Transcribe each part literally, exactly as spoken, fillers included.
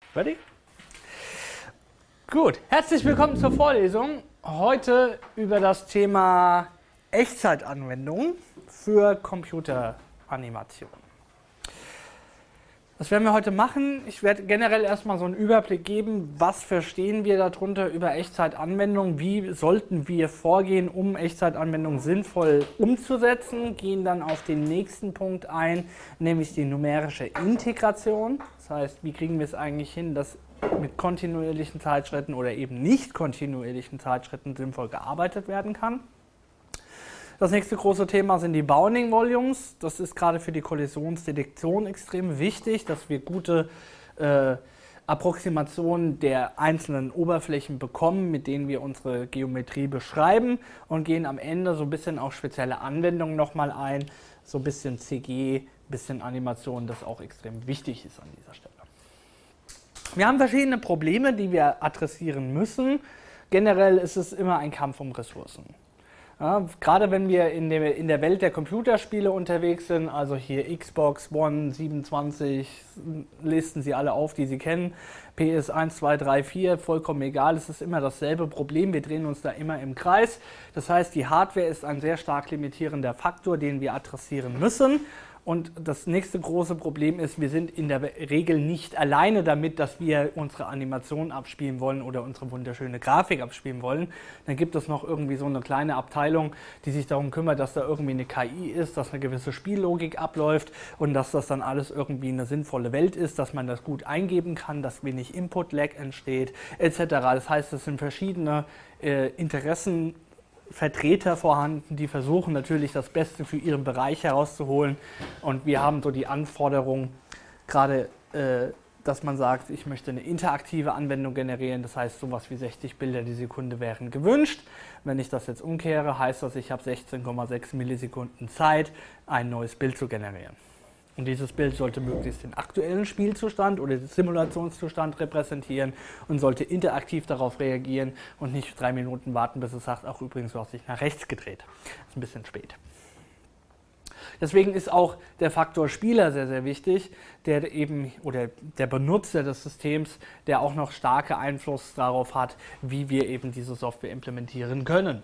Ready? Gut, herzlich willkommen zur Vorlesung. Heute über das Thema Echtzeitanwendungen für Computeranimation. Was werden wir heute machen? Ich werde generell erstmal so einen Überblick geben, was verstehen wir darunter über Echtzeitanwendungen, wie sollten wir vorgehen, um Echtzeitanwendungen sinnvoll umzusetzen, gehen dann auf den nächsten Punkt ein, nämlich die numerische Integration. Das heißt, wie kriegen wir es eigentlich hin, dass mit kontinuierlichen Zeitschritten oder eben nicht kontinuierlichen Zeitschritten sinnvoll gearbeitet werden kann. Das nächste große Thema sind die Bounding Volumes. Das ist gerade für die Kollisionsdetektion extrem wichtig, dass wir gute äh, Approximationen der einzelnen Oberflächen bekommen, mit denen wir unsere Geometrie beschreiben, und gehen am Ende so ein bisschen auf spezielle Anwendungen nochmal ein, so ein bisschen C G, ein bisschen Animation, das auch extrem wichtig ist an dieser Stelle. Wir haben verschiedene Probleme, die wir adressieren müssen. Generell ist es immer ein Kampf um Ressourcen. Ja, gerade wenn wir in der, in der Welt der Computerspiele unterwegs sind, also hier Xbox One, siebenundzwanzig, listen Sie alle auf, die Sie kennen, P S eins, zwei, drei, vier, vollkommen egal, es ist immer dasselbe Problem, wir drehen uns da immer im Kreis. Das heißt, die Hardware ist ein sehr stark limitierender Faktor, den wir adressieren müssen. Und das nächste große Problem ist, wir sind in der Regel nicht alleine damit, dass wir unsere Animation abspielen wollen oder unsere wunderschöne Grafik abspielen wollen. Dann gibt es noch irgendwie so eine kleine Abteilung, die sich darum kümmert, dass da irgendwie eine K I ist, dass eine gewisse Spiellogik abläuft und dass das dann alles irgendwie eine sinnvolle Welt ist, dass man das gut eingeben kann, dass wenig Input-Lag entsteht, et cetera. Das heißt, es sind verschiedene äh, Interessen, Vertreter vorhanden, die versuchen natürlich das Beste für ihren Bereich herauszuholen, und wir haben so die Anforderung, gerade, äh, dass man sagt, ich möchte eine interaktive Anwendung generieren, das heißt sowas wie sechzig Bilder die Sekunde wären gewünscht. Wenn ich das jetzt umkehre, heißt das, ich habe sechzehn Komma sechs Millisekunden Zeit, ein neues Bild zu generieren. Und dieses Bild sollte möglichst den aktuellen Spielzustand oder den Simulationszustand repräsentieren und sollte interaktiv darauf reagieren und nicht drei Minuten warten, bis es sagt, auch übrigens, du hast dich nach rechts gedreht. Das ist ein bisschen spät. Deswegen ist auch der Faktor Spieler sehr, sehr wichtig, der eben, oder der Benutzer des Systems, der auch noch starke Einfluss darauf hat, wie wir eben diese Software implementieren können.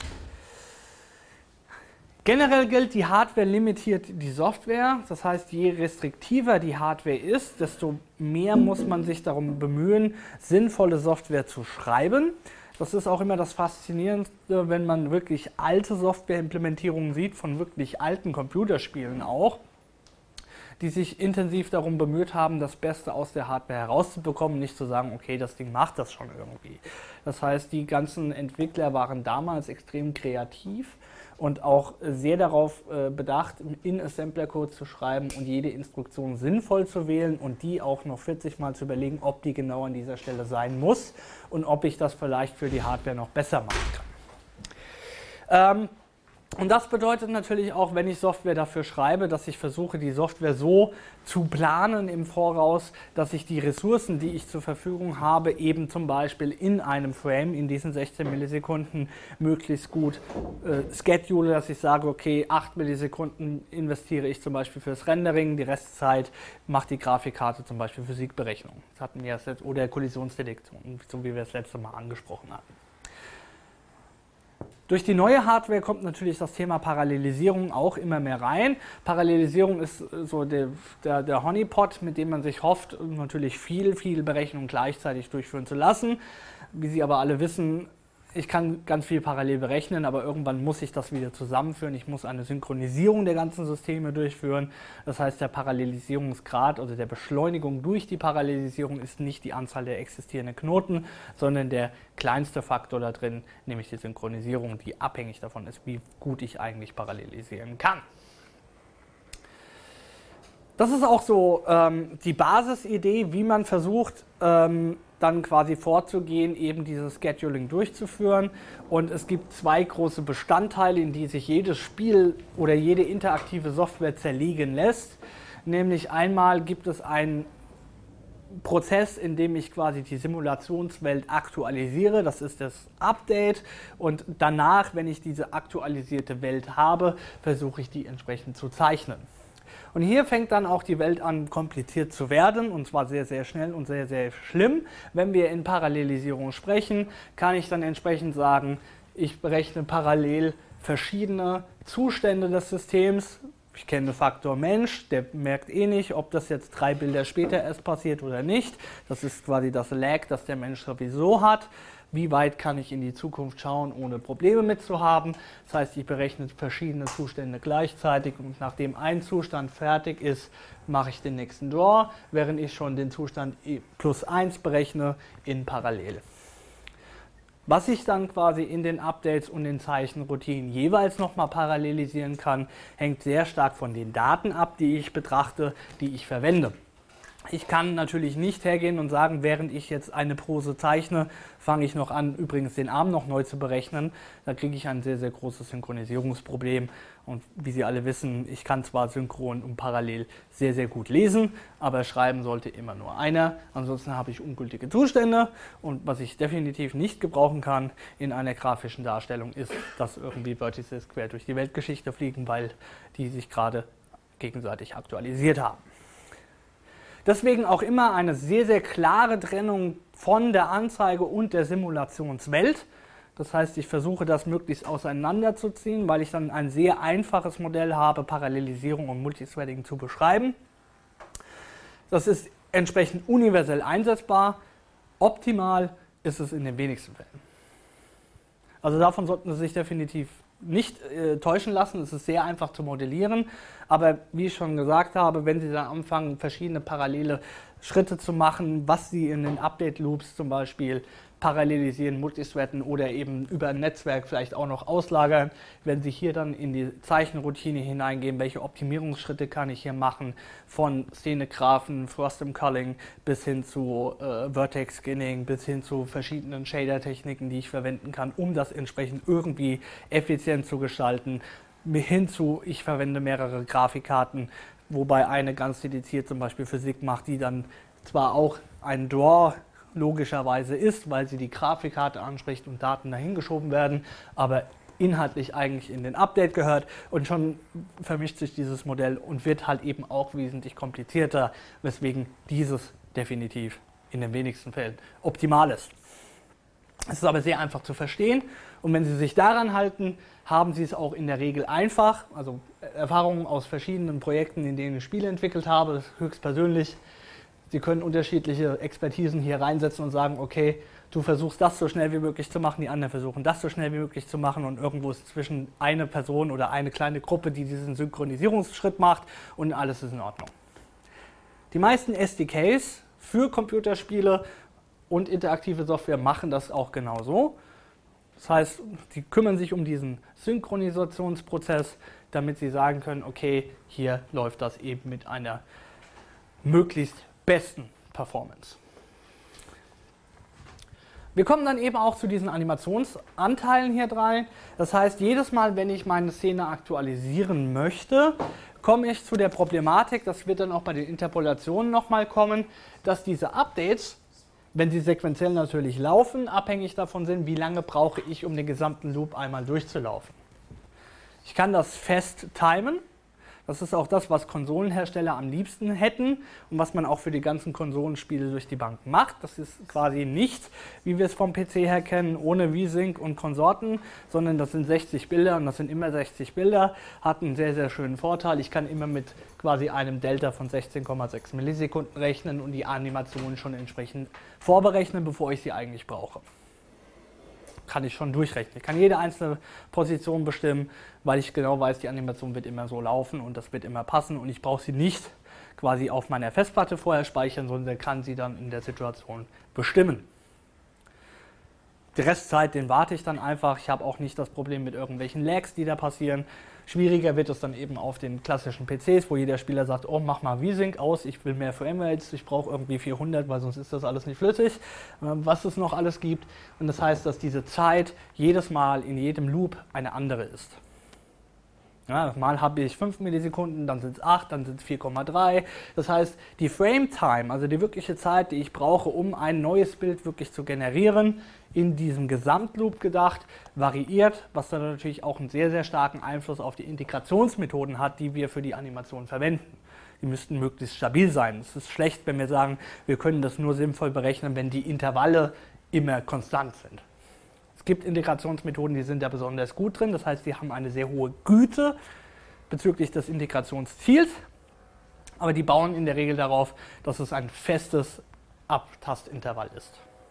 Generell gilt, die Hardware limitiert die Software, das heißt, je restriktiver die Hardware ist, desto mehr muss man sich darum bemühen, sinnvolle Software zu schreiben. Das ist auch immer das Faszinierendste, wenn man wirklich alte Softwareimplementierungen sieht, von wirklich alten Computerspielen auch, die sich intensiv darum bemüht haben, das Beste aus der Hardware herauszubekommen, nicht zu sagen, okay, das Ding macht das schon irgendwie. Das heißt, die ganzen Entwickler waren damals extrem kreativ und auch sehr darauf äh, bedacht, in Assembler-Code zu schreiben und jede Instruktion sinnvoll zu wählen und die auch noch vierzig Mal zu überlegen, ob die genau an dieser Stelle sein muss und ob ich das vielleicht für die Hardware noch besser machen kann. Ähm, Und das bedeutet natürlich auch, wenn ich Software dafür schreibe, dass ich versuche, die Software so zu planen im Voraus, dass ich die Ressourcen, die ich zur Verfügung habe, eben zum Beispiel in einem Frame, in diesen sechzehn Millisekunden, möglichst gut äh, schedule, dass ich sage, okay, acht Millisekunden investiere ich zum Beispiel fürs Rendering, die Restzeit macht die Grafikkarte zum Beispiel Physikberechnung. Das hatten wir jetzt, oder Kollisionsdetektion, so wie wir es letzte Mal angesprochen hatten. Durch die neue Hardware kommt natürlich das Thema Parallelisierung auch immer mehr rein. Parallelisierung ist so der, der, der Honeypot, mit dem man sich hofft, natürlich viel, viel Berechnung gleichzeitig durchführen zu lassen. Wie Sie aber alle wissen, ich kann ganz viel parallel berechnen, aber irgendwann muss ich das wieder zusammenführen. Ich muss eine Synchronisierung der ganzen Systeme durchführen. Das heißt, der Parallelisierungsgrad, also der Beschleunigung durch die Parallelisierung, ist nicht die Anzahl der existierenden Knoten, sondern der kleinste Faktor da drin, nämlich die Synchronisierung, die abhängig davon ist, wie gut ich eigentlich parallelisieren kann. Das ist auch so ähm, die Basisidee, wie man versucht, ähm, dann quasi vorzugehen, eben dieses Scheduling durchzuführen. Und es gibt zwei große Bestandteile, in die sich jedes Spiel oder jede interaktive Software zerlegen lässt. Nämlich einmal gibt es einen Prozess, in dem ich quasi die Simulationswelt aktualisiere, das ist das Update, und danach, wenn ich diese aktualisierte Welt habe, versuche ich die entsprechend zu zeichnen. Und hier fängt dann auch die Welt an, kompliziert zu werden, und zwar sehr, sehr schnell und sehr, sehr schlimm. Wenn wir in Parallelisierung sprechen, kann ich dann entsprechend sagen, ich berechne parallel verschiedene Zustände des Systems. Ich kenne den Faktor Mensch, der merkt eh nicht, ob das jetzt drei Bilder später erst passiert oder nicht. Das ist quasi das Lag, das der Mensch sowieso hat. Wie weit kann ich in die Zukunft schauen, ohne Probleme mitzuhaben? Das heißt, ich berechne verschiedene Zustände gleichzeitig und nachdem ein Zustand fertig ist, mache ich den nächsten Draw, während ich schon den Zustand E plus eins berechne in Parallel. Was ich dann quasi in den Updates und den Zeichenroutinen jeweils nochmal parallelisieren kann, hängt sehr stark von den Daten ab, die ich betrachte, die ich verwende. Ich kann natürlich nicht hergehen und sagen, während ich jetzt eine Prose zeichne, fange ich noch an, übrigens den Arm noch neu zu berechnen. Da kriege ich ein sehr, sehr großes Synchronisierungsproblem. Und wie Sie alle wissen, ich kann zwar synchron und parallel sehr, sehr gut lesen, aber schreiben sollte immer nur einer. Ansonsten habe ich ungültige Zustände. Und was ich definitiv nicht gebrauchen kann in einer grafischen Darstellung, ist, dass irgendwie Vertices quer durch die Weltgeschichte fliegen, weil die sich gerade gegenseitig aktualisiert haben. Deswegen auch immer eine sehr, sehr klare Trennung von der Anzeige und der Simulationswelt. Das heißt, ich versuche das möglichst auseinanderzuziehen, weil ich dann ein sehr einfaches Modell habe, Parallelisierung und Multithreading zu beschreiben. Das ist entsprechend universell einsetzbar. Optimal ist es in den wenigsten Fällen. Also davon sollten Sie sich definitiv nicht äh, täuschen lassen, es ist sehr einfach zu modellieren, aber wie ich schon gesagt habe, wenn Sie dann anfangen, verschiedene parallele Schritte zu machen, was Sie in den Update-Loops zum Beispiel parallelisieren, multithreaden oder eben über ein Netzwerk vielleicht auch noch auslagern, wenn Sie hier dann in die Zeichenroutine hineingehen, welche Optimierungsschritte kann ich hier machen, von Szenegraphen, Frostum Culling bis hin zu äh, Vertex Skinning, bis hin zu verschiedenen Shader-Techniken, die ich verwenden kann, um das entsprechend irgendwie effizient zu gestalten, hin zu, ich verwende mehrere Grafikkarten, wobei eine ganz dediziert zum Beispiel Physik macht, die dann zwar auch ein Draw logischerweise ist, weil sie die Grafikkarte anspricht und Daten dahin geschoben werden, aber inhaltlich eigentlich in den Update gehört und schon vermischt sich dieses Modell und wird halt eben auch wesentlich komplizierter, weswegen dieses definitiv in den wenigsten Fällen optimal ist. Es ist aber sehr einfach zu verstehen und wenn Sie sich daran halten, haben Sie es auch in der Regel einfach. Also Erfahrungen aus verschiedenen Projekten, in denen ich Spiele entwickelt habe, das ist höchstpersönlich. Sie können unterschiedliche Expertisen hier reinsetzen und sagen, okay, du versuchst das so schnell wie möglich zu machen, die anderen versuchen das so schnell wie möglich zu machen und irgendwo ist zwischen eine Person oder eine kleine Gruppe, die diesen Synchronisierungsschritt macht und alles ist in Ordnung. Die meisten S D Ks für Computerspiele und interaktive Software machen das auch genauso. Das heißt, die kümmern sich um diesen Synchronisationsprozess, damit sie sagen können, okay, hier läuft das eben mit einer möglichst besten Performance. Wir kommen dann eben auch zu diesen Animationsanteilen hier rein. Das heißt, jedes Mal, wenn ich meine Szene aktualisieren möchte, komme ich zu der Problematik, das wird dann auch bei den Interpolationen nochmal kommen, dass diese Updates, wenn sie sequenziell natürlich laufen, abhängig davon sind, wie lange brauche ich, um den gesamten Loop einmal durchzulaufen. Ich kann das fest timen. Das ist auch das, was Konsolenhersteller am liebsten hätten und was man auch für die ganzen Konsolenspiele durch die Bank macht. Das ist quasi nicht, wie wir es vom P C her kennen, ohne V-Sync und Konsorten, sondern das sind sechzig Bilder und das sind immer sechzig Bilder. Hat einen sehr, sehr schönen Vorteil. Ich kann immer mit quasi einem Delta von sechzehn Komma sechs Millisekunden rechnen und die Animationen schon entsprechend vorberechnen, bevor ich sie eigentlich brauche. Kann ich schon durchrechnen. Ich kann jede einzelne Position bestimmen, weil ich genau weiß, die Animation wird immer so laufen und das wird immer passen und ich brauche sie nicht quasi auf meiner Festplatte vorher speichern, sondern kann sie dann in der Situation bestimmen. Die Restzeit, den warte ich dann einfach. Ich habe auch nicht das Problem mit irgendwelchen Lags, die da passieren. Schwieriger wird es dann eben auf den klassischen P Cs, wo jeder Spieler sagt, oh, mach mal V-Sync aus, ich will mehr Framerates, ich brauche irgendwie vierhundert, weil sonst ist das alles nicht flüssig, was es noch alles gibt. Und das heißt, dass diese Zeit jedes Mal in jedem Loop eine andere ist. Ja, mal habe ich fünf Millisekunden, dann sind es acht, dann sind es vier Komma drei. Das heißt, die Frame Time, also die wirkliche Zeit, die ich brauche, um ein neues Bild wirklich zu generieren, in diesem Gesamtloop gedacht, variiert, was dann natürlich auch einen sehr, sehr starken Einfluss auf die Integrationsmethoden hat, die wir für die Animation verwenden. Die müssten möglichst stabil sein. Es ist schlecht, wenn wir sagen, wir können das nur sinnvoll berechnen, wenn die Intervalle immer konstant sind. Es gibt Integrationsmethoden, die sind da besonders gut drin, das heißt, die haben eine sehr hohe Güte bezüglich des Integrationsziels, aber die bauen in der Regel darauf, dass es ein festes Abtastintervall ist.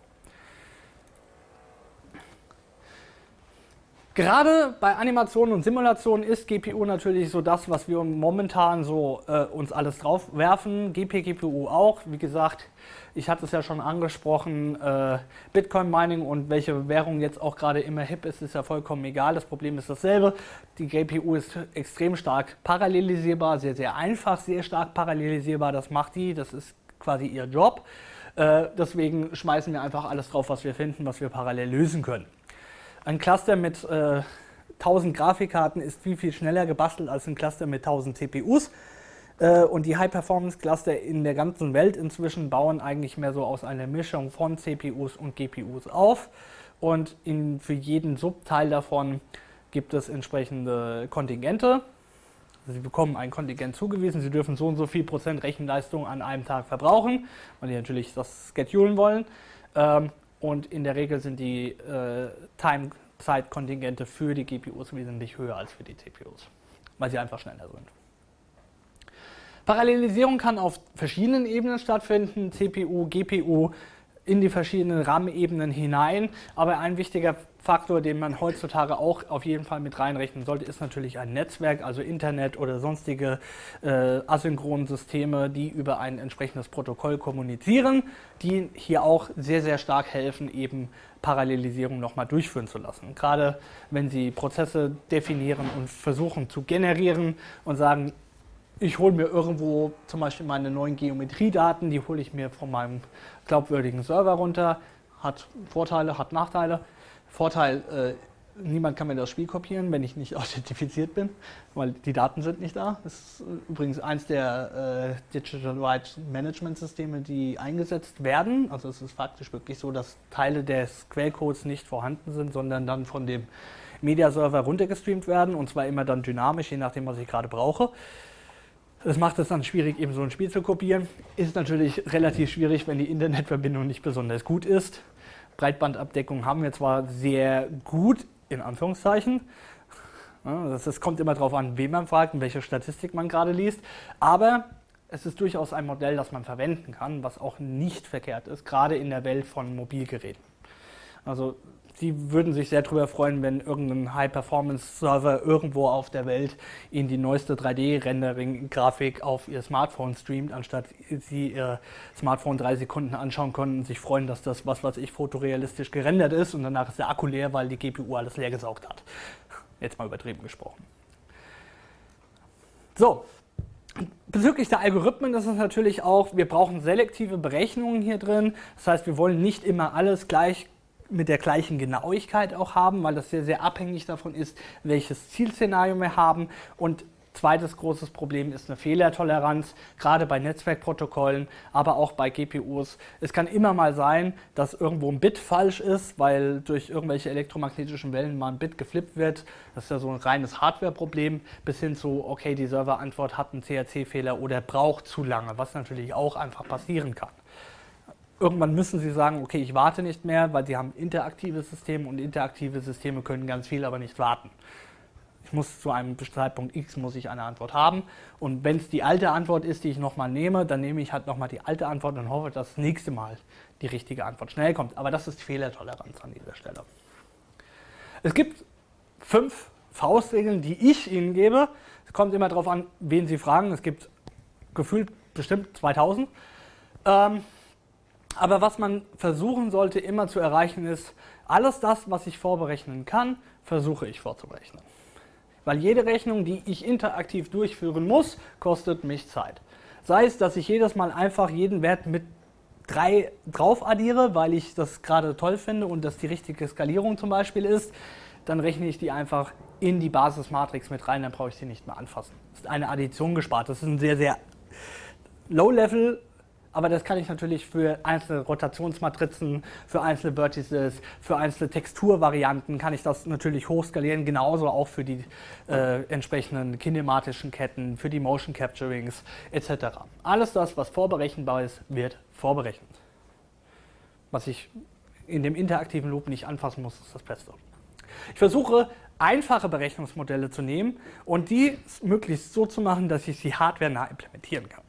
Gerade bei Animationen und Simulationen ist G P U natürlich so das, was wir momentan so äh, uns alles drauf werfen. G P G P U auch. Wie gesagt, ich hatte es ja schon angesprochen, äh, Bitcoin-Mining und welche Währung jetzt auch gerade immer hip ist, ist ja vollkommen egal. Das Problem ist dasselbe. Die G P U ist extrem stark parallelisierbar, sehr, sehr einfach, sehr stark parallelisierbar. Das macht die, das ist quasi ihr Job. Äh, deswegen schmeißen wir einfach alles drauf, was wir finden, was wir parallel lösen können. Ein Cluster mit äh, tausend Grafikkarten ist viel, viel schneller gebastelt als ein Cluster mit tausend C P Us. Äh, und die High-Performance-Cluster in der ganzen Welt inzwischen bauen eigentlich mehr so aus einer Mischung von C P Us und G P Us auf. Und in, für jeden Subteil davon gibt es entsprechende Kontingente. Also Sie bekommen ein Kontingent zugewiesen, Sie dürfen so und so viel Prozent Rechenleistung an einem Tag verbrauchen, weil die natürlich das schedulen wollen. Ähm, Und in der Regel sind die äh, Time-Zeit-Kontingente für die G P Us wesentlich höher als für die C P Us, weil sie einfach schneller sind. Parallelisierung kann auf verschiedenen Ebenen stattfinden, C P U, G P U, in die verschiedenen RAM-Ebenen hinein. Aber ein wichtiger Faktor, den man heutzutage auch auf jeden Fall mit reinrechnen sollte, ist natürlich ein Netzwerk, also Internet oder sonstige äh, asynchronen Systeme, die über ein entsprechendes Protokoll kommunizieren, die hier auch sehr, sehr stark helfen, eben Parallelisierung nochmal durchführen zu lassen. Gerade wenn Sie Prozesse definieren und versuchen zu generieren und sagen, ich hole mir irgendwo zum Beispiel meine neuen Geometriedaten, die hole ich mir von meinem glaubwürdigen Server runter, hat Vorteile, hat Nachteile. Vorteil, äh, niemand kann mir das Spiel kopieren, wenn ich nicht authentifiziert bin, weil die Daten sind nicht da. Das ist übrigens eins der äh, Digital Rights Management Systeme, die eingesetzt werden. Also es ist faktisch wirklich so, dass Teile des Quellcodes nicht vorhanden sind, sondern dann von dem Media-Server runtergestreamt werden, und zwar immer dann dynamisch, je nachdem, was ich gerade brauche. Das macht es dann schwierig, eben so ein Spiel zu kopieren. Ist natürlich relativ schwierig, wenn die Internetverbindung nicht besonders gut ist. Breitbandabdeckung haben wir zwar sehr gut, in Anführungszeichen. Ja, das, das kommt immer darauf an, wen man fragt und welche Statistik man gerade liest. Aber es ist durchaus ein Modell, das man verwenden kann, was auch nicht verkehrt ist, gerade in der Welt von Mobilgeräten. Also Sie würden sich sehr darüber freuen, wenn irgendein High-Performance-Server irgendwo auf der Welt Ihnen die neueste drei D-Rendering-Grafik auf Ihr Smartphone streamt, anstatt Sie Ihr Smartphone drei Sekunden anschauen können und sich freuen, dass das, was weiß ich, fotorealistisch gerendert ist und danach ist der Akku leer, weil die G P U alles leer gesaugt hat. Jetzt mal übertrieben gesprochen. So. Bezüglich der Algorithmen ist es natürlich auch, wir brauchen selektive Berechnungen hier drin. Das heißt, wir wollen nicht immer alles gleich mit der gleichen Genauigkeit auch haben, weil das sehr, sehr abhängig davon ist, welches Zielszenario wir haben. Und zweites großes Problem ist eine Fehlertoleranz, gerade bei Netzwerkprotokollen, aber auch bei G P Us. Es kann immer mal sein, dass irgendwo ein Bit falsch ist, weil durch irgendwelche elektromagnetischen Wellen mal ein Bit geflippt wird. Das ist ja so ein reines Hardware-Problem, bis hin zu, okay, die Serverantwort hat einen C R C-Fehler oder braucht zu lange, was natürlich auch einfach passieren kann. Irgendwann müssen Sie sagen, okay, ich warte nicht mehr, weil Sie haben interaktive Systeme und interaktive Systeme können ganz viel, aber nicht warten. Ich muss zu einem Zeitpunkt X muss ich eine Antwort haben, und wenn es die alte Antwort ist, die ich nochmal nehme, dann nehme ich halt nochmal die alte Antwort und hoffe, dass das nächste Mal die richtige Antwort schnell kommt. Aber das ist Fehlertoleranz an dieser Stelle. Es gibt fünf Faustregeln, die ich Ihnen gebe. Es kommt immer darauf an, wen Sie fragen. Es gibt gefühlt bestimmt zweitausend. Ähm, Aber was man versuchen sollte immer zu erreichen ist, alles das, was ich vorberechnen kann, versuche ich vorzuberechnen. Weil jede Rechnung, die ich interaktiv durchführen muss, kostet mich Zeit. Sei es, dass ich jedes Mal einfach jeden Wert mit drei drauf addiere, weil ich das gerade toll finde und das die richtige Skalierung zum Beispiel ist. dann rechne ich die einfach in die Basismatrix mit rein, dann brauche ich sie nicht mehr anfassen. Das ist eine Addition gespart. Das ist ein sehr, sehr Low-Level, aber das kann ich natürlich für einzelne Rotationsmatrizen, für einzelne Vertices, für einzelne Texturvarianten kann ich das natürlich hochskalieren, genauso auch für die äh, entsprechenden kinematischen Ketten, für die Motion Capturings et cetera. Alles das, was vorberechenbar ist, wird vorberechnet. Was ich in dem interaktiven Loop nicht anfassen muss, ist das Beste. Ich versuche, einfache Berechnungsmodelle zu nehmen und die möglichst so zu machen, dass ich sie hardwarenah implementieren kann.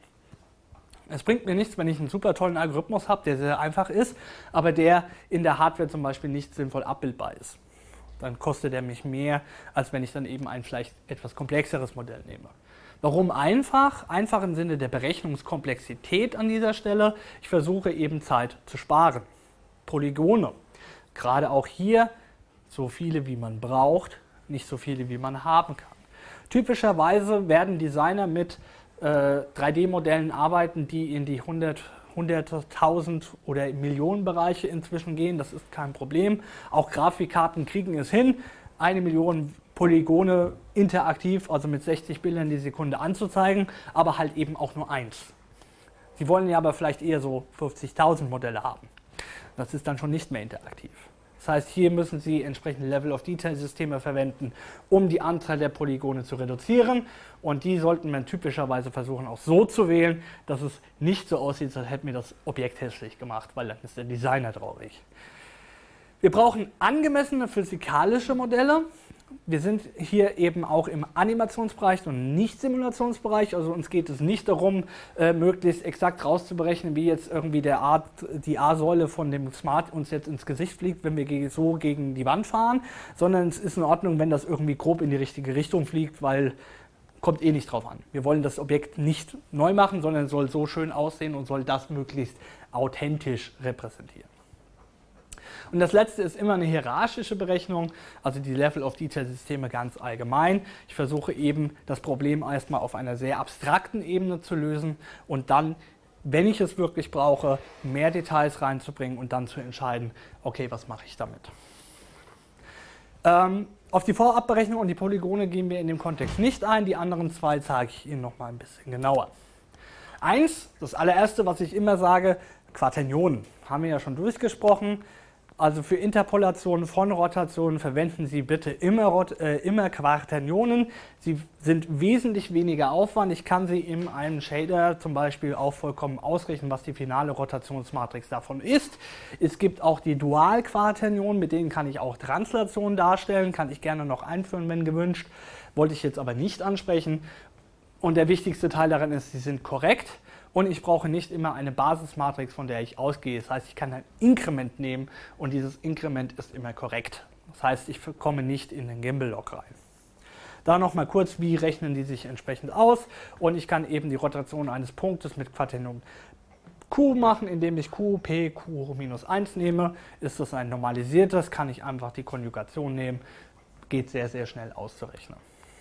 Es bringt mir nichts, wenn ich einen super tollen Algorithmus habe, der sehr einfach ist, aber der in der Hardware zum Beispiel nicht sinnvoll abbildbar ist. Dann kostet er mich mehr, als wenn ich dann eben ein vielleicht etwas komplexeres Modell nehme. Warum einfach? Einfach im Sinne der Berechnungskomplexität an dieser Stelle. Ich versuche eben Zeit zu sparen. Polygone, gerade auch hier so viele wie man braucht, nicht so viele wie man haben kann. Typischerweise werden Designer mit äh, drei D-Modellen arbeiten, die in die hundert, hunderttausend oder Millionenbereiche inzwischen gehen. Das ist kein Problem. Auch Grafikkarten kriegen es hin, eine Million Polygone interaktiv, also mit sechzig Bildern die Sekunde anzuzeigen, aber halt eben auch nur eins. Sie wollen ja aber vielleicht eher so fünfzigtausend Modelle haben. Das ist dann schon nicht mehr interaktiv. Das heißt, hier müssen Sie entsprechende Level-of-Detail-Systeme verwenden, um die Anzahl der Polygone zu reduzieren. Und die sollten man typischerweise versuchen, auch so zu wählen, dass es nicht so aussieht, als hätte mir das Objekt hässlich gemacht, weil dann ist der Designer traurig. Wir brauchen angemessene physikalische Modelle. Wir sind hier eben auch im Animationsbereich und nicht Simulationsbereich. Also uns geht es nicht darum, äh, möglichst exakt rauszuberechnen, wie jetzt irgendwie der Art, die A-Säule von dem Smart uns jetzt ins Gesicht fliegt, wenn wir ge so gegen die Wand fahren, sondern es ist in Ordnung, wenn das irgendwie grob in die richtige Richtung fliegt, weil kommt eh nicht drauf an. Wir wollen das Objekt nicht neu machen, sondern es soll so schön aussehen und soll das möglichst authentisch repräsentieren. Und das letzte ist immer eine hierarchische Berechnung, also die Level-of-Detail-Systeme ganz allgemein. Ich versuche eben, das Problem erstmal auf einer sehr abstrakten Ebene zu lösen und dann, wenn ich es wirklich brauche, mehr Details reinzubringen und dann zu entscheiden, okay, was mache ich damit. Ähm, auf die Vorabberechnung und die Polygone gehen wir in dem Kontext nicht ein, die anderen zwei zeige ich Ihnen noch mal ein bisschen genauer. Eins, das allererste, was ich immer sage, Quaternionen, haben wir ja schon durchgesprochen. Also für Interpolationen von Rotationen verwenden Sie bitte immer, Rot äh, immer Quaternionen. Sie sind wesentlich weniger Aufwand. Ich kann sie in einem Shader zum Beispiel auch vollkommen ausrechnen, was die finale Rotationsmatrix davon ist. Es gibt auch die Dual-Quaternionen, mit denen kann ich auch Translationen darstellen, kann ich gerne noch einführen, wenn gewünscht. Wollte ich jetzt aber nicht ansprechen. Und der wichtigste Teil daran ist, sie sind korrekt. Und ich brauche nicht immer eine Basismatrix, von der ich ausgehe. Das heißt, ich kann ein Inkrement nehmen und dieses Inkrement ist immer korrekt. Das heißt, ich komme nicht in den Gimbal-Log rein. Da nochmal kurz, wie rechnen die sich entsprechend aus. Und ich kann eben die Rotation eines Punktes mit Quaternion Q machen, indem ich Q, P, Q minus eins nehme. Ist das ein normalisiertes, kann ich einfach die Konjugation nehmen. Geht sehr, sehr schnell auszurechnen.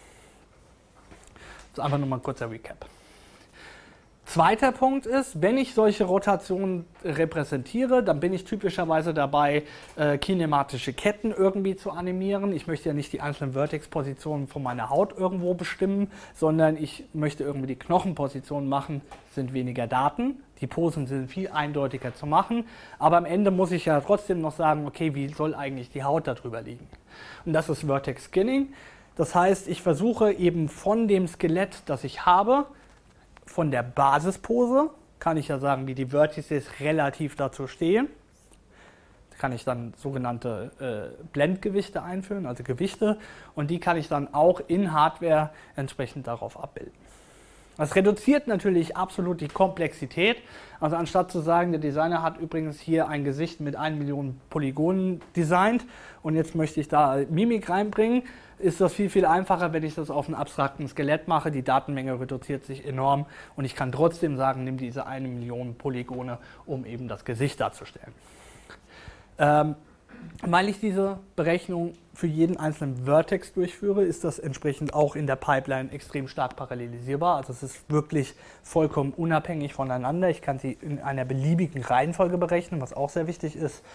Das ist einfach nur mal ein kurzer Recap. Zweiter Punkt ist, wenn ich solche Rotationen repräsentiere, dann bin ich typischerweise dabei, äh, kinematische Ketten irgendwie zu animieren. Ich möchte ja nicht die einzelnen Vertex-Positionen von meiner Haut irgendwo bestimmen, sondern ich möchte irgendwie die Knochenpositionen machen, sind weniger Daten. Die Posen sind viel eindeutiger zu machen, aber am Ende muss ich ja trotzdem noch sagen, okay, wie soll eigentlich die Haut darüber liegen? Und das ist Vertex Skinning. Das heißt, ich versuche eben von dem Skelett, das ich habe, von der Basispose, kann ich ja sagen, wie die Vertices relativ dazu stehen. Da kann ich dann sogenannte äh, Blendgewichte einführen, also Gewichte, und die kann ich dann auch in Hardware entsprechend darauf abbilden. Das reduziert natürlich absolut die Komplexität. Also anstatt zu sagen, der Designer hat übrigens hier ein Gesicht mit einer Million Polygonen designt und jetzt möchte ich da Mimik reinbringen, ist das viel, viel einfacher, wenn ich das auf einem abstrakten Skelett mache. Die Datenmenge reduziert sich enorm und ich kann trotzdem sagen, nimm diese eine Million Polygone, um eben das Gesicht darzustellen. Ähm, weil ich diese Berechnung für jeden einzelnen Vertex durchführe, ist das entsprechend auch in der Pipeline extrem stark parallelisierbar. Also es ist wirklich vollkommen unabhängig voneinander. Ich kann sie in einer beliebigen Reihenfolge berechnen, was auch sehr wichtig ist.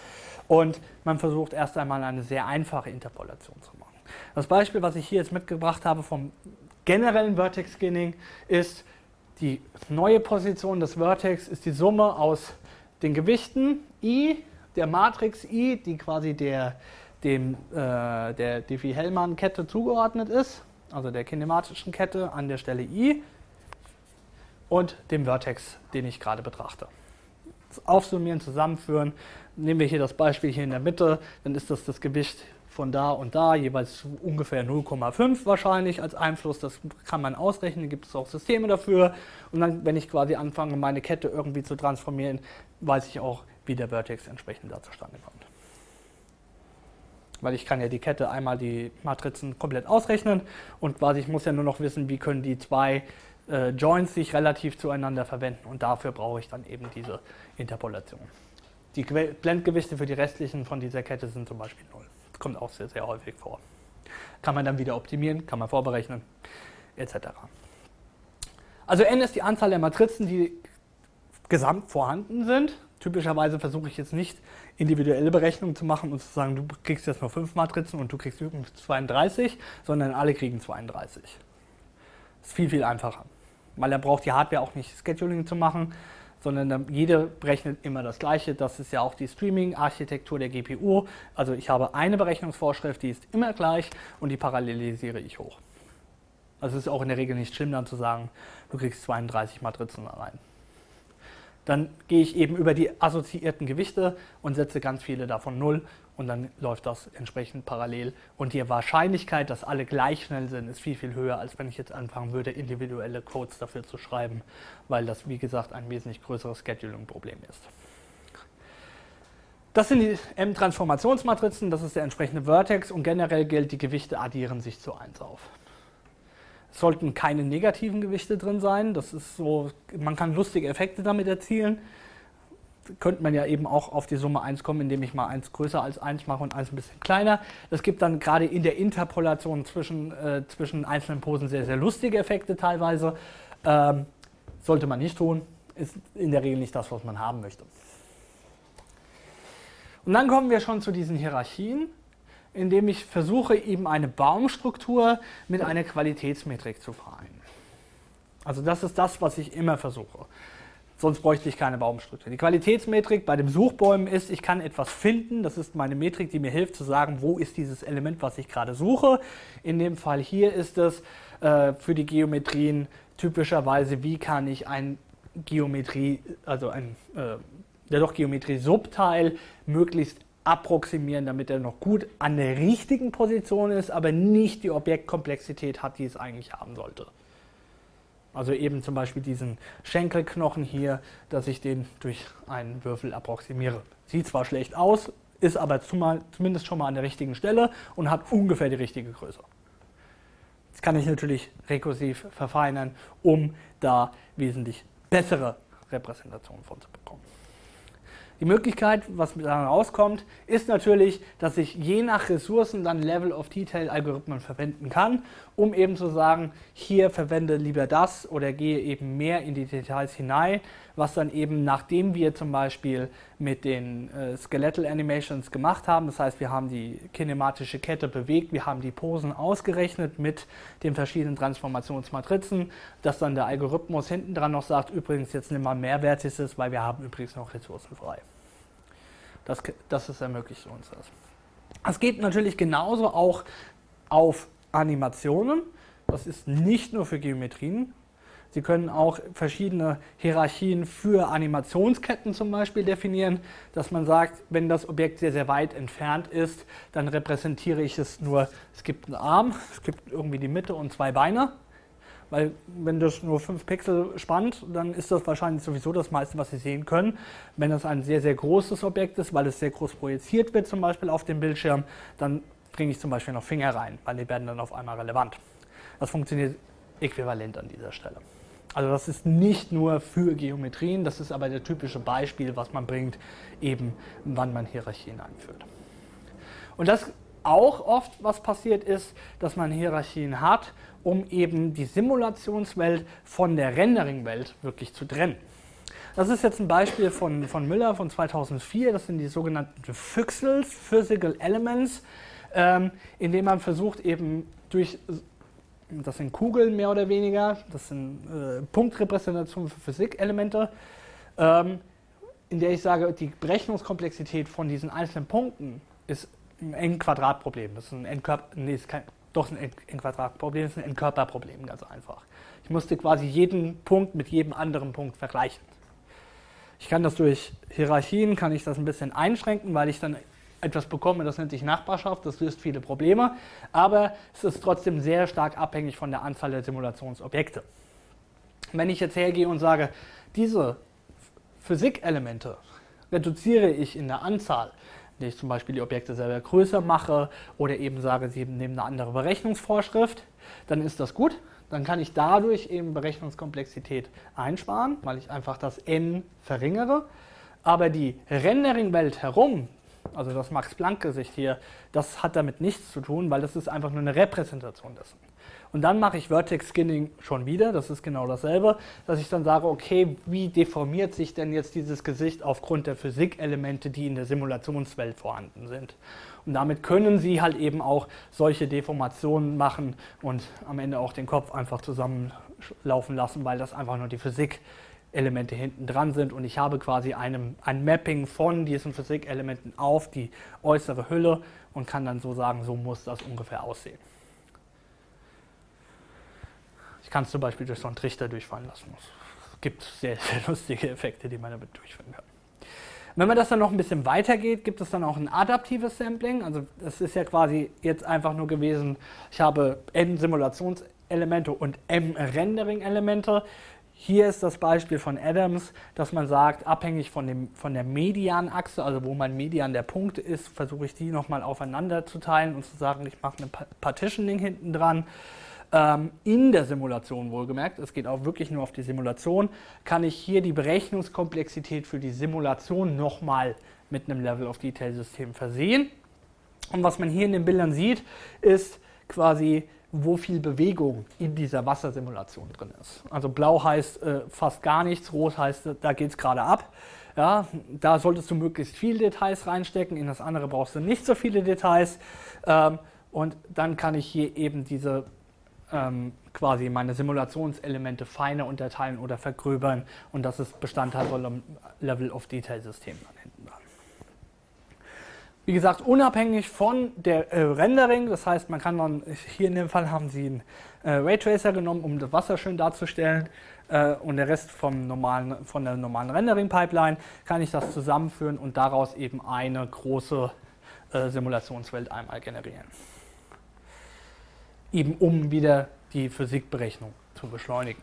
und man versucht erst einmal eine sehr einfache Interpolation zu machen. Das Beispiel, was ich hier jetzt mitgebracht habe vom generellen Vertex Skinning, ist die neue Position des Vertex ist die Summe aus den Gewichten I, der Matrix I, die quasi der, dem, äh, der Diffie-Hellman-Kette zugeordnet ist, also der kinematischen Kette an der Stelle I, und dem Vertex, den ich gerade betrachte. Das Aufsummieren, zusammenführen, nehmen wir hier das Beispiel hier in der Mitte, dann ist das das Gewicht von da und da, jeweils ungefähr null Komma fünf wahrscheinlich als Einfluss, das kann man ausrechnen, gibt es auch Systeme dafür. Und dann, wenn ich quasi anfange, meine Kette irgendwie zu transformieren, weiß ich auch, wie der Vertex entsprechend da zustande kommt. Weil ich kann ja die Kette einmal die Matrizen komplett ausrechnen und quasi ich muss ja nur noch wissen, wie können die zwei äh, Joints sich relativ zueinander verwenden und dafür brauche ich dann eben diese Interpolation. Die Blendgewichte für die restlichen von dieser Kette sind zum Beispiel null. Das kommt auch sehr, sehr häufig vor. Kann man dann wieder optimieren, kann man vorberechnen, et cetera. Also n ist die Anzahl der Matrizen, die gesamt vorhanden sind. Typischerweise versuche ich jetzt nicht individuelle Berechnungen zu machen und zu sagen, du kriegst jetzt nur fünf Matrizen und du kriegst übrigens zweiunddreißig, sondern alle kriegen zweiunddreißig. Das ist viel, viel einfacher. Weil er braucht die Hardware auch nicht Scheduling zu machen, sondern jede berechnet immer das Gleiche. Das ist ja auch die Streaming-Architektur der G P U. Also ich habe eine Berechnungsvorschrift, die ist immer gleich und die parallelisiere ich hoch. Also es ist auch in der Regel nicht schlimm, dann zu sagen, du kriegst zweiunddreißig Matrizen rein. Dann gehe ich eben über die assoziierten Gewichte und setze ganz viele davon null und dann läuft das entsprechend parallel. Und die Wahrscheinlichkeit, dass alle gleich schnell sind, ist viel, viel höher, als wenn ich jetzt anfangen würde, individuelle Codes dafür zu schreiben, weil das, wie gesagt, ein wesentlich größeres Scheduling-Problem ist. Das sind die M-Transformationsmatrizen, das ist der entsprechende Vertex und generell gilt, die Gewichte addieren sich zu eins auf. Es sollten keine negativen Gewichte drin sein, das ist so, man kann lustige Effekte damit erzielen. Könnte man ja eben auch auf die Summe eins kommen, indem ich mal eins größer als eins mache und eins ein bisschen kleiner. Das gibt dann gerade in der Interpolation zwischen, äh, zwischen einzelnen Posen sehr, sehr lustige Effekte teilweise. Ähm, sollte man nicht tun, ist in der Regel nicht das, was man haben möchte. Und dann kommen wir schon zu diesen Hierarchien, indem ich versuche, eben eine Baumstruktur mit einer Qualitätsmetrik zu vereinen. Also das ist das, was ich immer versuche. Sonst bräuchte ich keine Baumstruktur. Die Qualitätsmetrik bei den Suchbäumen ist, ich kann etwas finden, das ist meine Metrik, die mir hilft zu sagen, wo ist dieses Element, was ich gerade suche. In dem Fall hier ist es äh, für die Geometrien typischerweise, wie kann ich ein Geometrie, also ein äh, ja doch Geometrie-Subteil möglichst approximieren, damit er noch gut an der richtigen Position ist, aber nicht die Objektkomplexität hat, die es eigentlich haben sollte. Also eben zum Beispiel diesen Schenkelknochen hier, dass ich den durch einen Würfel approximiere. Sieht zwar schlecht aus, ist aber zumal, zumindest schon mal an der richtigen Stelle und hat ungefähr die richtige Größe. Das kann ich natürlich rekursiv verfeinern, um da wesentlich bessere Repräsentationen von zu bekommen. Die Möglichkeit, was da rauskommt, ist natürlich, dass ich je nach Ressourcen dann Level of Detail Algorithmen verwenden kann, um eben zu sagen, hier verwende lieber das oder gehe eben mehr in die Details hinein, was dann eben, nachdem wir zum Beispiel mit den äh, Skeletal Animations gemacht haben, das heißt, wir haben die kinematische Kette bewegt, wir haben die Posen ausgerechnet mit den verschiedenen Transformationsmatrizen, dass dann der Algorithmus hinten dran noch sagt, übrigens jetzt nimm mal mehr Vertices, weil wir haben übrigens noch Ressourcen frei. Das, das ist ermöglicht uns das. Es geht natürlich genauso auch auf Animationen. Das ist nicht nur für Geometrien. Sie können auch verschiedene Hierarchien für Animationsketten zum Beispiel definieren, dass man sagt, wenn das Objekt sehr, sehr weit entfernt ist, dann repräsentiere ich es nur, es gibt einen Arm, es gibt irgendwie die Mitte und zwei Beine. Weil wenn das nur fünf Pixel spannt, dann ist das wahrscheinlich sowieso das meiste, was Sie sehen können. Wenn das ein sehr, sehr großes Objekt ist, weil es sehr groß projiziert wird, zum Beispiel auf dem Bildschirm, dann bringe ich zum Beispiel noch Finger rein, weil die werden dann auf einmal relevant. Das funktioniert äquivalent an dieser Stelle. Also das ist nicht nur für Geometrien, das ist aber der typische Beispiel, was man bringt, eben wann man Hierarchien einführt. Und das auch oft, was passiert ist, dass man Hierarchien hat, um eben die Simulationswelt von der Rendering-Welt wirklich zu trennen. Das ist jetzt ein Beispiel von, von Müller von zweitausendvier. Das sind die sogenannten Phyxels, Physical Elements, ähm, indem man versucht eben durch, das sind Kugeln mehr oder weniger, das sind äh, Punktrepräsentationen für Physikelemente, ähm, in der ich sage, die Berechnungskomplexität von diesen einzelnen Punkten ist ein N-Quadrat-Problem. Das ist ein N-Körper, nee, ist kein, doch ein N-Quadrat-Problem, das ist ein N-Körper-Problem, ganz einfach. Ich musste quasi jeden Punkt mit jedem anderen Punkt vergleichen. Ich kann das durch Hierarchien, kann ich das ein bisschen einschränken, weil ich dann etwas bekomme, das nennt sich Nachbarschaft, das löst viele Probleme, aber es ist trotzdem sehr stark abhängig von der Anzahl der Simulationsobjekte. Wenn ich jetzt hergehe und sage, diese Physikelemente reduziere ich in der Anzahl, indem ich zum Beispiel die Objekte selber größer mache oder eben sage, sie nehmen eine andere Berechnungsvorschrift, dann ist das gut. Dann kann ich dadurch eben Berechnungskomplexität einsparen, weil ich einfach das N verringere. Aber die Rendering-Welt herum, also das Max-Planck-Gesicht hier, das hat damit nichts zu tun, weil das ist einfach nur eine Repräsentation dessen. Und dann mache ich Vertex Skinning schon wieder, das ist genau dasselbe, dass ich dann sage, okay, wie deformiert sich denn jetzt dieses Gesicht aufgrund der Physikelemente, die in der Simulationswelt vorhanden sind. Und damit können Sie halt eben auch solche Deformationen machen und am Ende auch den Kopf einfach zusammenlaufen lassen, weil das einfach nur die Physikelemente hinten dran sind und ich habe quasi einem, ein Mapping von diesen Physikelementen auf die äußere Hülle und kann dann so sagen, so muss das ungefähr aussehen. Ich kann es zum Beispiel durch so einen Trichter durchfallen lassen. Es gibt sehr, sehr lustige Effekte, die man damit durchführen kann. Wenn man das dann noch ein bisschen weitergeht, gibt es dann auch ein adaptives Sampling. Also das ist ja quasi jetzt einfach nur gewesen, ich habe n Simulationselemente und m Rendering-Elemente. Hier ist das Beispiel von Adams, dass man sagt, abhängig von, dem, von der Medianachse, also wo mein Median der Punkt ist, versuche ich die nochmal aufeinander zu teilen und zu sagen, ich mache eine Partitioning hinten dran. Ähm, in der Simulation wohlgemerkt, es geht auch wirklich nur auf die Simulation, kann ich hier die Berechnungskomplexität für die Simulation nochmal mit einem Level-of-Detail-System versehen. Und was man hier in den Bildern sieht, ist quasi, wo viel Bewegung in dieser Wassersimulation drin ist. Also blau heißt äh, fast gar nichts, rot heißt, da geht es gerade ab. Ja, da solltest du möglichst viele Details reinstecken, in das andere brauchst du nicht so viele Details. Ähm, und dann kann ich hier eben diese ähm, quasi meine Simulationselemente feiner unterteilen oder vergröbern und das ist Bestandteil von einem Level-of-Detail-System dann hinten dran. Wie gesagt, unabhängig von der äh, Rendering, das heißt, man kann dann, hier in dem Fall haben sie einen äh, Raytracer genommen, um das Wasser schön darzustellen äh, und der Rest vom normalen, von der normalen Rendering-Pipeline kann ich das zusammenführen und daraus eben eine große äh, Simulationswelt einmal generieren. Eben um wieder die Physikberechnung zu beschleunigen.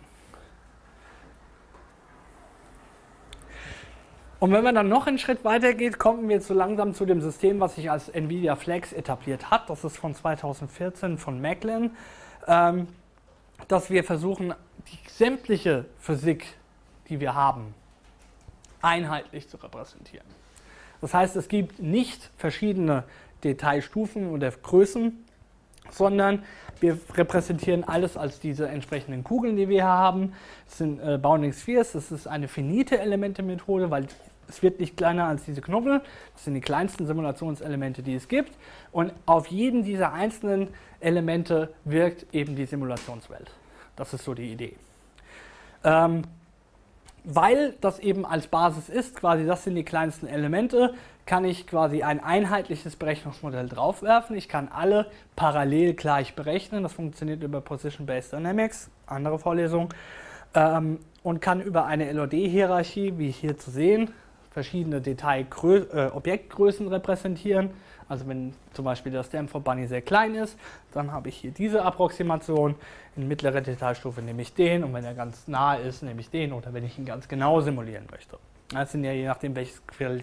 Und wenn man dann noch einen Schritt weiter geht, kommen wir so langsam zu dem System, was sich als NVIDIA Flex etabliert hat. Das ist von zweitausendvierzehn von Macklin, ähm, dass wir versuchen, die sämtliche Physik, die wir haben, einheitlich zu repräsentieren. Das heißt, es gibt nicht verschiedene Detailstufen oder Größen, sondern wir repräsentieren alles als diese entsprechenden Kugeln, die wir hier haben. Das sind äh, Bounding Spheres, das ist eine finite Elemente-Methode, weil es wird nicht kleiner als diese Knubbel. Das sind die kleinsten Simulationselemente, die es gibt. Und auf jeden dieser einzelnen Elemente wirkt eben die Simulationswelt. Das ist so die Idee. Ähm, weil das eben als Basis ist, quasi das sind die kleinsten Elemente, kann ich quasi ein einheitliches Berechnungsmodell draufwerfen. Ich kann alle parallel gleich berechnen. Das funktioniert über Position-Based Dynamics, andere Vorlesung. Ähm, und kann über eine L O D-Hierarchie, wie hier zu sehen, verschiedene Detail-Objektgrößen äh, repräsentieren. Also wenn zum Beispiel der Stanford Bunny sehr klein ist, dann habe ich hier diese Approximation. In mittlerer Detailstufe nehme ich den und wenn er ganz nah ist, nehme ich den oder wenn ich ihn ganz genau simulieren möchte. Das sind ja je nachdem, welches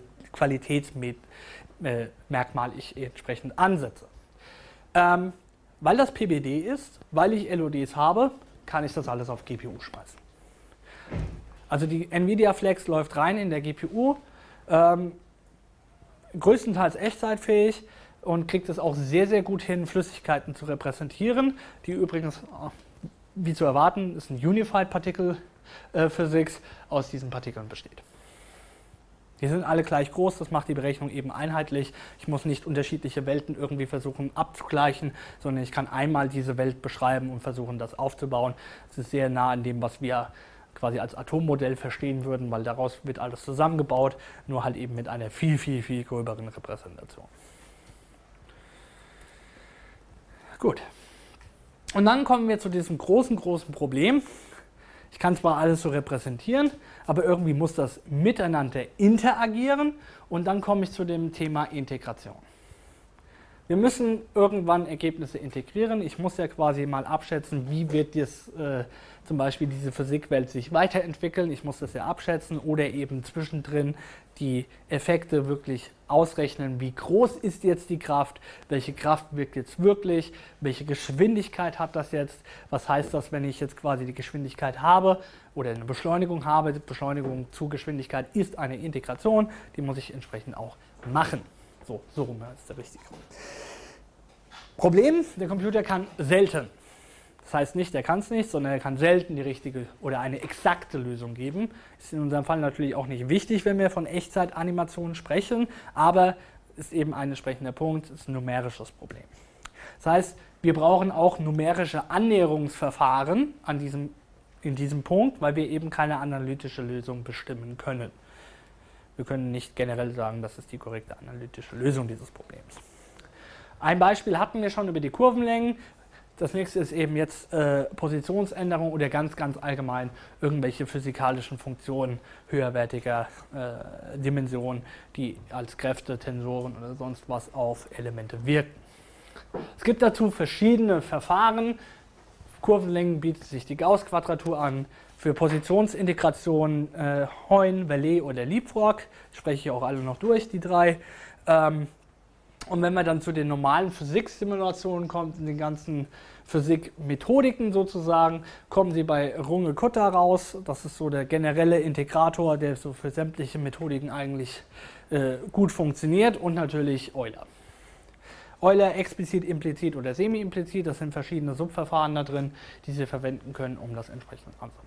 Qualitätsmerkmal ich entsprechend ansetze. Ähm, weil das P B D ist, weil ich L O Ds habe, kann ich das alles auf G P U schmeißen. Also die NVIDIA Flex läuft rein in der G P U, ähm, größtenteils echtzeitfähig und kriegt es auch sehr, sehr gut hin, Flüssigkeiten zu repräsentieren, die übrigens, wie zu erwarten, ist ein Unified Particle Quantenphysik aus diesen Partikeln besteht. Die sind alle gleich groß, das macht die Berechnung eben einheitlich. Ich muss nicht unterschiedliche Welten irgendwie versuchen abzugleichen, sondern ich kann einmal diese Welt beschreiben und versuchen, das aufzubauen. Es ist sehr nah an dem, was wir quasi als Atommodell verstehen würden, weil daraus wird alles zusammengebaut, nur halt eben mit einer viel, viel, viel gröberen Repräsentation. Gut. Und dann kommen wir zu diesem großen, großen Problem. Ich kann zwar alles so repräsentieren, aber irgendwie muss das miteinander interagieren und dann komme ich zu dem Thema Integration. Wir müssen irgendwann Ergebnisse integrieren. Ich muss ja quasi mal abschätzen, wie wird das, äh, zum Beispiel diese Physikwelt sich weiterentwickeln. Ich muss das ja abschätzen oder eben zwischendrin die Effekte wirklich ausrechnen. Wie groß ist jetzt die Kraft? Welche Kraft wirkt jetzt wirklich? Welche Geschwindigkeit hat das jetzt? Was heißt das, wenn ich jetzt quasi die Geschwindigkeit habe oder eine Beschleunigung habe? Die Beschleunigung zu Geschwindigkeit ist eine Integration. Die muss ich entsprechend auch machen. So, so rum ist der richtige. Problem, der Computer kann selten. Das heißt nicht, er kann es nicht, sondern er kann selten die richtige oder eine exakte Lösung geben. Ist in unserem Fall natürlich auch nicht wichtig, wenn wir von Echtzeitanimationen sprechen, aber ist eben ein entsprechender Punkt, ist ein numerisches Problem. Das heißt, wir brauchen auch numerische Annäherungsverfahren an diesem, in diesem Punkt, weil wir eben keine analytische Lösung bestimmen können. Wir können nicht generell sagen, das ist die korrekte analytische Lösung dieses Problems. Ein Beispiel hatten wir schon über die Kurvenlängen. Das nächste ist eben jetzt äh, Positionsänderung oder ganz, ganz allgemein irgendwelche physikalischen Funktionen höherwertiger äh, Dimensionen, die als Kräfte, Tensoren oder sonst was auf Elemente wirken. Es gibt dazu verschiedene Verfahren. Kurvenlängen bietet sich die Gauß-Quadratur an. Für Positionsintegration äh, Hoyne, Verlet oder Leapfrog, spreche ich auch alle noch durch, die drei. Ähm, und wenn man dann zu den normalen Physiksimulationen kommt, in den ganzen Physikmethodiken sozusagen, kommen sie bei Runge-Kutta raus. Das ist so der generelle Integrator, der so für sämtliche Methodiken eigentlich äh, gut funktioniert, und natürlich Euler. Euler explizit, implizit oder semi-implizit, das sind verschiedene Subverfahren da drin, die Sie verwenden können, um das entsprechend anzumachen.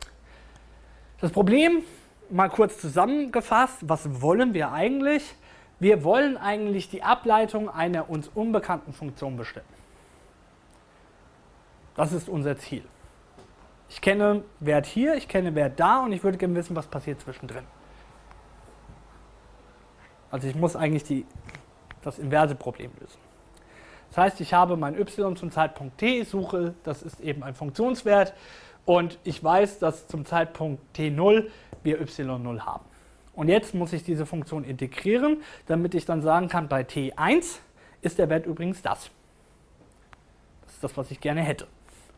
Das Problem, mal kurz zusammengefasst, was wollen wir eigentlich? Wir wollen eigentlich die Ableitung einer uns unbekannten Funktion bestimmen. Das ist unser Ziel. Ich kenne Wert hier, ich kenne Wert da und ich würde gerne wissen, was passiert zwischendrin. Also ich muss eigentlich die, das inverse Problem lösen. Das heißt, ich habe mein y zum Zeitpunkt t, suche, das ist eben ein Funktionswert, und ich weiß, dass zum Zeitpunkt t null wir y null haben. Und jetzt muss ich diese Funktion integrieren, damit ich dann sagen kann, bei t eins ist der Wert übrigens das. Das ist das, was ich gerne hätte.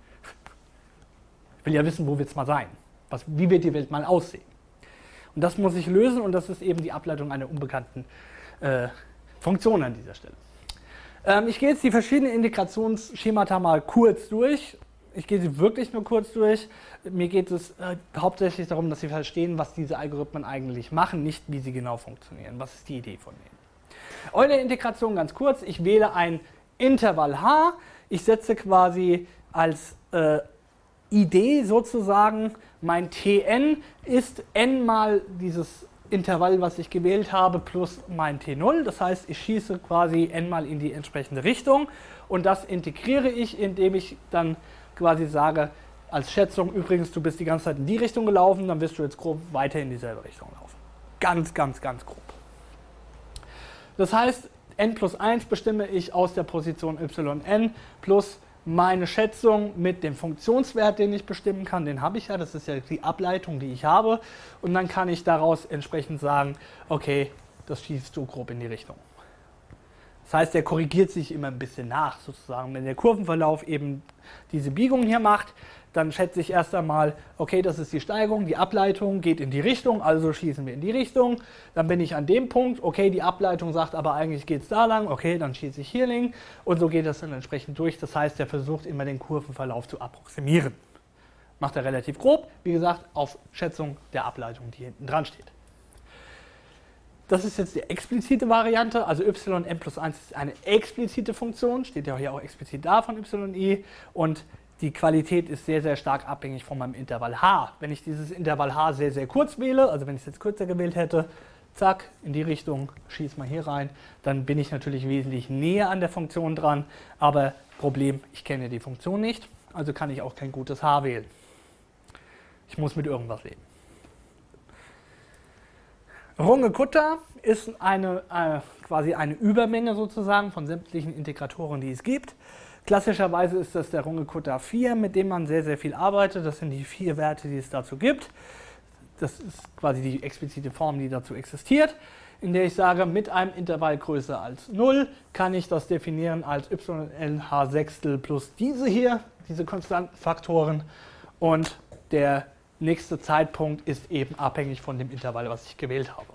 Ich will ja wissen, wo wird es mal sein? Was, wie wird die Welt mal aussehen? Und das muss ich lösen, und das ist eben die Ableitung einer unbekannten äh, Funktion an dieser Stelle. Ähm, ich gehe jetzt die verschiedenen Integrationsschemata mal kurz durch. Ich gehe sie wirklich nur kurz durch. Mir geht es äh, hauptsächlich darum, dass Sie verstehen, was diese Algorithmen eigentlich machen, nicht wie sie genau funktionieren. Was ist die Idee von denen? Euler-Integration ganz kurz. Ich wähle ein Intervall h. Ich setze quasi als äh, Idee sozusagen, mein Tn ist n mal dieses Intervall, was ich gewählt habe, plus mein t null. Das heißt, ich schieße quasi n mal in die entsprechende Richtung, und das integriere ich, indem ich dann quasi sage, als Schätzung, übrigens, du bist die ganze Zeit in die Richtung gelaufen, dann wirst du jetzt grob weiter in dieselbe Richtung laufen. Ganz, ganz, ganz grob. Das heißt, n plus eins bestimme ich aus der Position yn plus meine Schätzung mit dem Funktionswert, den ich bestimmen kann, den habe ich ja, das ist ja die Ableitung, die ich habe, und dann kann ich daraus entsprechend sagen, okay, das schießt so grob in die Richtung. Das heißt, der korrigiert sich immer ein bisschen nach, sozusagen. Wenn der Kurvenverlauf eben diese Biegung hier macht, dann schätze ich erst einmal, okay, das ist die Steigung, die Ableitung geht in die Richtung, also schießen wir in die Richtung. Dann bin ich an dem Punkt, okay, die Ableitung sagt aber eigentlich geht es da lang, okay, dann schieße ich hier lang, und so geht das dann entsprechend durch. Das heißt, er versucht immer den Kurvenverlauf zu approximieren. Macht er relativ grob, wie gesagt, auf Schätzung der Ableitung, die hinten dran steht. Das ist jetzt die explizite Variante, also yn plus eins ist eine explizite Funktion, steht ja hier auch explizit da von yi, und die Qualität ist sehr, sehr stark abhängig von meinem Intervall h. Wenn ich dieses Intervall h sehr, sehr kurz wähle, also wenn ich es jetzt kürzer gewählt hätte, zack, in die Richtung, schieß mal hier rein, dann bin ich natürlich wesentlich näher an der Funktion dran, aber Problem, ich kenne die Funktion nicht, also kann ich auch kein gutes h wählen. Ich muss mit irgendwas leben. Runge-Kutta ist eine, äh, quasi eine Übermenge sozusagen von sämtlichen Integratoren, die es gibt. Klassischerweise ist das der Runge-Kutta vier, mit dem man sehr, sehr viel arbeitet. Das sind die vier Werte, die es dazu gibt. Das ist quasi die explizite Form, die dazu existiert, in der ich sage, mit einem Intervall größer als null kann ich das definieren als y n h Sechstel plus diese hier, diese konstanten Faktoren. Und der nächste Zeitpunkt ist eben abhängig von dem Intervall, was ich gewählt habe.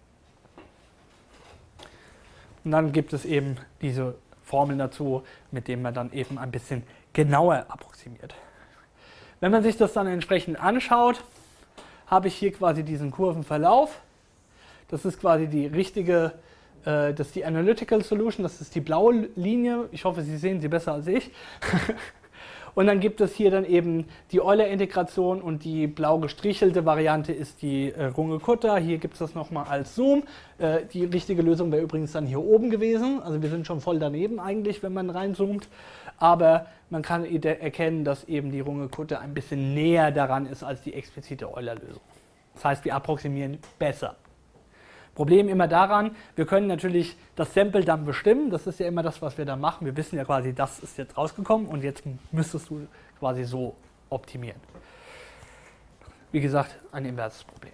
Und dann gibt es eben diese Formeln dazu, mit denen man dann eben ein bisschen genauer approximiert. Wenn man sich das dann entsprechend anschaut, habe ich hier quasi diesen Kurvenverlauf. Das ist quasi die richtige, äh, das ist die Analytical Solution, das ist die blaue Linie. Ich hoffe, Sie sehen sie besser als ich. Und dann gibt es hier dann eben die Euler-Integration und die blau gestrichelte Variante ist die äh, Runge-Kutta. Hier gibt es das nochmal als Zoom. Äh, die richtige Lösung wäre übrigens dann hier oben gewesen. Also wir sind schon voll daneben eigentlich, wenn man reinzoomt. Aber man kann erkennen, dass eben die Runge-Kutta ein bisschen näher daran ist als die explizite Euler-Lösung. Das heißt, wir approximieren besser. Problem immer daran, wir können natürlich das Sample dann bestimmen, das ist ja immer das, was wir dann machen. Wir wissen ja quasi, das ist jetzt rausgekommen und jetzt müsstest du quasi so optimieren. Wie gesagt, ein inverses Problem.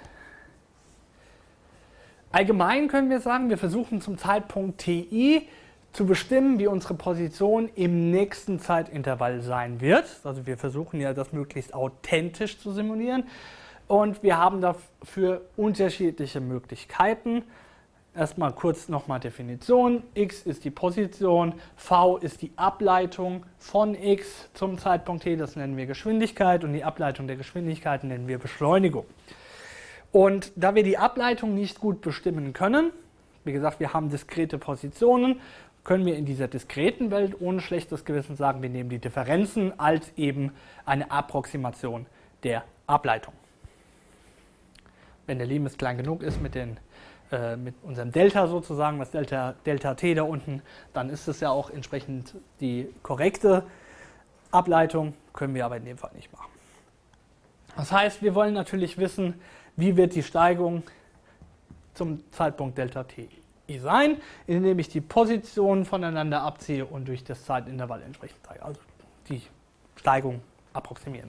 Allgemein können wir sagen, wir versuchen zum Zeitpunkt Ti zu bestimmen, wie unsere Position im nächsten Zeitintervall sein wird. Also wir versuchen ja, das möglichst authentisch zu simulieren. Und wir haben dafür unterschiedliche Möglichkeiten. Erstmal kurz nochmal Definition. X ist die Position, V ist die Ableitung von X zum Zeitpunkt T, das nennen wir Geschwindigkeit, und die Ableitung der Geschwindigkeit nennen wir Beschleunigung. Und da wir die Ableitung nicht gut bestimmen können, wie gesagt, wir haben diskrete Positionen, können wir in dieser diskreten Welt ohne schlechtes Gewissen sagen, wir nehmen die Differenzen als eben eine Approximation der Ableitung. Wenn der Limes klein genug ist mit, den, äh, mit unserem Delta sozusagen, das Delta, Delta T da unten, dann ist es ja auch entsprechend die korrekte Ableitung, können wir aber in dem Fall nicht machen. Das heißt, wir wollen natürlich wissen, wie wird die Steigung zum Zeitpunkt Delta T sein, indem ich die Positionen voneinander abziehe und durch das Zeitintervall entsprechend zeige. Also die Steigung approximieren.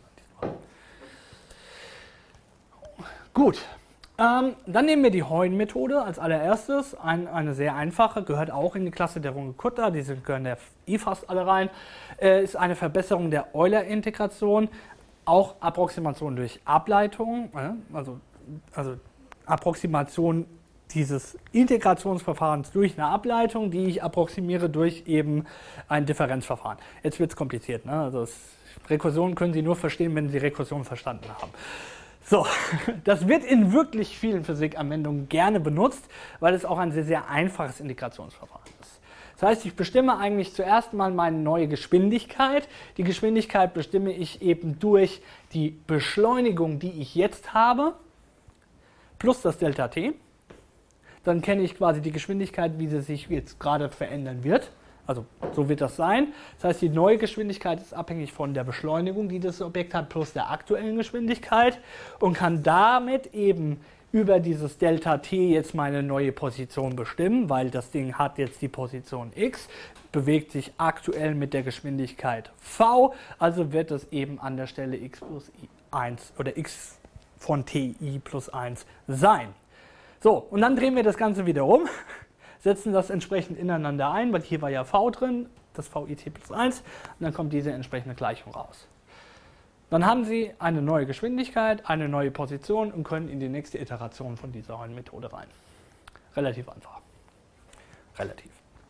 Gut. Ähm, dann nehmen wir die Heun-Methode als allererstes, ein, eine sehr einfache, gehört auch in die Klasse der Runge-Kutta, diese gehören der eh fast alle rein, äh, ist eine Verbesserung der Euler-Integration, auch Approximation durch Ableitung, äh, also, also Approximation dieses Integrationsverfahrens durch eine Ableitung, die ich approximiere durch eben ein Differenzverfahren. Jetzt wird es kompliziert, ne? Also es, Rekursion können Sie nur verstehen, wenn Sie Rekursion verstanden haben. So, das wird in wirklich vielen Physikanwendungen gerne benutzt, weil es auch ein sehr, sehr einfaches Integrationsverfahren ist. Das heißt, ich bestimme eigentlich zuerst mal meine neue Geschwindigkeit. Die Geschwindigkeit bestimme ich eben durch die Beschleunigung, die ich jetzt habe, plus das Delta T. Dann kenne ich quasi die Geschwindigkeit, wie sie sich jetzt gerade verändern wird. Also so wird das sein. Das heißt, die neue Geschwindigkeit ist abhängig von der Beschleunigung, die das Objekt hat, plus der aktuellen Geschwindigkeit und kann damit eben über dieses Delta T jetzt meine neue Position bestimmen, weil das Ding hat jetzt die Position x, bewegt sich aktuell mit der Geschwindigkeit v, also wird es eben an der Stelle x plus eins oder x von Ti plus eins sein. So, und dann drehen wir das Ganze wieder um. Setzen das entsprechend ineinander ein, weil hier war ja v drin, das Vit plus eins, und dann kommt diese entsprechende Gleichung raus. Dann haben Sie eine neue Geschwindigkeit, eine neue Position und können in die nächste Iteration von dieser neuen Methode rein. Relativ einfach. Relativ.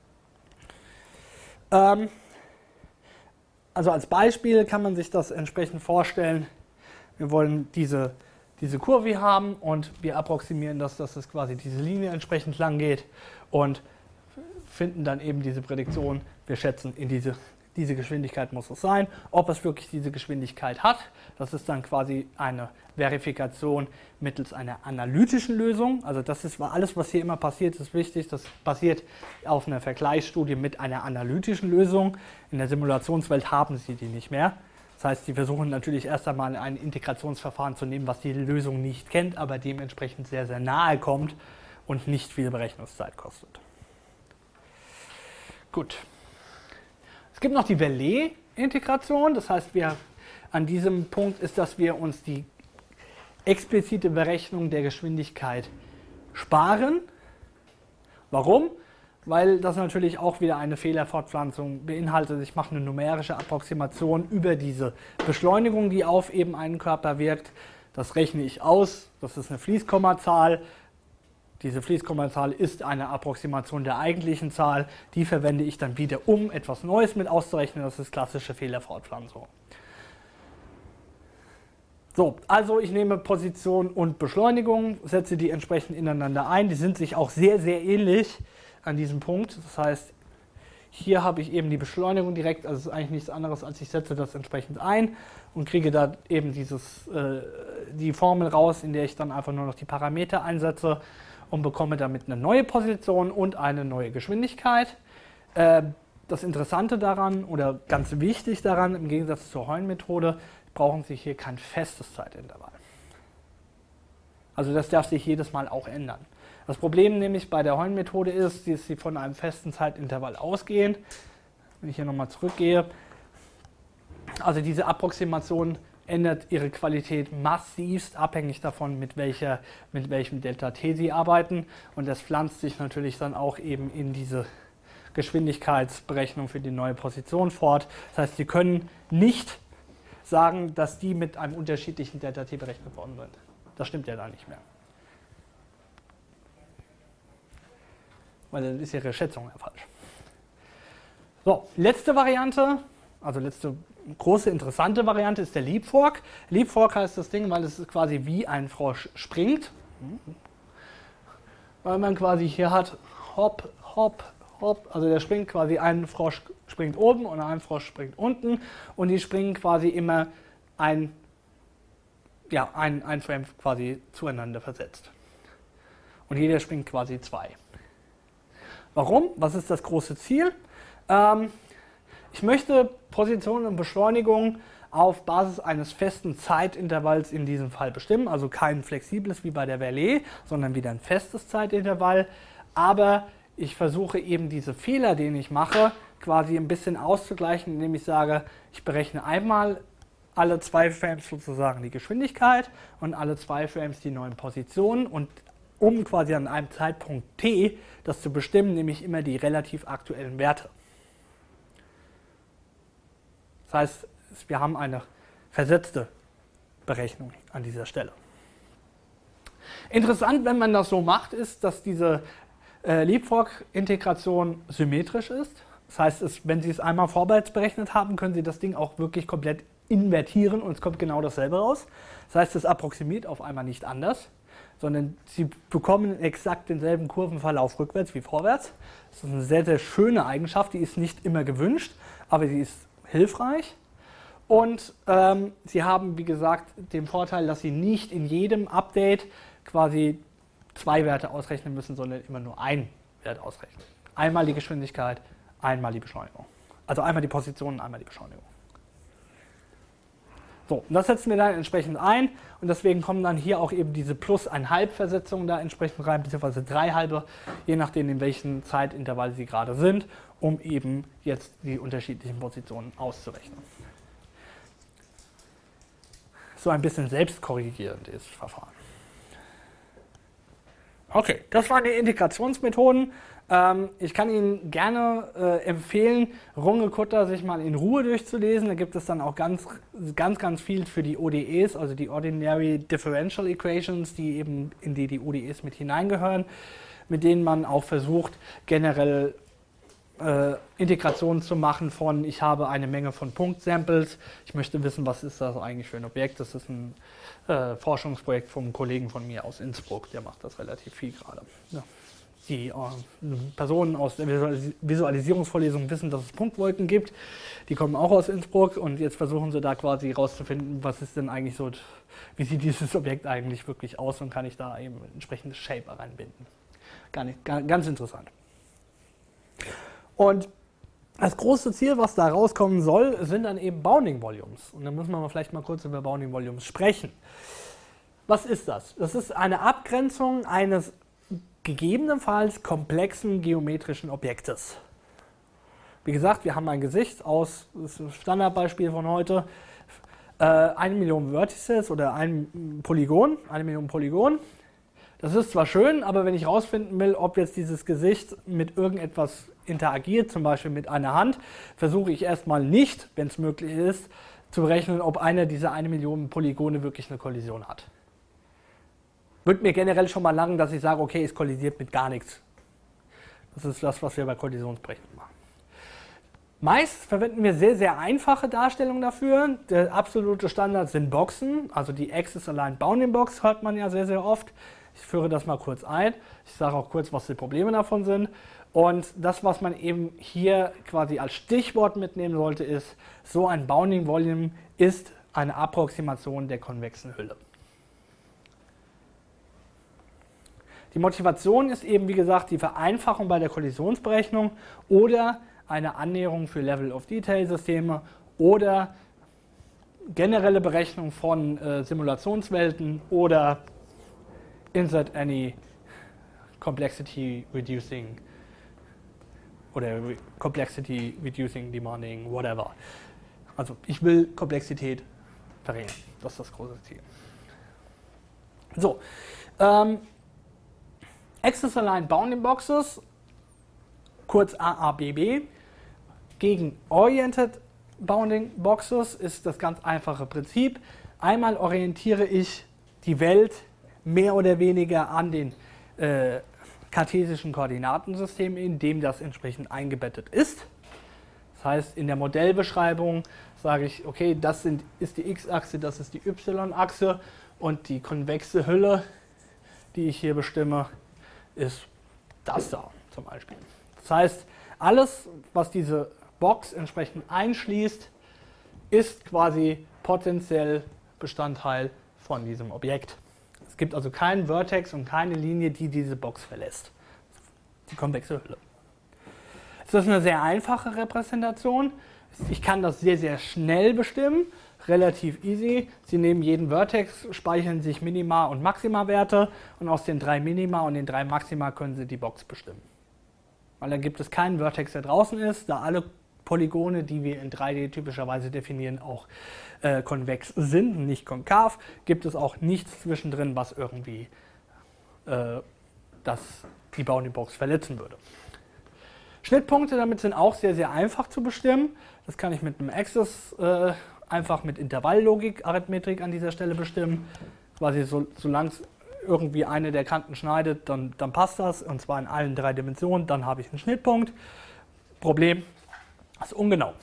Ähm, also als Beispiel kann man sich das entsprechend vorstellen, wir wollen diese, diese Kurve haben und wir approximieren das, dass es quasi diese Linie entsprechend lang geht und finden dann eben diese Prädiktion, wir schätzen in diese diese Geschwindigkeit muss es sein. Ob es wirklich diese Geschwindigkeit hat, das ist dann quasi eine Verifikation mittels einer analytischen Lösung. Also das ist alles, was hier immer passiert, ist wichtig. Das basiert auf einer Vergleichsstudie mit einer analytischen Lösung. In der Simulationswelt haben Sie die nicht mehr. Das heißt, Sie versuchen natürlich erst einmal ein Integrationsverfahren zu nehmen, was die Lösung nicht kennt, aber dementsprechend sehr, sehr nahe kommt und nicht viel Berechnungszeit kostet. Gut. Es gibt noch die Verlet-Integration. Das heißt, wir an diesem Punkt ist, dass wir uns die explizite Berechnung der Geschwindigkeit sparen. Warum? Weil das natürlich auch wieder eine Fehlerfortpflanzung beinhaltet. Ich mache eine numerische Approximation über diese Beschleunigung, die auf eben einen Körper wirkt. Das rechne ich aus. Das ist eine Fließkommazahl. Diese Fließkommazahl ist eine Approximation der eigentlichen Zahl. Die verwende ich dann wieder, um etwas Neues mit auszurechnen. Das ist klassische Fehlerfortpflanzung. So, also ich nehme Position und Beschleunigung, setze die entsprechend ineinander ein. Die sind sich auch sehr, sehr ähnlich an diesem Punkt. Das heißt, hier habe ich eben die Beschleunigung direkt, also es ist eigentlich nichts anderes, als ich setze das entsprechend ein und kriege da eben dieses, äh, die Formel raus, in der ich dann einfach nur noch die Parameter einsetze und bekomme damit eine neue Position und eine neue Geschwindigkeit. Äh, das Interessante daran oder ganz wichtig daran, im Gegensatz zur Heun-Methode, brauchen Sie hier kein festes Zeitintervall. Also das darf sich jedes Mal auch ändern. Das Problem nämlich bei der Heun-Methode ist, dass Sie von einem festen Zeitintervall ausgehen. Wenn ich hier nochmal zurückgehe, also diese Approximation ändert ihre Qualität massivst, abhängig davon, mit, welcher, mit welchem Delta T Sie arbeiten. Und das pflanzt sich natürlich dann auch eben in diese Geschwindigkeitsberechnung für die neue Position fort. Das heißt, Sie können nicht sagen, dass die mit einem unterschiedlichen Delta T berechnet worden sind. Das stimmt ja da nicht mehr. Weil dann ist Ihre Schätzung ja falsch. So, letzte Variante, also letzte große interessante Variante ist der Leapfrog. Leapfrog heißt das Ding, weil es quasi wie ein Frosch springt. Weil man quasi hier hat, hopp, hopp, hopp, also der springt quasi, ein Frosch springt oben und ein Frosch springt unten und die springen quasi immer ein, ja, ein, ein Frame quasi zueinander versetzt. Und jeder springt quasi zwei. Warum? Was ist das große Ziel? Ähm, ich möchte Position und Beschleunigung auf Basis eines festen Zeitintervalls in diesem Fall bestimmen, also kein flexibles wie bei der Verlet, sondern wieder ein festes Zeitintervall, aber ich versuche eben diese Fehler, den ich mache, quasi ein bisschen auszugleichen, indem ich sage, ich berechne einmal alle zwei Frames sozusagen die Geschwindigkeit und alle zwei Frames die neuen Positionen und um quasi an einem Zeitpunkt t das zu bestimmen, nehme ich immer die relativ aktuellen Werte. Das heißt, wir haben eine versetzte Berechnung an dieser Stelle. Interessant, wenn man das so macht, ist, dass diese äh, Leapfrog-Integration symmetrisch ist. Das heißt, es, wenn Sie es einmal vorwärts berechnet haben, können Sie das Ding auch wirklich komplett invertieren und es kommt genau dasselbe raus. Das heißt, es approximiert auf einmal nicht anders, sondern Sie bekommen exakt denselben Kurvenverlauf rückwärts wie vorwärts. Das ist eine sehr, sehr schöne Eigenschaft, die ist nicht immer gewünscht, aber sie ist hilfreich. Und ähm, Sie haben, wie gesagt, den Vorteil, dass Sie nicht in jedem Update quasi zwei Werte ausrechnen müssen, sondern immer nur einen Wert ausrechnen. Einmal die Geschwindigkeit, einmal die Beschleunigung. Also einmal die Position, einmal die Beschleunigung. So, und das setzen wir dann entsprechend ein und deswegen kommen dann hier auch eben diese plus ein halb Versetzungen da entsprechend rein, beziehungsweise drei halbe, je nachdem in welchem Zeitintervall Sie gerade sind, um eben jetzt die unterschiedlichen Positionen auszurechnen. So ein bisschen selbstkorrigierendes Verfahren. Okay, das waren die Integrationsmethoden. Ähm, ich kann Ihnen gerne äh, empfehlen, Runge-Kutta sich mal in Ruhe durchzulesen. Da gibt es dann auch ganz, ganz, ganz viel für die O D Es, also die Ordinary Differential Equations, die eben in die die O D Es mit hineingehören, mit denen man auch versucht, generell äh, Integrationen zu machen von, ich habe eine Menge von Punktsamples, ich möchte wissen, was ist das eigentlich für ein Objekt. Das ist ein äh, Forschungsprojekt vom Kollegen von mir aus Innsbruck, der macht das relativ viel gerade. Ja. die äh, Personen aus der Visualis Visualisierungsvorlesung wissen, dass es Punktwolken gibt. Die kommen auch aus Innsbruck und jetzt versuchen sie da quasi rauszufinden, was ist denn eigentlich so, wie sieht dieses Objekt eigentlich wirklich aus und kann ich da eben entsprechendes Shape reinbinden. Gar nicht, gar, ganz interessant. Und das große Ziel, was da rauskommen soll, sind dann eben Bounding Volumes. Und dann müssen wir mal vielleicht mal kurz über Bounding Volumes sprechen. Was ist das? Das ist eine Abgrenzung eines gegebenenfalls komplexen geometrischen Objektes. Wie gesagt, wir haben ein Gesicht aus, das ist ein Standardbeispiel von heute, äh, eine Million Vertices oder ein Polygon, eine Million Polygon. Das ist zwar schön, aber wenn ich herausfinden will, ob jetzt dieses Gesicht mit irgendetwas interagiert, zum Beispiel mit einer Hand, versuche ich erstmal nicht, wenn es möglich ist, zu berechnen, ob einer dieser eine Million Polygone wirklich eine Kollision hat. Wird mir generell schon mal langen, dass ich sage, okay, es kollidiert mit gar nichts. Das ist das, was wir bei Kollisionsberechnung machen. Meist verwenden wir sehr, sehr einfache Darstellungen dafür. Der absolute Standard sind Boxen, also die Axis-Aligned Bounding Box hört man ja sehr, sehr oft. Ich führe das mal kurz ein. Ich sage auch kurz, was die Probleme davon sind. Und das, was man eben hier quasi als Stichwort mitnehmen sollte, ist, so ein Bounding Volume ist eine Approximation der konvexen Hülle. Die Motivation ist eben, wie gesagt, die Vereinfachung bei der Kollisionsberechnung oder eine Annäherung für Level-of-Detail-Systeme oder generelle Berechnung von äh, Simulationswelten oder Insert any Complexity Reducing oder Complexity Reducing Demanding, whatever. Also ich will Komplexität verringern. Das ist das große Ziel. So, ähm, Axis-Aligned Bounding Boxes, kurz A A B B, gegen Oriented Bounding Boxes ist das ganz einfache Prinzip. Einmal orientiere ich die Welt mehr oder weniger an den äh, kartesischen Koordinatensystem, in dem das entsprechend eingebettet ist. Das heißt, in der Modellbeschreibung sage ich, okay, das sind, ist die X-Achse, das ist die Y-Achse und die konvexe Hülle, die ich hier bestimme, ist das da zum Beispiel. Das heißt, alles, was diese Box entsprechend einschließt, ist quasi potenziell Bestandteil von diesem Objekt. Es gibt also keinen Vertex und keine Linie, die diese Box verlässt. Die konvexe Hülle. Das ist eine sehr einfache Repräsentation. Ich kann das sehr, sehr schnell bestimmen. Relativ easy. Sie nehmen jeden Vertex, speichern sich Minima- und Maxima-Werte und aus den drei Minima und den drei Maxima können Sie die Box bestimmen. Weil dann gibt es keinen Vertex, der draußen ist, da alle Polygone, die wir in drei D typischerweise definieren, auch äh, konvex sind, nicht konkav, gibt es auch nichts zwischendrin, was irgendwie äh, das, die Bounding Box verletzen würde. Schnittpunkte damit sind auch sehr, sehr einfach zu bestimmen. Das kann ich mit einem Axis äh, einfach mit Intervalllogik, Arithmetik an dieser Stelle bestimmen. Quasi so, solange es irgendwie eine der Kanten schneidet, dann, dann passt das, und zwar in allen drei Dimensionen, dann habe ich einen Schnittpunkt. Problem, das ist ungenau.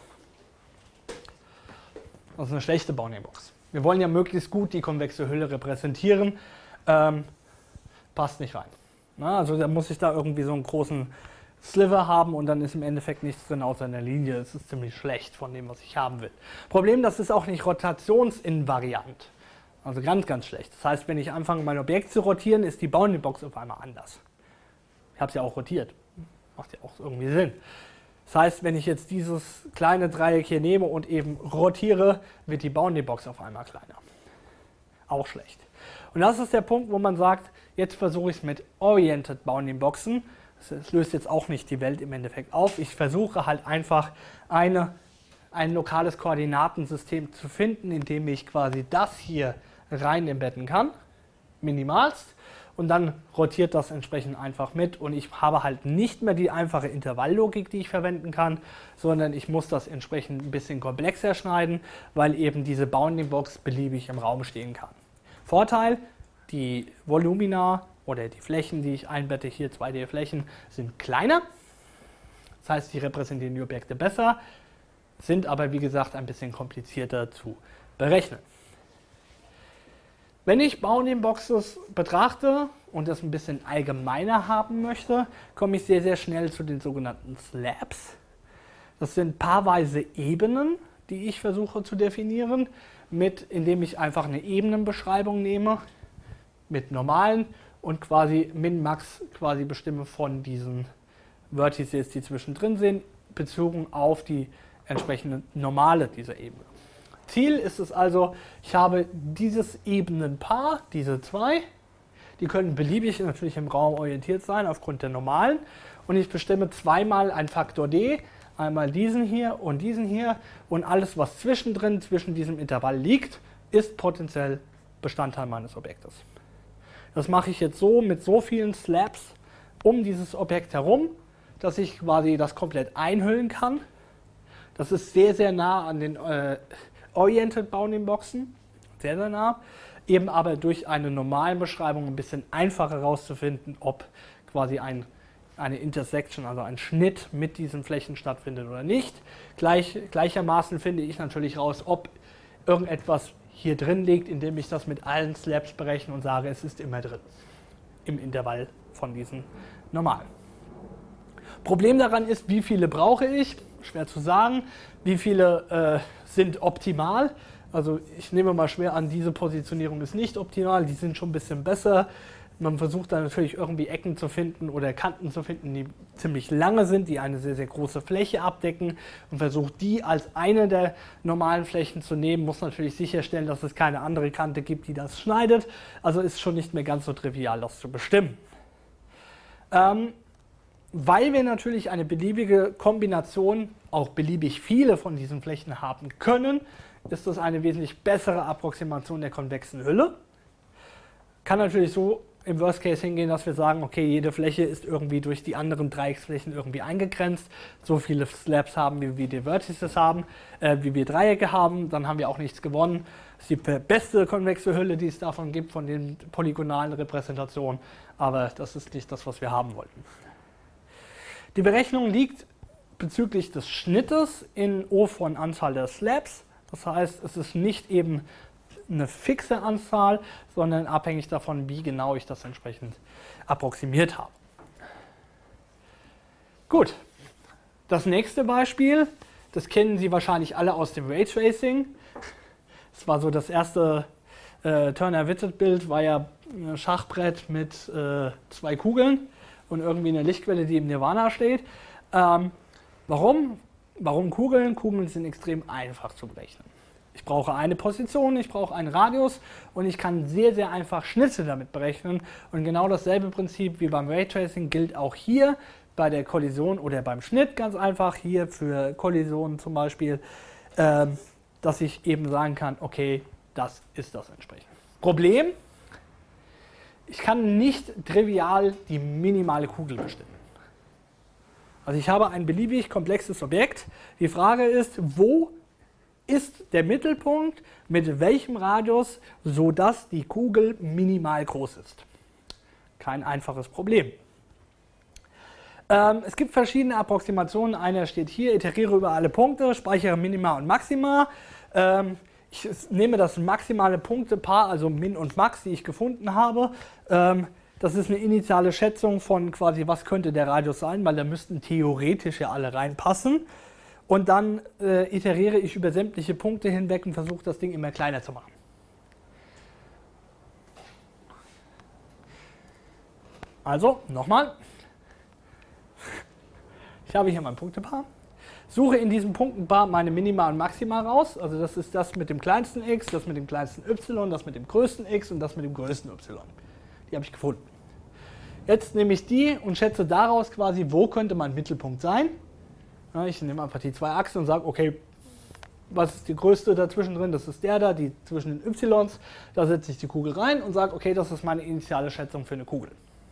Das ist eine schlechte Bounding Box. Wir wollen ja möglichst gut die konvexe Hülle repräsentieren. Ähm, passt nicht rein. Na, also da muss ich da irgendwie so einen großen Sliver haben und dann ist im Endeffekt nichts drin außer einer Linie. Das ist ziemlich schlecht von dem, was ich haben will. Problem, das ist auch nicht rotationsinvariant. Also ganz, ganz schlecht. Das heißt, wenn ich anfange, mein Objekt zu rotieren, ist die Bounding Box auf einmal anders. Ich habe es ja auch rotiert. Macht ja auch irgendwie Sinn. Das heißt, wenn ich jetzt dieses kleine Dreieck hier nehme und eben rotiere, wird die Bounding Box auf einmal kleiner. Auch schlecht. Und das ist der Punkt, wo man sagt, jetzt versuche ich es mit Oriented Bounding Boxen. Das löst jetzt auch nicht die Welt im Endeffekt auf. Ich versuche halt einfach eine, ein lokales Koordinatensystem zu finden, in dem ich quasi das hier rein embedden kann, minimalst. Und dann rotiert das entsprechend einfach mit und ich habe halt nicht mehr die einfache Intervalllogik, die ich verwenden kann, sondern ich muss das entsprechend ein bisschen komplexer schneiden, weil eben diese Bounding Box beliebig im Raum stehen kann. Vorteil, die Volumina oder die Flächen, die ich einbette, hier zwei D Flächen, sind kleiner. Das heißt, die repräsentieren die Objekte besser, sind aber wie gesagt ein bisschen komplizierter zu berechnen. Wenn ich Bounding Boxes betrachte, und das ein bisschen allgemeiner haben möchte, komme ich sehr, sehr schnell zu den sogenannten Slabs. Das sind paarweise Ebenen, die ich versuche zu definieren, mit, indem ich einfach eine Ebenenbeschreibung nehme mit normalen und quasi Min-Max quasi bestimme von diesen Vertices, die zwischendrin sind, bezogen auf die entsprechende Normale dieser Ebene. Ziel ist es also, ich habe dieses Ebenenpaar, diese zwei, die können beliebig natürlich im Raum orientiert sein aufgrund der Normalen, und ich bestimme zweimal einen Faktor d, einmal diesen hier und diesen hier, und alles, was zwischendrin, zwischen diesem Intervall liegt, ist potenziell Bestandteil meines Objektes. Das mache ich jetzt so mit so vielen Slabs um dieses Objekt herum, dass ich quasi das komplett einhüllen kann. Das ist sehr, sehr nah an den äh, Oriented Bounding Boxen, sehr, sehr nah, eben aber durch eine normale Beschreibung ein bisschen einfacher herauszufinden, ob quasi ein eine Intersection, also ein Schnitt mit diesen Flächen stattfindet oder nicht. Gleich, gleichermaßen finde ich natürlich raus, ob irgendetwas hier drin liegt, indem ich das mit allen Slabs berechne und sage, es ist immer drin, im Intervall von diesen Normalen. Problem daran ist, wie viele brauche ich? Schwer zu sagen. Wie viele äh, sind optimal? Also ich nehme mal schwer an, diese Positionierung ist nicht optimal, die sind schon ein bisschen besser. Man versucht dann natürlich irgendwie Ecken zu finden oder Kanten zu finden, die ziemlich lange sind, die eine sehr, sehr große Fläche abdecken, und versucht die als eine der normalen Flächen zu nehmen, muss natürlich sicherstellen, dass es keine andere Kante gibt, die das schneidet. Also ist schon nicht mehr ganz so trivial, das zu bestimmen. Ähm, weil wir natürlich eine beliebige Kombination, auch beliebig viele von diesen Flächen haben können, ist das eine wesentlich bessere Approximation der konvexen Hülle. Kann natürlich so im Worst Case hingehen, dass wir sagen, okay, jede Fläche ist irgendwie durch die anderen Dreiecksflächen irgendwie eingegrenzt. So viele Slabs haben, wie wir die Vertices haben, äh, wie wir Dreiecke haben, dann haben wir auch nichts gewonnen. Das ist die beste konvexe Hülle, die es davon gibt, von den polygonalen Repräsentationen, aber das ist nicht das, was wir haben wollten. Die Berechnung liegt bezüglich des Schnittes in O von Anzahl der Slabs. Das heißt, es ist nicht eben eine fixe Anzahl, sondern abhängig davon, wie genau ich das entsprechend approximiert habe. Gut, das nächste Beispiel, das kennen Sie wahrscheinlich alle aus dem Raytracing. Das war so das erste äh, Turner-Whitted-Bild, war ja ein Schachbrett mit äh, zwei Kugeln und irgendwie eine Lichtquelle, die im Nirvana steht. Ähm, warum? Warum Kugeln? Kugeln sind extrem einfach zu berechnen. Ich brauche eine Position, ich brauche einen Radius und ich kann sehr, sehr einfach Schnitte damit berechnen. Und genau dasselbe Prinzip wie beim Raytracing gilt auch hier bei der Kollision oder beim Schnitt ganz einfach. Hier für Kollisionen zum Beispiel, äh, dass ich eben sagen kann, okay, das ist das entsprechend. Problem, ich kann nicht trivial die minimale Kugel bestimmen. Also ich habe ein beliebig komplexes Objekt. Die Frage ist, wo ist der Mittelpunkt mit welchem Radius, sodass die Kugel minimal groß ist? Kein einfaches Problem. Ähm, es gibt verschiedene Approximationen. Eine steht hier, iteriere über alle Punkte, speichere Minima und Maxima. Ähm, ich nehme das maximale Punktepaar, also Min und Max, die ich gefunden habe. Ähm, das ist eine initiale Schätzung von quasi, was könnte der Radius sein, weil da müssten theoretisch ja alle reinpassen. Und dann äh, iteriere ich über sämtliche Punkte hinweg und versuche das Ding immer kleiner zu machen. Also, nochmal. Ich habe hier mein Punktepaar. Suche in diesem Punktenpaar meine Minima und Maxima raus. Also das ist das mit dem kleinsten x, das mit dem kleinsten y, das mit dem größten x und das mit dem größten y. Die habe ich gefunden. Jetzt nehme ich die und schätze daraus quasi, wo könnte mein Mittelpunkt sein. Ich nehme einfach die zwei Achsen und sage, okay, was ist die größte dazwischen drin? Das ist der da, die zwischen den Ys. Da setze ich die Kugel rein und sage, okay, das ist meine initiale Schätzung für eine Kugel.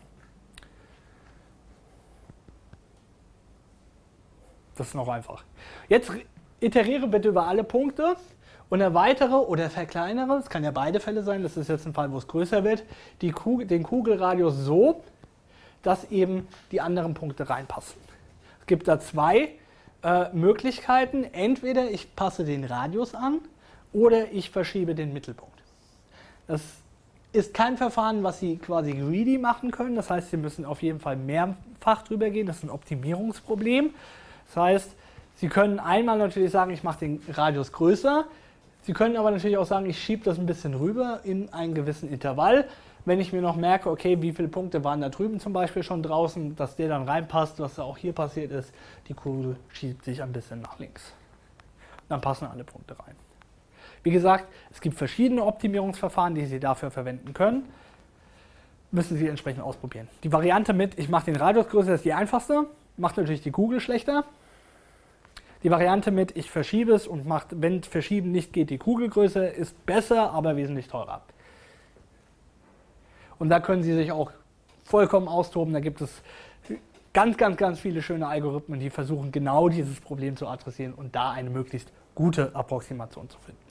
Das ist noch einfach. Jetzt iteriere bitte über alle Punkte und erweitere oder verkleinere, es kann ja beide Fälle sein, das ist jetzt ein Fall, wo es größer wird, die Kugel, den Kugelradius so, dass eben die anderen Punkte reinpassen. Es gibt da zwei äh, Möglichkeiten. Entweder ich passe den Radius an oder ich verschiebe den Mittelpunkt. Das ist kein Verfahren, was Sie quasi greedy machen können. Das heißt, Sie müssen auf jeden Fall mehrfach drüber gehen. Das ist ein Optimierungsproblem. Das heißt, Sie können einmal natürlich sagen, ich mache den Radius größer. Sie können aber natürlich auch sagen, ich schiebe das ein bisschen rüber in einen gewissen Intervall. Wenn ich mir noch merke, okay, wie viele Punkte waren da drüben zum Beispiel schon draußen, dass der dann reinpasst, was da auch hier passiert ist, die Kugel schiebt sich ein bisschen nach links. Dann passen alle Punkte rein. Wie gesagt, es gibt verschiedene Optimierungsverfahren, die Sie dafür verwenden können. Müssen Sie entsprechend ausprobieren. Die Variante mit, ich mache den Radius größer, ist die einfachste, macht natürlich die Kugel schlechter. Die Variante mit, ich verschiebe es und macht, wenn Verschieben nicht geht, die Kugel größer, ist besser, aber wesentlich teurer. Und da können Sie sich auch vollkommen austoben. Da gibt es ganz, ganz, ganz viele schöne Algorithmen, die versuchen, genau dieses Problem zu adressieren und da eine möglichst gute Approximation zu finden.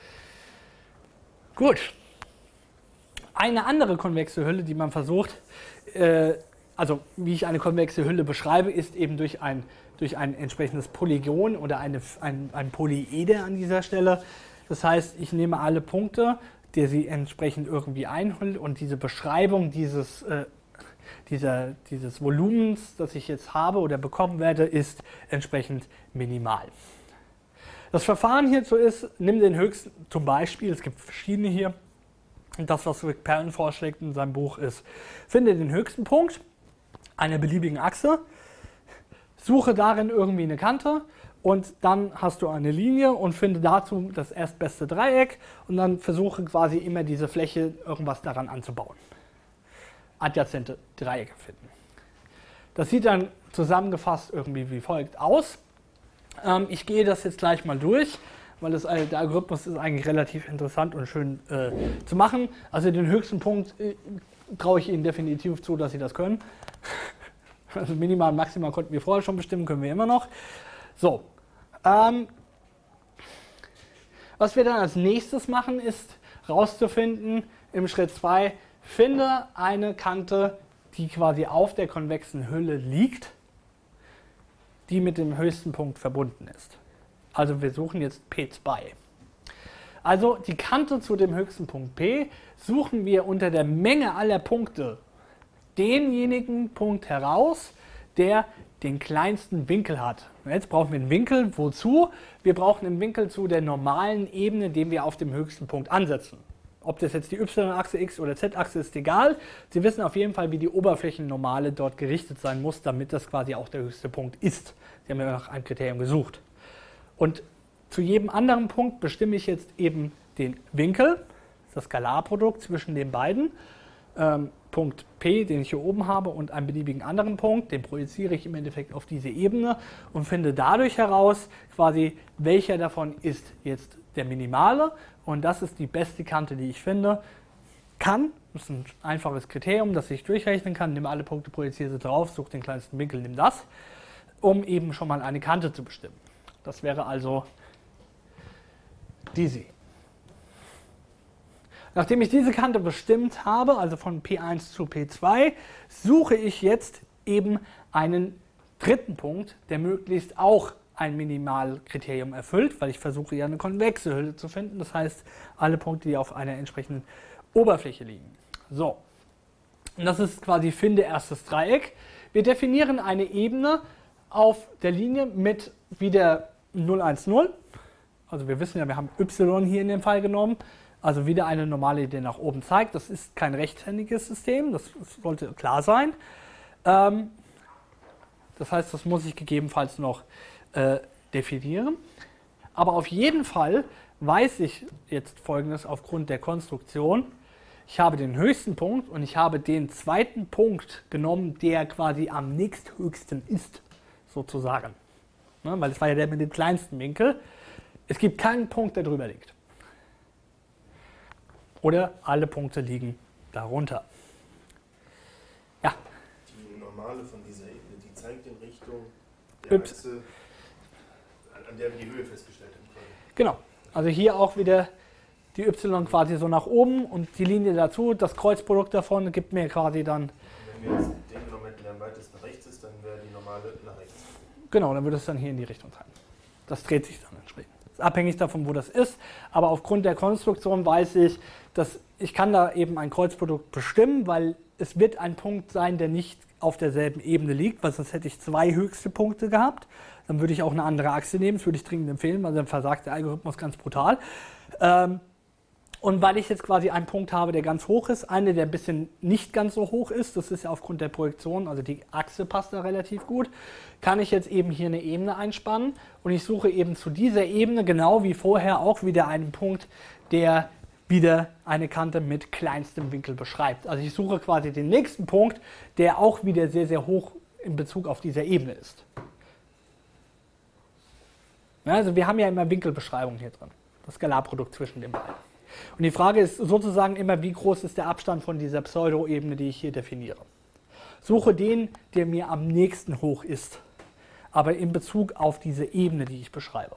Gut. Eine andere konvexe Hülle, die man versucht, äh, also wie ich eine konvexe Hülle beschreibe, ist eben durch ein, durch ein entsprechendes Polygon oder eine, ein, ein Polyeder an dieser Stelle. Das heißt, ich nehme alle Punkte, die sie entsprechend irgendwie einhüllt und diese Beschreibung dieses, äh, dieser, dieses Volumens, das ich jetzt habe oder bekommen werde, ist entsprechend minimal. Das Verfahren hierzu ist, nimm den höchsten, zum Beispiel, es gibt verschiedene hier, und das, was Rick Perrin vorschlägt in seinem Buch ist, finde den höchsten Punkt einer beliebigen Achse, suche darin irgendwie eine Kante und dann hast du eine Linie und finde dazu das erstbeste Dreieck und dann versuche quasi immer diese Fläche, irgendwas daran anzubauen. Adjazente Dreiecke finden. Das sieht dann zusammengefasst irgendwie wie folgt aus. Ähm, ich gehe das jetzt gleich mal durch, weil das, der Algorithmus ist eigentlich relativ interessant und schön äh, zu machen. Also den höchsten Punkt äh, traue ich Ihnen definitiv zu, dass Sie das können. Also minimal und maximal konnten wir vorher schon bestimmen, können wir immer noch. So, ähm, was wir dann als nächstes machen, ist herauszufinden, im Schritt zwei, finde eine Kante, die quasi auf der konvexen Hülle liegt, die mit dem höchsten Punkt verbunden ist. Also wir suchen jetzt P zwei. Also die Kante zu dem höchsten Punkt P suchen wir unter der Menge aller Punkte denjenigen Punkt heraus, der den kleinsten Winkel hat. Und jetzt brauchen wir einen Winkel. Wozu? Wir brauchen einen Winkel zu der normalen Ebene, den wir auf dem höchsten Punkt ansetzen. Ob das jetzt die Y-Achse, X- oder Z-Achse ist, egal. Sie wissen auf jeden Fall, wie die Oberflächennormale dort gerichtet sein muss, damit das quasi auch der höchste Punkt ist. Sie haben ja nach einem Kriterium gesucht. Und zu jedem anderen Punkt bestimme ich jetzt eben den Winkel, das Skalarprodukt zwischen den beiden. Ähm, Punkt P, den ich hier oben habe, und einen beliebigen anderen Punkt, den projiziere ich im Endeffekt auf diese Ebene und finde dadurch heraus, quasi, welcher davon ist jetzt der minimale. Und das ist die beste Kante, die ich finde. Kann, das ist ein einfaches Kriterium, das ich durchrechnen kann, nimm alle Punkte, projiziere sie drauf, suche den kleinsten Winkel, nimm das, um eben schon mal eine Kante zu bestimmen. Das wäre also diese. Nachdem ich diese Kante bestimmt habe, also von P eins zu P zwei, suche ich jetzt eben einen dritten Punkt, der möglichst auch ein Minimalkriterium erfüllt, weil ich versuche ja eine konvexe Hülle zu finden. Das heißt, alle Punkte, die auf einer entsprechenden Oberfläche liegen. So, und das ist quasi finde erstes Dreieck. Wir definieren eine Ebene auf der Linie mit wieder null, eins, null. Also wir wissen ja, wir haben y hier in dem Fall genommen. Also wieder eine normale, die nach oben zeigt. Das ist kein rechtshändiges System, das sollte klar sein. Ähm, das heißt, das muss ich gegebenenfalls noch äh, definieren. Aber auf jeden Fall weiß ich jetzt Folgendes aufgrund der Konstruktion. Ich habe den höchsten Punkt und ich habe den zweiten Punkt genommen, der quasi am nächsthöchsten ist, sozusagen. Ne, weil es war ja der mit dem kleinsten Winkel. Es gibt keinen Punkt, der drüber liegt. Oder alle Punkte liegen darunter. Ja. Die normale von dieser Ebene, die zeigt in Richtung der Achse, an der wir die Höhe festgestellt haben. Genau. Also hier auch wieder die Y quasi so nach oben und die Linie dazu. Das Kreuzprodukt davon gibt mir quasi dann... Und wenn wir jetzt den genommen hätten, der am weitesten rechts ist, dann wäre die normale nach rechts. Genau, dann würde es dann hier in die Richtung sein. Das dreht sich dann entsprechend. Abhängig davon, wo das ist, aber aufgrund der Konstruktion weiß ich, dass ich kann da eben ein Kreuzprodukt bestimmen, weil es wird ein Punkt sein, der nicht auf derselben Ebene liegt, weil sonst hätte ich zwei höchste Punkte gehabt. Dann würde ich auch eine andere Achse nehmen, das würde ich dringend empfehlen, weil dann versagt der Algorithmus ganz brutal. Ähm, und weil ich jetzt quasi einen Punkt habe, der ganz hoch ist, eine, der ein bisschen nicht ganz so hoch ist, das ist ja aufgrund der Projektion, also die Achse passt da relativ gut, kann ich jetzt eben hier eine Ebene einspannen und ich suche eben zu dieser Ebene, genau wie vorher, auch wieder einen Punkt, der wieder eine Kante mit kleinstem Winkel beschreibt. Also ich suche quasi den nächsten Punkt, der auch wieder sehr, sehr hoch in Bezug auf dieser Ebene ist. Ja, also wir haben ja immer Winkelbeschreibungen hier drin, das Skalarprodukt zwischen den beiden. Und die Frage ist sozusagen immer, wie groß ist der Abstand von dieser Pseudo-Ebene, die ich hier definiere. Suche den, der mir am nächsten hoch ist, aber in Bezug auf diese Ebene, die ich beschreibe.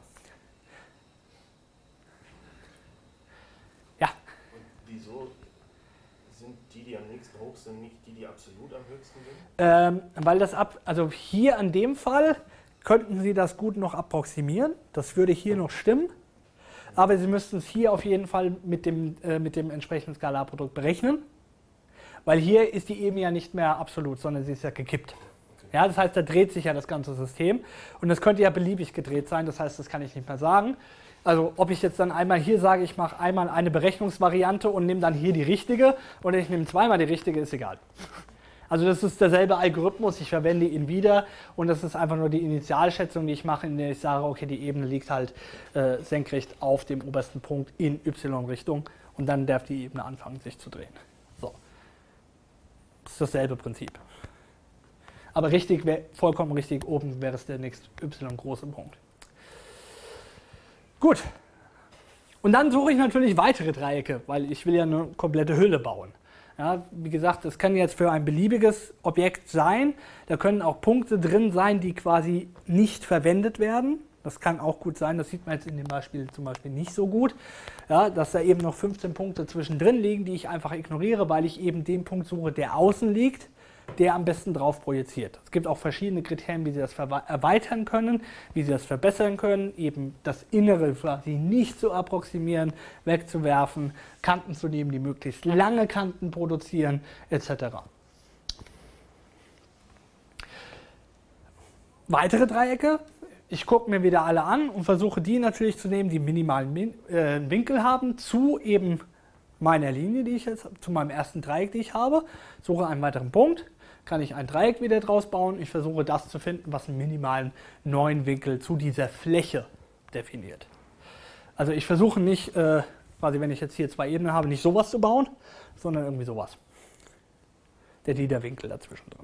Ja? Und wieso sind die, die am nächsten hoch sind, nicht die, die absolut am höchsten sind? Ähm, weil das ab, also hier an dem Fall könnten Sie das gut noch approximieren, das würde hier noch stimmen. Aber Sie müssten es hier auf jeden Fall mit dem, äh, mit dem entsprechenden Skalarprodukt berechnen, weil hier ist die Ebene ja nicht mehr absolut, sondern sie ist ja gekippt. Ja, das heißt, da dreht sich ja das ganze System und das könnte ja beliebig gedreht sein, das heißt, das kann ich nicht mehr sagen. Also ob ich jetzt dann einmal hier sage, ich mache einmal eine Berechnungsvariante und nehme dann hier die richtige oder ich nehme zweimal die richtige, ist egal. Also das ist derselbe Algorithmus, ich verwende ihn wieder und das ist einfach nur die Initialschätzung, die ich mache, in der ich sage, okay, die Ebene liegt halt äh, senkrecht auf dem obersten Punkt in y-Richtung und dann darf die Ebene anfangen, sich zu drehen. So. Das ist dasselbe Prinzip. Aber richtig, wär, vollkommen richtig, oben wäre es der nächste y-große Punkt. Gut. Und dann suche ich natürlich weitere Dreiecke, weil ich will ja eine komplette Hülle bauen. Ja, wie gesagt, das kann jetzt für ein beliebiges Objekt sein. Da können auch Punkte drin sein, die quasi nicht verwendet werden. Das kann auch gut sein, das sieht man jetzt in dem Beispiel zum Beispiel nicht so gut, ja, dass da eben noch fünfzehn Punkte zwischendrin liegen, die ich einfach ignoriere, weil ich eben den Punkt suche, der außen liegt, der am besten drauf projiziert. Es gibt auch verschiedene Kriterien, wie Sie das erweitern können, wie Sie das verbessern können, eben das Innere quasi nicht zu approximieren, wegzuwerfen, Kanten zu nehmen, die möglichst lange Kanten produzieren, et cetera. Weitere Dreiecke. Ich gucke mir wieder alle an und versuche die natürlich zu nehmen, die minimalen äh, Winkel haben, zu eben meiner Linie, die ich jetzt, zu meinem ersten Dreieck, die ich habe. Suche einen weiteren Punkt, kann ich ein Dreieck wieder draus bauen. Ich versuche das zu finden, was einen minimalen neuen Winkel zu dieser Fläche definiert. Also ich versuche nicht, äh, quasi wenn ich jetzt hier zwei Ebenen habe, nicht sowas zu bauen, sondern irgendwie sowas. Der Liederwinkel dazwischen drin.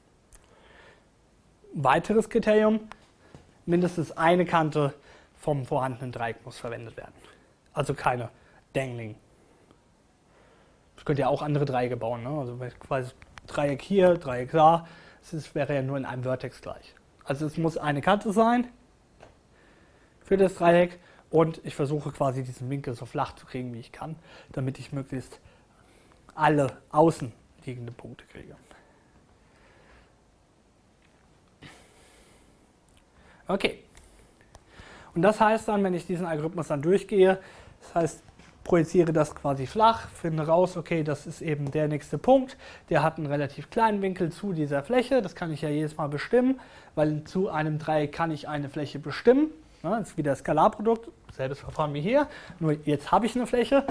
Weiteres Kriterium. Mindestens eine Kante vom vorhandenen Dreieck muss verwendet werden. Also keine Dangling. Ich könnte ja auch andere Dreiecke bauen. Ne? Also quasi Dreieck hier, Dreieck da. Das wäre ja nur in einem Vertex gleich. Also es muss eine Kante sein für das Dreieck. Und ich versuche quasi diesen Winkel so flach zu kriegen, wie ich kann, damit ich möglichst alle außen liegende Punkte kriege. Okay. Und das heißt dann, wenn ich diesen Algorithmus dann durchgehe, das heißt, projiziere das quasi flach, finde raus, okay, das ist eben der nächste Punkt, der hat einen relativ kleinen Winkel zu dieser Fläche, das kann ich ja jedes Mal bestimmen, weil zu einem Dreieck kann ich eine Fläche bestimmen. Das ist wieder das Skalarprodukt, selbes Verfahren wie hier, nur jetzt habe ich eine Fläche,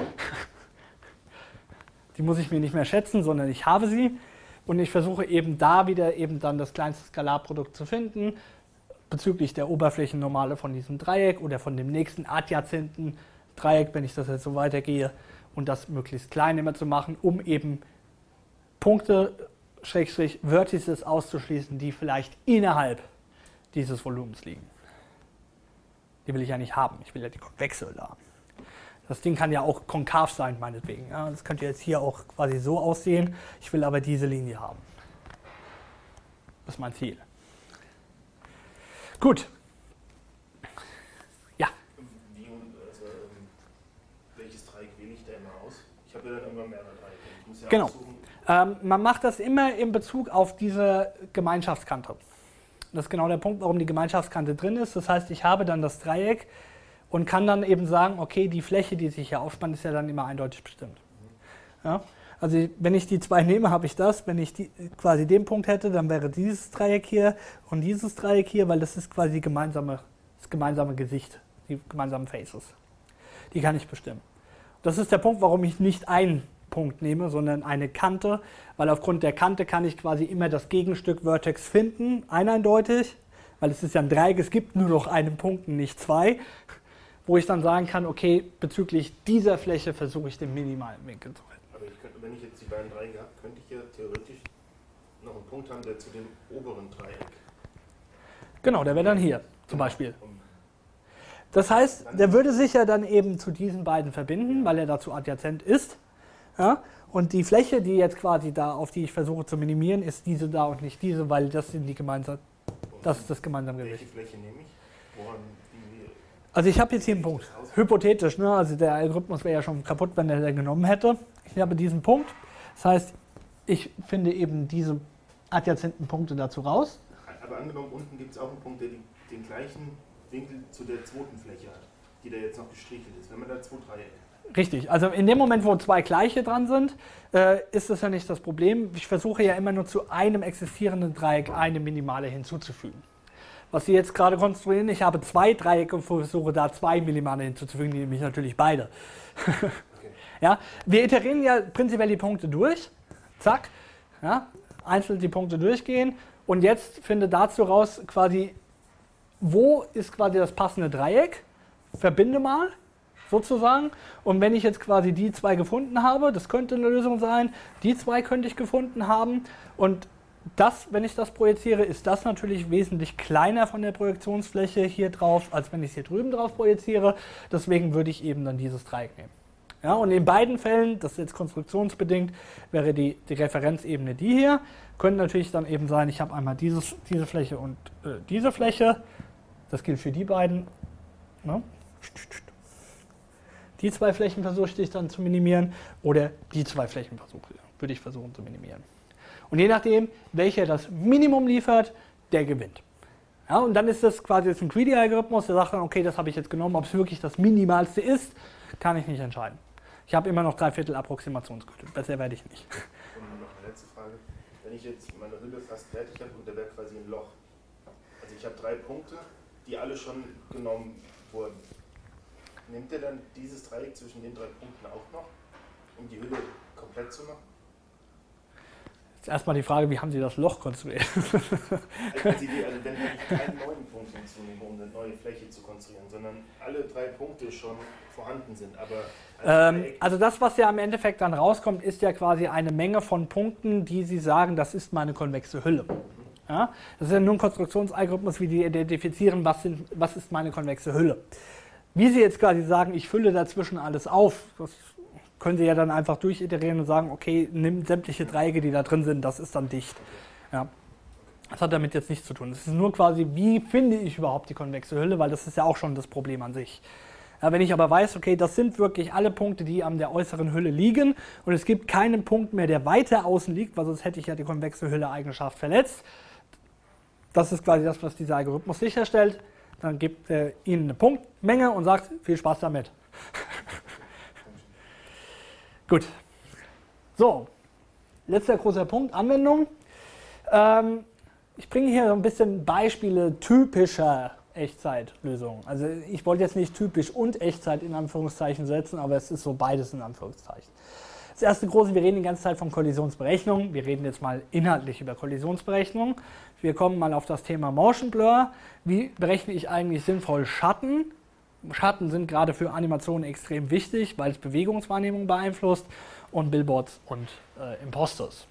die muss ich mir nicht mehr schätzen, sondern ich habe sie und ich versuche eben da wieder eben dann das kleinste Skalarprodukt zu finden, bezüglich der Oberflächennormale von diesem Dreieck oder von dem nächsten adjazenten Dreieck, wenn ich das jetzt so weitergehe, und das möglichst klein immer zu machen, um eben Punkte, Schrägstrich, Vertices auszuschließen, die vielleicht innerhalb dieses Volumens liegen. Die will ich ja nicht haben, ich will ja die konvexe Hülle haben. Das Ding kann ja auch konkav sein, meinetwegen. Ja, das könnte jetzt hier auch quasi so aussehen, ich will aber diese Linie haben. Das ist mein Ziel. Gut. Ja. Wie, also, welches Dreieck wähle ich da immer aus? Ich habe ja dann immer mehrere Dreiecke. Ich muss ja genau. Ähm, man macht das immer in Bezug auf diese Gemeinschaftskante. Das ist genau der Punkt, warum die Gemeinschaftskante drin ist. Das heißt, ich habe dann das Dreieck und kann dann eben sagen, okay, die Fläche, die sich hier aufspannt, ist ja dann immer eindeutig bestimmt. Ja? Also wenn ich die zwei nehme, habe ich das. Wenn ich die, quasi den Punkt hätte, dann wäre dieses Dreieck hier und dieses Dreieck hier, weil das ist quasi die gemeinsame, das gemeinsame Gesicht, die gemeinsamen Faces. Die kann ich bestimmen. Das ist der Punkt, warum ich nicht einen Punkt nehme, sondern eine Kante, weil aufgrund der Kante kann ich quasi immer das Gegenstück Vertex finden, eindeutig, weil es ist ja ein Dreieck, es gibt nur noch einen Punkt, nicht zwei, wo ich dann sagen kann, okay, bezüglich dieser Fläche versuche ich den minimalen Winkel zu halten. Aber ich könnte, wenn ich jetzt die beiden Dreiecke habe, könnte ich ja theoretisch noch einen Punkt haben, der zu dem oberen Dreieck. Genau, der wäre dann hier zum Beispiel. Das heißt, der würde sich ja dann eben zu diesen beiden verbinden, weil er dazu adjazent ist. Ja? Und die Fläche, die jetzt quasi da, auf die ich versuche zu minimieren, ist diese da und nicht diese, weil das sind die gemeinsam, das ist das gemeinsame Gewicht. Welche Fläche nehme ich? Woran die, also ich habe jetzt hier einen Punkt. Hypothetisch, ne? Also der Algorithmus wäre ja schon kaputt, wenn er den genommen hätte. Ich habe diesen Punkt. Das heißt, ich finde eben diese adjazenten Punkte dazu raus. Aber angenommen, unten gibt es auch einen Punkt, der die, den gleichen Winkel zu der zweiten Fläche hat, die da jetzt noch gestrichelt ist. Wenn man da zwei Dreiecke. Richtig, also in dem Moment, wo zwei gleiche dran sind, äh, ist das ja nicht das Problem. Ich versuche ja immer nur zu einem existierenden Dreieck eine minimale hinzuzufügen. Was Sie jetzt gerade konstruieren, ich habe zwei Dreiecke und versuche da zwei minimale hinzuzufügen, nämlich natürlich beide. Okay. Ja, wir iterieren ja prinzipiell die Punkte durch, zack, ja, einzeln die Punkte durchgehen und jetzt finde dazu raus quasi, wo ist quasi das passende Dreieck, verbinde mal. Sozusagen. Und wenn ich jetzt quasi die zwei gefunden habe, das könnte eine Lösung sein, die zwei könnte ich gefunden haben und das, wenn ich das projiziere, ist das natürlich wesentlich kleiner von der Projektionsfläche hier drauf, als wenn ich es hier drüben drauf projiziere. Deswegen würde ich eben dann dieses Dreieck nehmen. Ja, und in beiden Fällen, das ist jetzt konstruktionsbedingt, wäre die, die Referenzebene die hier. Könnte natürlich dann eben sein, ich habe einmal dieses, diese Fläche und äh, diese Fläche. Das gilt für die beiden. Ne? Die zwei Flächen versuche ich dann zu minimieren oder die zwei Flächen versuche, würde ich versuchen zu minimieren. Und je nachdem, welcher das Minimum liefert, der gewinnt. Ja, und dann ist das quasi jetzt ein Greedy-Algorithmus, der sagt dann, okay, das habe ich jetzt genommen, ob es wirklich das Minimalste ist, kann ich nicht entscheiden. Ich habe immer noch drei Viertel Approximationsgröße, besser werde ich nicht. Und noch eine letzte Frage. Wenn ich jetzt meine Hülle fast fertig habe und da wäre quasi ein Loch. Also ich habe drei Punkte, die alle schon genommen wurden. Nimmt er dann dieses Dreieck zwischen den drei Punkten auch noch, um die Hülle komplett zu machen? Jetzt erstmal die Frage, wie haben Sie das Loch konstruiert? Also, also wenn ich keinen neuen Punkt hinzunehme, um eine neue Fläche zu konstruieren, sondern alle drei Punkte schon vorhanden sind. Aber ähm, also das, was ja im Endeffekt dann rauskommt, ist ja quasi eine Menge von Punkten, die Sie sagen, das ist meine konvexe Hülle. Ja? Das ist ja nur ein Konstruktionsalgorithmus, wie die identifizieren, was, sind, was ist meine konvexe Hülle. Wie Sie jetzt quasi sagen, ich fülle dazwischen alles auf, das können Sie ja dann einfach durchiterieren und sagen, okay, nimm sämtliche Dreiecke, die da drin sind, das ist dann dicht. Ja. Das hat damit jetzt nichts zu tun. Es ist nur quasi, wie finde ich überhaupt die konvexe Hülle, weil das ist ja auch schon das Problem an sich. Ja, wenn ich aber weiß, okay, das sind wirklich alle Punkte, die an der äußeren Hülle liegen und es gibt keinen Punkt mehr, der weiter außen liegt, weil sonst hätte ich ja die konvexe Hülle-Eigenschaft verletzt. Das ist quasi das, was dieser Algorithmus sicherstellt. Dann gibt er Ihnen eine Punktmenge und sagt, viel Spaß damit. Gut. So, letzter großer Punkt, Anwendung. Ähm, ich bringe hier so ein bisschen Beispiele typischer Echtzeitlösungen. Also ich wollte jetzt nicht typisch und Echtzeit in Anführungszeichen setzen, aber es ist so beides in Anführungszeichen. Das erste große, wir reden die ganze Zeit von Kollisionsberechnung. Wir reden jetzt mal inhaltlich über Kollisionsberechnung. Wir kommen mal auf das Thema Motion Blur. Wie berechne ich eigentlich sinnvoll Schatten? Schatten sind gerade für Animationen extrem wichtig, weil es Bewegungswahrnehmung beeinflusst und Billboards und äh, Imposters.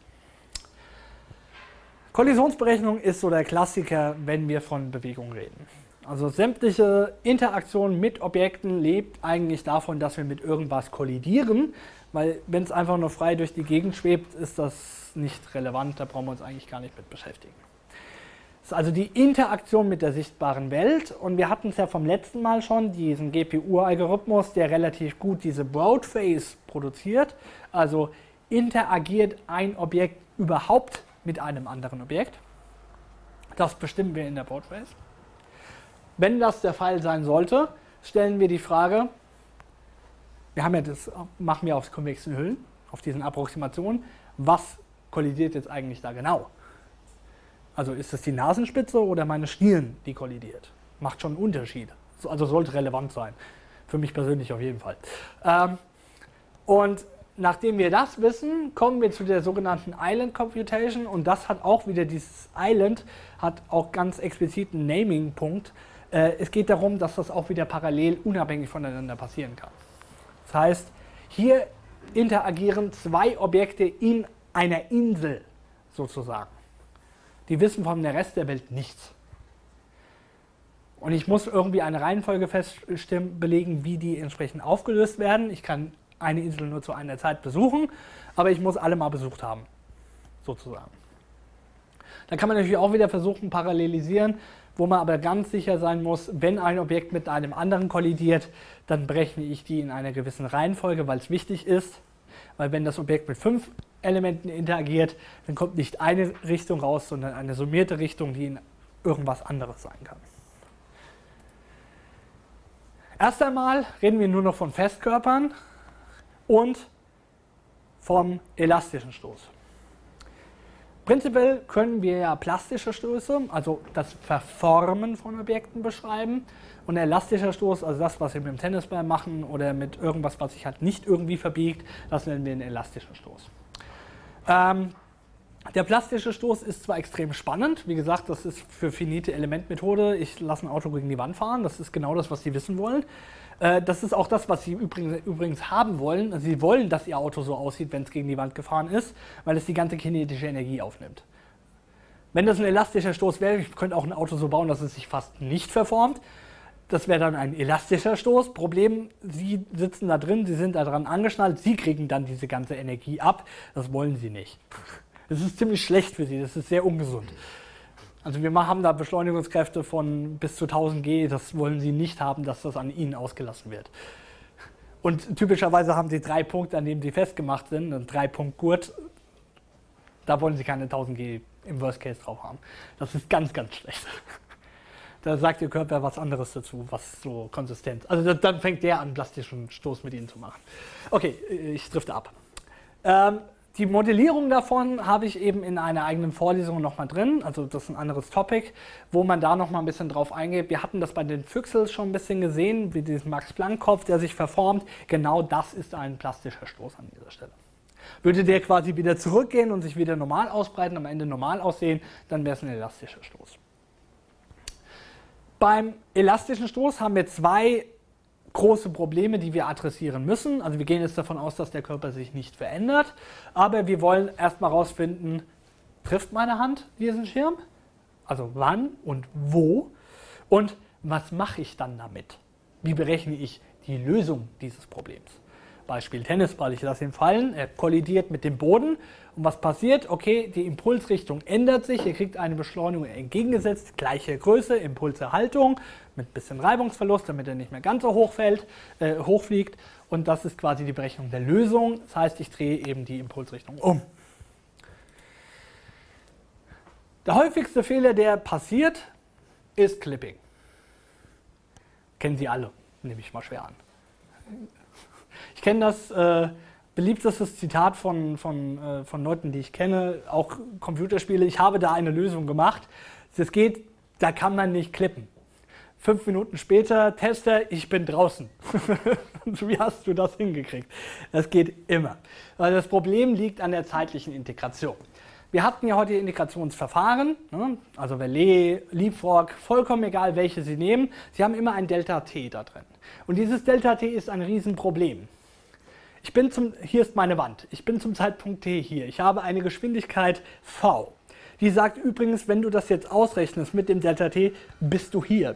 Kollisionsberechnung ist so der Klassiker, wenn wir von Bewegung reden. Also sämtliche Interaktion mit Objekten lebt eigentlich davon, dass wir mit irgendwas kollidieren, weil wenn es einfach nur frei durch die Gegend schwebt, ist das nicht relevant, da brauchen wir uns eigentlich gar nicht mit beschäftigen. Das ist also die Interaktion mit der sichtbaren Welt und wir hatten es ja vom letzten Mal schon, diesen G P U-Algorithmus, der relativ gut diese Broadface produziert, also interagiert ein Objekt überhaupt mit einem anderen Objekt. Das bestimmen wir in der Broadface. Wenn das der Fall sein sollte, stellen wir die Frage, wir haben ja das, machen wir auf konvexen Hüllen, auf diesen Approximationen, was kollidiert jetzt eigentlich da genau. Also ist es die Nasenspitze oder meine Stirn, die kollidiert? Macht schon einen Unterschied. Also sollte relevant sein. Für mich persönlich auf jeden Fall. Ähm, und nachdem wir das wissen, kommen wir zu der sogenannten Island Computation. Und das hat auch wieder, dieses Island hat auch ganz explizit einen Naming-Punkt. Äh, es geht darum, dass das auch wieder parallel unabhängig voneinander passieren kann. Das heißt, hier interagieren zwei Objekte in einer Insel sozusagen. Die wissen vom Rest der Welt nichts. Und ich muss irgendwie eine Reihenfolge festlegen, wie die entsprechend aufgelöst werden. Ich kann eine Insel nur zu einer Zeit besuchen, aber ich muss alle mal besucht haben, sozusagen. Dann kann man natürlich auch wieder versuchen, parallelisieren, wo man aber ganz sicher sein muss, wenn ein Objekt mit einem anderen kollidiert, dann berechne ich die in einer gewissen Reihenfolge, weil es wichtig ist. Weil wenn das Objekt mit fünf Elementen interagiert, dann kommt nicht eine Richtung raus, sondern eine summierte Richtung, die in irgendwas anderes sein kann. Erst einmal reden wir nur noch von Festkörpern und vom elastischen Stoß. Prinzipiell können wir ja plastische Stöße, also das Verformen von Objekten beschreiben. Und elastischer Stoß, also das, was wir mit dem Tennisball machen oder mit irgendwas, was sich halt nicht irgendwie verbiegt, das nennen wir einen elastischen Stoß. Ähm, der plastische Stoß ist zwar extrem spannend, wie gesagt, das ist für finite Elementmethode, ich lasse ein Auto gegen die Wand fahren, das ist genau das, was Sie wissen wollen. Äh, das ist auch das, was Sie übrigens, übrigens haben wollen. Also Sie wollen, dass Ihr Auto so aussieht, wenn es gegen die Wand gefahren ist, weil es die ganze kinetische Energie aufnimmt. Wenn das ein elastischer Stoß wäre, ich könnte auch ein Auto so bauen, dass es sich fast nicht verformt. Das wäre dann ein elastischer Stoß. Problem, Sie sitzen da drin, Sie sind da dran angeschnallt, Sie kriegen dann diese ganze Energie ab. Das wollen Sie nicht. Das ist ziemlich schlecht für Sie, das ist sehr ungesund. Also wir haben da Beschleunigungskräfte von bis zu tausend G, das wollen Sie nicht haben, dass das an Ihnen ausgelassen wird. Und typischerweise haben Sie drei Punkte, an denen Sie festgemacht sind, ein Drei-Punkt-Gurt. Da wollen Sie keine tausend G im Worst Case drauf haben. Das ist ganz, ganz schlecht. Da sagt Ihr Körper was anderes dazu, was so konsistent. Also dann fängt der an, plastischen Stoß mit Ihnen zu machen. Okay, ich drifte ab. Ähm, die Modellierung davon habe ich eben in einer eigenen Vorlesung nochmal drin. Also das ist ein anderes Topic, wo man da nochmal ein bisschen drauf eingeht. Wir hatten das bei den Füchsels schon ein bisschen gesehen, wie diesen Max-Planck-Kopf, der sich verformt. Genau das ist ein plastischer Stoß an dieser Stelle. Würde der quasi wieder zurückgehen und sich wieder normal ausbreiten, am Ende normal aussehen, dann wäre es ein elastischer Stoß. Beim elastischen Stoß haben wir zwei große Probleme, die wir adressieren müssen. Also wir gehen jetzt davon aus, dass der Körper sich nicht verändert, aber wir wollen erstmal herausfinden, trifft meine Hand diesen Schirm? Also wann und wo? Und was mache ich dann damit? Wie berechne ich die Lösung dieses Problems? Beispiel Tennisball, ich lasse ihn fallen, er kollidiert mit dem Boden und was passiert? Okay, die Impulsrichtung ändert sich, ihr kriegt eine Beschleunigung entgegengesetzt, gleiche Größe, Impulserhaltung mit ein bisschen Reibungsverlust, damit er nicht mehr ganz so hoch fällt, äh, hochfliegt und das ist quasi die Berechnung der Lösung, das heißt, ich drehe eben die Impulsrichtung um. Der häufigste Fehler, der passiert, ist Clipping. Kennen Sie alle, nehme ich mal schwer an. Ich kenne das äh, beliebteste Zitat von, von, äh, von Leuten, die ich kenne, auch Computerspiele. Ich habe da eine Lösung gemacht. Das geht, da kann man nicht klippen. Fünf Minuten später, Tester, ich bin draußen. Wie hast du das hingekriegt? Das geht immer. Weil das Problem liegt an der zeitlichen Integration. Wir hatten ja heute Integrationsverfahren, ne? Also Valet, Leapfrog, vollkommen egal, welche Sie nehmen. Sie haben immer ein Delta-T da drin. Und dieses Delta-T ist ein Riesenproblem. Ich bin zum, hier ist meine Wand. Ich bin zum Zeitpunkt T hier. Ich habe eine Geschwindigkeit v. Die sagt übrigens, wenn du das jetzt ausrechnest mit dem Delta-T, bist du hier.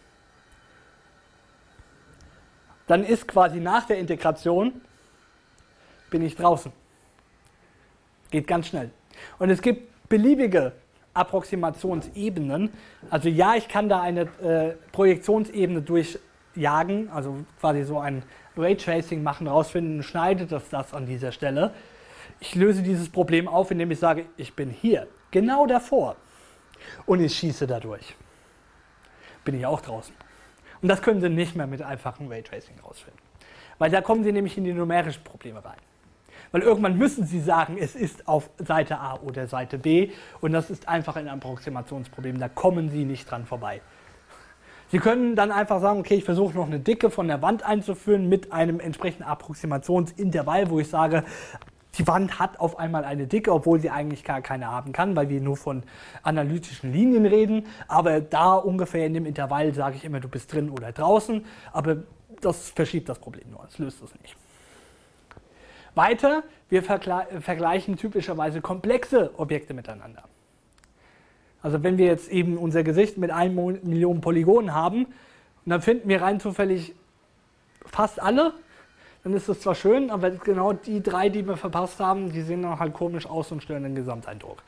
Dann ist quasi nach der Integration, bin ich draußen. Geht ganz schnell. Und es gibt beliebige Approximationsebenen. Also ja, ich kann da eine äh, Projektionsebene durchjagen, also quasi so ein Raytracing machen, rausfinden, schneidet das das an dieser Stelle. Ich löse dieses Problem auf, indem ich sage, ich bin hier, genau davor und ich schieße dadurch. Bin ich auch draußen. Und das können Sie nicht mehr mit einfachem Raytracing rausfinden. Weil da kommen Sie nämlich in die numerischen Probleme rein. Weil irgendwann müssen Sie sagen, es ist auf Seite A oder Seite B und das ist einfach ein Approximationsproblem, da kommen Sie nicht dran vorbei. Sie können dann einfach sagen, okay, ich versuche noch eine Dicke von der Wand einzuführen mit einem entsprechenden Approximationsintervall, wo ich sage, die Wand hat auf einmal eine Dicke, obwohl sie eigentlich gar keine haben kann, weil wir nur von analytischen Linien reden. Aber da ungefähr in dem Intervall sage ich immer, du bist drin oder draußen. Aber das verschiebt das Problem nur, es löst es nicht. Weiter, wir vergle- vergleichen typischerweise komplexe Objekte miteinander. Also wenn wir jetzt eben unser Gesicht mit einer Million Polygonen haben und dann finden wir rein zufällig fast alle, dann ist das zwar schön, aber genau die drei, die wir verpasst haben, die sehen dann halt komisch aus und stören den Gesamteindruck.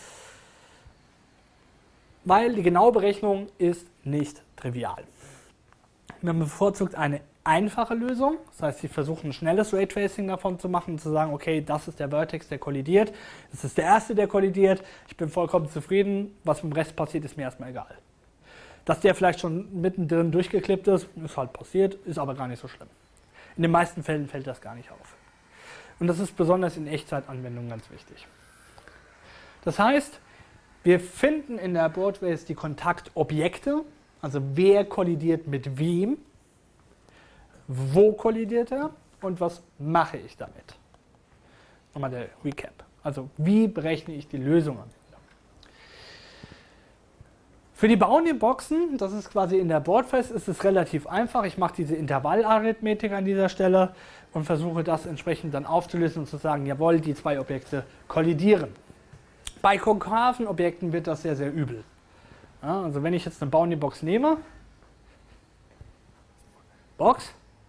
Weil die genaue Berechnung ist nicht trivial. Man bevorzugt eine einfache Lösung, das heißt, Sie versuchen ein schnelles Raytracing davon zu machen und zu sagen, okay, das ist der Vertex, der kollidiert, das ist der erste, der kollidiert, ich bin vollkommen zufrieden, was mit dem Rest passiert, ist mir erstmal egal. Dass der vielleicht schon mittendrin durchgeklippt ist, ist halt passiert, ist aber gar nicht so schlimm. In den meisten Fällen fällt das gar nicht auf. Und das ist besonders in Echtzeitanwendungen ganz wichtig. Das heißt, wir finden in der Broadways die Kontaktobjekte, also wer kollidiert mit wem, wo kollidiert er und was mache ich damit. Nochmal der Recap. Also wie berechne ich die Lösung am Ende. Für die Bounding-Boxen, das ist quasi in der Broadways, ist es relativ einfach. Ich mache diese Intervallarithmetik an dieser Stelle und versuche das entsprechend dann aufzulösen und zu sagen, jawohl, die zwei Objekte kollidieren. Bei konkaven Objekten wird das sehr, sehr übel. Ja, also wenn ich jetzt eine Bounding-Box nehme, Box,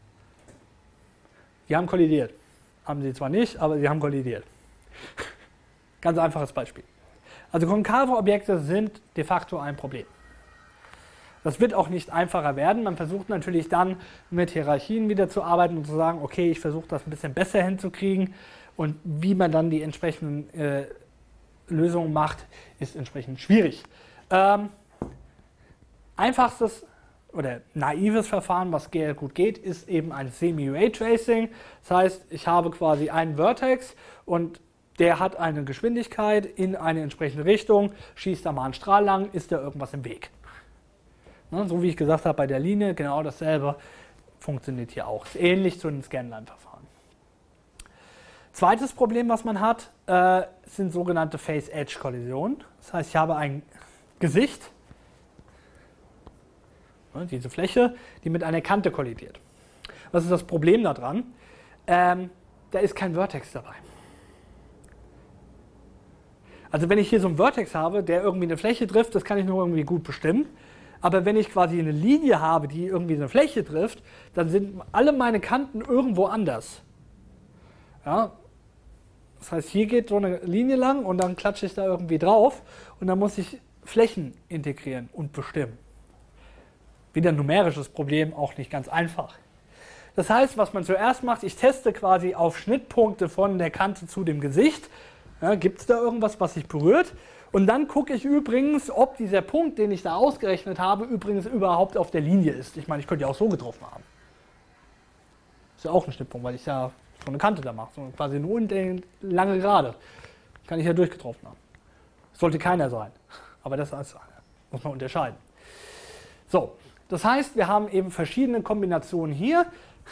die haben kollidiert. Haben sie zwar nicht, aber sie haben kollidiert. Ganz einfaches Beispiel. Also konkave Objekte sind de facto ein Problem. Das wird auch nicht einfacher werden. Man versucht natürlich dann mit Hierarchien wieder zu arbeiten und zu sagen, okay, ich versuche das ein bisschen besser hinzukriegen und wie man dann die entsprechenden äh, Lösungen macht, ist entsprechend schwierig. Ähm, einfachstes oder naives Verfahren, was gut geht, ist eben ein Semi-Raytracing. Das heißt, ich habe quasi einen Vertex und der hat eine Geschwindigkeit in eine entsprechende Richtung, schießt da mal einen Strahl lang, ist da irgendwas im Weg. Ne, so wie ich gesagt habe bei der Linie, genau dasselbe funktioniert hier auch. Ist ähnlich zu einem Scanline-Verfahren. Zweites Problem, was man hat, äh, sind sogenannte Face-Edge-Kollisionen. Das heißt, ich habe ein Gesicht, diese Fläche, die mit einer Kante kollidiert. Was ist das Problem daran? Ähm, da ist kein Vertex dabei. Also wenn ich hier so einen Vertex habe, der irgendwie eine Fläche trifft, das kann ich nur irgendwie gut bestimmen. Aber wenn ich quasi eine Linie habe, die irgendwie eine Fläche trifft, dann sind alle meine Kanten irgendwo anders. Ja? Das heißt, hier geht so eine Linie lang und dann klatsche ich da irgendwie drauf und dann muss ich Flächen integrieren und bestimmen. Wieder ein numerisches Problem, auch nicht ganz einfach. Das heißt, was man zuerst macht, ich teste quasi auf Schnittpunkte von der Kante zu dem Gesicht. Ja, gibt es da irgendwas, was sich berührt? Und dann gucke ich übrigens, ob dieser Punkt, den ich da ausgerechnet habe, übrigens überhaupt auf der Linie ist. Ich meine, ich könnte ja auch so getroffen haben. Ist ja auch ein Schnittpunkt, weil ich ja so eine Kante da mache. So quasi eine unten lange Gerade. Kann ich ja durchgetroffen haben. Sollte keiner sein. Aber das muss man unterscheiden. So. Das heißt, wir haben eben verschiedene Kombinationen hier.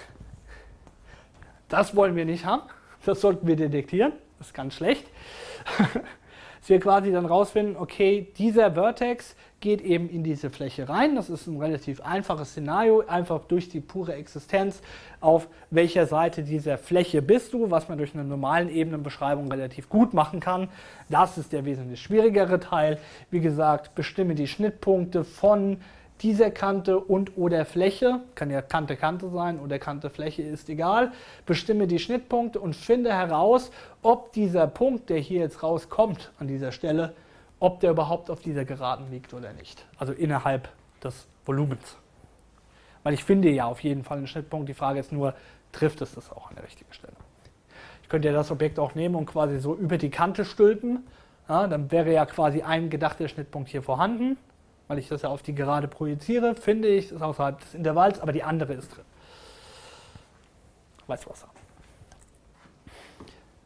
Das wollen wir nicht haben. Das sollten wir detektieren. Das ist ganz schlecht. Dass wir quasi dann rausfinden, okay, dieser Vertex geht eben in diese Fläche rein. Das ist ein relativ einfaches Szenario, einfach durch die pure Existenz, auf welcher Seite dieser Fläche bist du, was man durch eine normalen Ebenenbeschreibung relativ gut machen kann. Das ist der wesentlich schwierigere Teil. Wie gesagt, bestimme die Schnittpunkte von dieser Kante und oder Fläche, kann ja Kante Kante sein oder Kante Fläche, ist egal, bestimme die Schnittpunkte und finde heraus, ob dieser Punkt, der hier jetzt rauskommt an dieser Stelle, ob der überhaupt auf dieser Geraden liegt oder nicht. Also innerhalb des Volumens. Weil ich finde ja auf jeden Fall einen Schnittpunkt, die Frage ist nur, trifft es das auch an der richtigen Stelle. Ich könnte ja das Objekt auch nehmen und quasi so über die Kante stülpen, ja, dann wäre ja quasi ein gedachter Schnittpunkt hier vorhanden. Weil ich das ja auf die Gerade projiziere, finde ich, ist außerhalb des Intervalls, aber die andere ist drin. Weißwasser.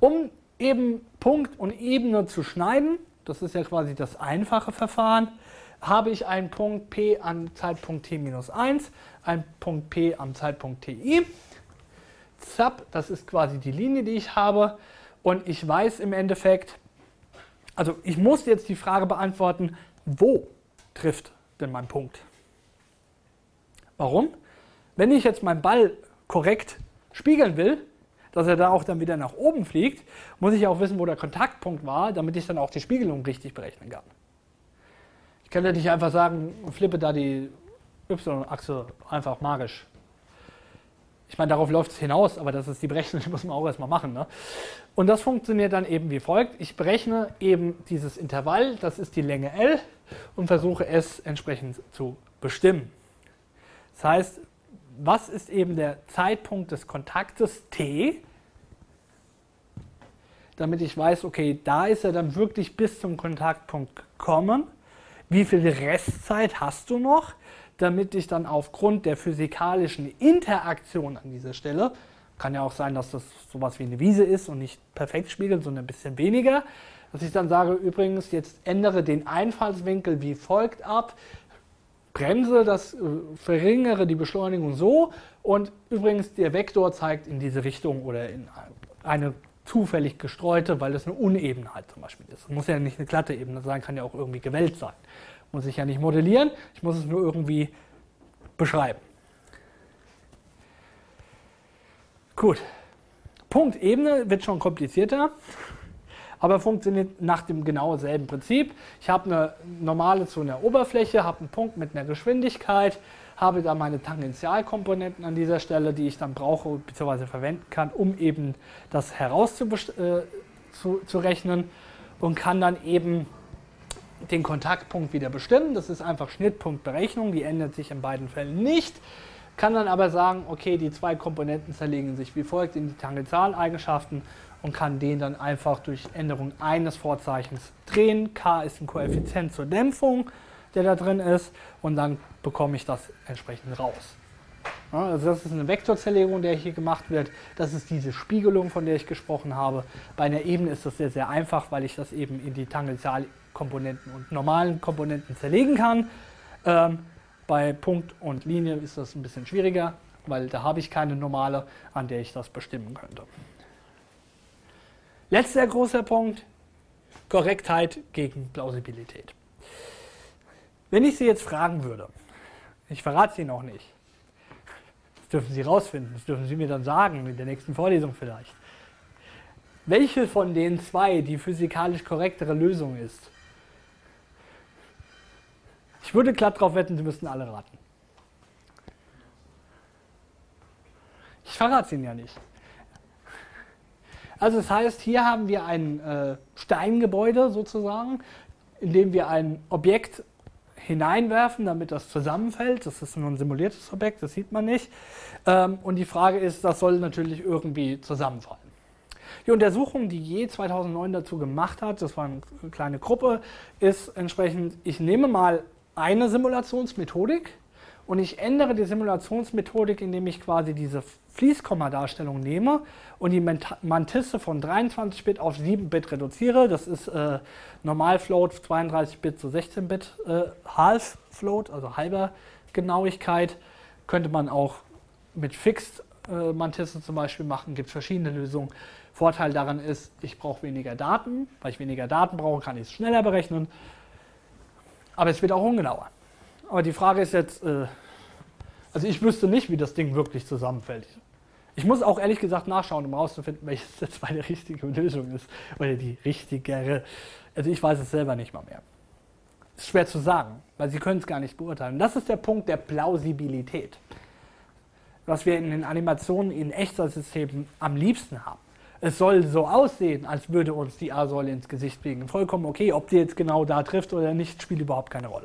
Um eben Punkt und Ebene zu schneiden, das ist ja quasi das einfache Verfahren, habe ich einen Punkt P am Zeitpunkt t minus eins, einen Punkt P am Zeitpunkt ti. Zap, das ist quasi die Linie, die ich habe. Und ich weiß im Endeffekt, also ich muss jetzt die Frage beantworten, wo trifft denn mein Punkt? Warum? Wenn ich jetzt meinen Ball korrekt spiegeln will, dass er da auch dann wieder nach oben fliegt, muss ich auch wissen, wo der Kontaktpunkt war, damit ich dann auch die Spiegelung richtig berechnen kann. Ich kann ja nicht einfach sagen, flippe da die Y-Achse einfach magisch. Ich meine, darauf läuft es hinaus, aber das ist die Berechnung, die muss man auch erstmal machen. Ne? Und das funktioniert dann eben wie folgt. Ich berechne eben dieses Intervall, das ist die Länge L, und versuche es entsprechend zu bestimmen. Das heißt, was ist eben der Zeitpunkt des Kontaktes t, damit ich weiß, okay, da ist er dann wirklich bis zum Kontaktpunkt gekommen. Wie viel Restzeit hast du noch, damit ich dann aufgrund der physikalischen Interaktion an dieser Stelle, kann ja auch sein, dass das sowas wie eine Wiese ist und nicht perfekt spiegelt, sondern ein bisschen weniger, dass ich dann sage, übrigens, jetzt ändere den Einfallswinkel wie folgt ab, bremse das, äh, verringere die Beschleunigung so und übrigens der Vektor zeigt in diese Richtung oder in eine zufällig gestreute, weil das eine Unebenheit zum Beispiel ist. Das muss ja nicht eine glatte Ebene sein, kann ja auch irgendwie gewellt sein. Muss ich ja nicht modellieren, ich muss es nur irgendwie beschreiben. Gut, Punktebene wird schon komplizierter, aber funktioniert nach dem genau selben Prinzip. Ich habe eine normale zu einer Oberfläche, habe einen Punkt mit einer Geschwindigkeit, habe da meine Tangentialkomponenten an dieser Stelle, die ich dann brauche bzw. verwenden kann, um eben das herauszurechnen zu, zu rechnen und kann dann eben den Kontaktpunkt wieder bestimmen. Das ist einfach Schnittpunktberechnung, die ändert sich in beiden Fällen nicht. Kann dann aber sagen, okay, die zwei Komponenten zerlegen sich wie folgt in die Tangentialeigenschaften und kann den dann einfach durch Änderung eines Vorzeichens drehen. K ist ein Koeffizient zur Dämpfung, der da drin ist, und dann bekomme ich das entsprechend raus. Ja, also das ist eine Vektorzerlegung, der hier gemacht wird. Das ist diese Spiegelung, von der ich gesprochen habe. Bei einer Ebene ist das sehr, sehr einfach, weil ich das eben in die Tangentialkomponenten und normalen Komponenten zerlegen kann. Ähm, bei Punkt und Linie ist das ein bisschen schwieriger, weil da habe ich keine normale, an der ich das bestimmen könnte. Letzter großer Punkt, Korrektheit gegen Plausibilität. Wenn ich Sie jetzt fragen würde, ich verrate Sie noch nicht, das dürfen Sie rausfinden, das dürfen Sie mir dann sagen, in der nächsten Vorlesung vielleicht, welche von den zwei die physikalisch korrektere Lösung ist. Ich würde glatt darauf wetten, Sie müssten alle raten. Ich verrate es Ihnen ja nicht. Also das heißt, hier haben wir ein äh, Steingebäude sozusagen, in dem wir ein Objekt hineinwerfen, damit das zusammenfällt. Das ist nur ein simuliertes Objekt, das sieht man nicht. Ähm, und die Frage ist, das soll natürlich irgendwie zusammenfallen. Die Untersuchung, die Ye zweitausendneun dazu gemacht hat, das war eine kleine Gruppe, ist entsprechend, ich nehme mal eine Simulationsmethodik und ich ändere die Simulationsmethodik, indem ich quasi diese Fließkommadarstellung nehme und die Mantisse von dreiundzwanzig Bit auf sieben Bit reduziere. Das ist äh, Normalfloat zweiunddreißig Bit zu sechzehn Bit äh, Half Float, also halber Genauigkeit. Könnte man auch mit Fixed äh, Mantisse zum Beispiel machen, gibt es verschiedene Lösungen. Vorteil daran ist, ich brauche weniger Daten. Weil ich weniger Daten brauche, kann ich es schneller berechnen. Aber es wird auch ungenauer. Aber die Frage ist jetzt, äh, also ich wüsste nicht, wie das Ding wirklich zusammenfällt. Ich muss auch ehrlich gesagt nachschauen, um herauszufinden, welches jetzt meine richtige Lösung ist. Oder die richtigere. Also ich weiß es selber nicht mal mehr. Ist schwer zu sagen, weil Sie können es gar nicht beurteilen. Das ist der Punkt der Plausibilität. Was wir in den Animationen in Echtzeitsystemen am liebsten haben. Es soll so aussehen, als würde uns die A-Säule ins Gesicht fliegen. Vollkommen okay, ob die jetzt genau da trifft oder nicht, spielt überhaupt keine Rolle.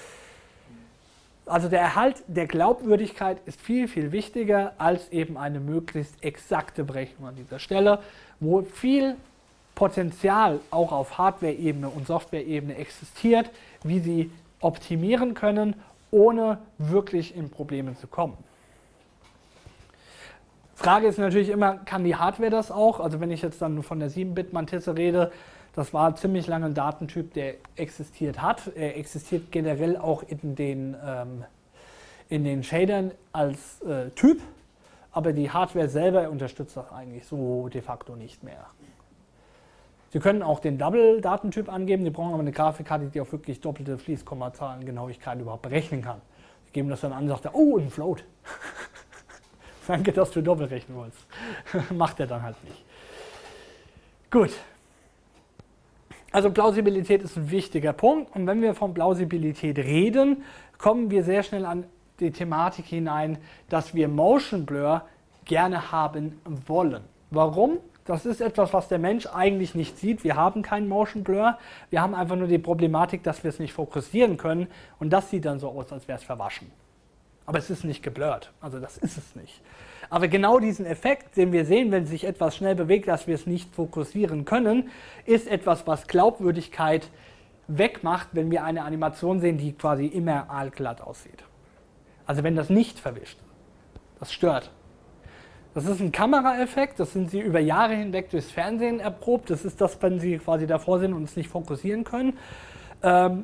Also der Erhalt der Glaubwürdigkeit ist viel, viel wichtiger als eben eine möglichst exakte Berechnung an dieser Stelle, wo viel Potenzial auch auf Hardware-Ebene und Software-Ebene existiert, wie Sie optimieren können, ohne wirklich in Probleme zu kommen. Frage ist natürlich immer, kann die Hardware das auch? Also wenn ich jetzt dann von der sieben Bit Mantisse rede, das war ziemlich lange ein Datentyp, der existiert hat. Er existiert generell auch in den, ähm, in den Shadern als äh, Typ, aber die Hardware selber unterstützt das eigentlich so de facto nicht mehr. Sie können auch den Double-Datentyp angeben, die brauchen aber eine Grafikkarte, die auch wirklich doppelte Fließkommazahlengenauigkeit überhaupt berechnen kann. Sie geben das dann an und sagt, oh, ein Float. Danke, dass du doppelt rechnen wolltest. Macht er dann halt nicht. Gut. Also Plausibilität ist ein wichtiger Punkt. Und wenn wir von Plausibilität reden, kommen wir sehr schnell an die Thematik hinein, dass wir Motion Blur gerne haben wollen. Warum? Das ist etwas, was der Mensch eigentlich nicht sieht. Wir haben keinen Motion Blur. Wir haben einfach nur die Problematik, dass wir es nicht fokussieren können. Und das sieht dann so aus, als wäre es verwaschen. Aber es ist nicht geblurrt, also das ist es nicht. Aber genau diesen Effekt, den wir sehen, wenn sich etwas schnell bewegt, dass wir es nicht fokussieren können, ist etwas, was Glaubwürdigkeit wegmacht, wenn wir eine Animation sehen, die quasi immer aalglatt aussieht. Also wenn das nicht verwischt, das stört. Das ist ein Kameraeffekt, das sind Sie über Jahre hinweg durchs Fernsehen erprobt. Das ist das, wenn Sie quasi davor sind und es nicht fokussieren können, ähm,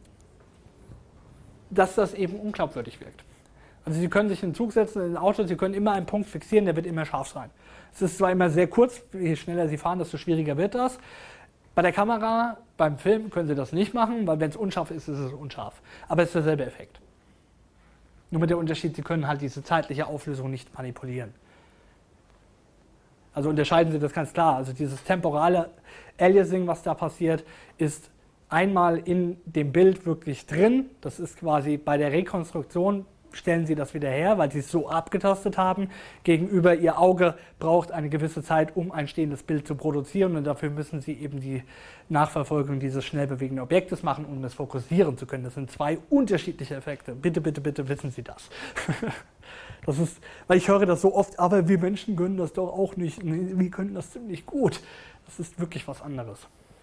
dass das eben unglaubwürdig wirkt. Also Sie können sich in den Zug setzen, in ein Auto, Sie können immer einen Punkt fixieren, der wird immer scharf sein. Es ist zwar immer sehr kurz, je schneller Sie fahren, desto schwieriger wird das. Bei der Kamera, beim Film können Sie das nicht machen, weil wenn es unscharf ist, ist es unscharf. Aber es ist derselbe Effekt. Nur mit dem Unterschied, Sie können halt diese zeitliche Auflösung nicht manipulieren. Also unterscheiden Sie das ganz klar. Also dieses temporale Aliasing, was da passiert, ist einmal in dem Bild wirklich drin. Das ist quasi bei der Rekonstruktion, stellen Sie das wieder her, weil Sie es so abgetastet haben. Gegenüber Ihr Auge braucht eine gewisse Zeit, um ein stehendes Bild zu produzieren und dafür müssen Sie eben die Nachverfolgung dieses schnell bewegenden Objektes machen, um es fokussieren zu können. Das sind zwei unterschiedliche Effekte. Bitte, bitte, bitte wissen Sie das. Das ist, weil ich höre das so oft, aber wir Menschen können das doch auch nicht. Wir können das ziemlich gut. Das ist wirklich was anderes.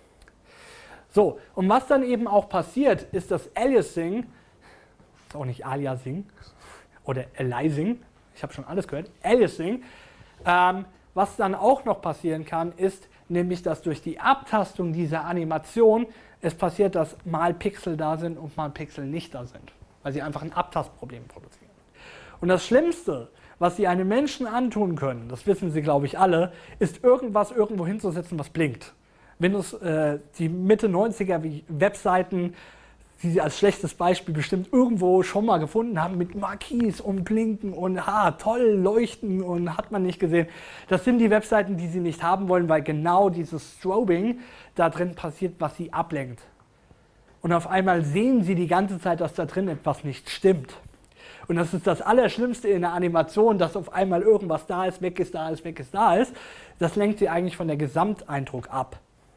So, und was dann eben auch passiert, ist das Aliasing, ist auch nicht Aliasing oder Aliasing, ich habe schon alles gehört, Aliasing. Ähm, was dann auch noch passieren kann, ist nämlich, dass durch die Abtastung dieser Animation es passiert, dass mal Pixel da sind und mal Pixel nicht da sind, weil sie einfach ein Abtastproblem produzieren. Und das Schlimmste, was Sie einem Menschen antun können, das wissen Sie, glaube ich, alle, ist irgendwas irgendwo hinzusetzen, was blinkt. Windows, äh, die Mitte neunziger wie Webseiten, die Sie als schlechtes Beispiel bestimmt irgendwo schon mal gefunden haben, mit Marquis und Blinken und ha, toll, leuchten und hat man nicht gesehen. Das sind die Webseiten, die Sie nicht haben wollen, weil genau dieses Strobing da drin passiert, was Sie ablenkt. Und auf einmal sehen Sie die ganze Zeit, dass da drin etwas nicht stimmt. Und das ist das Allerschlimmste in der Animation, dass auf einmal irgendwas da ist, weg ist, da ist, weg ist, da ist. Das lenkt Sie eigentlich von der Gesamteindruck ab.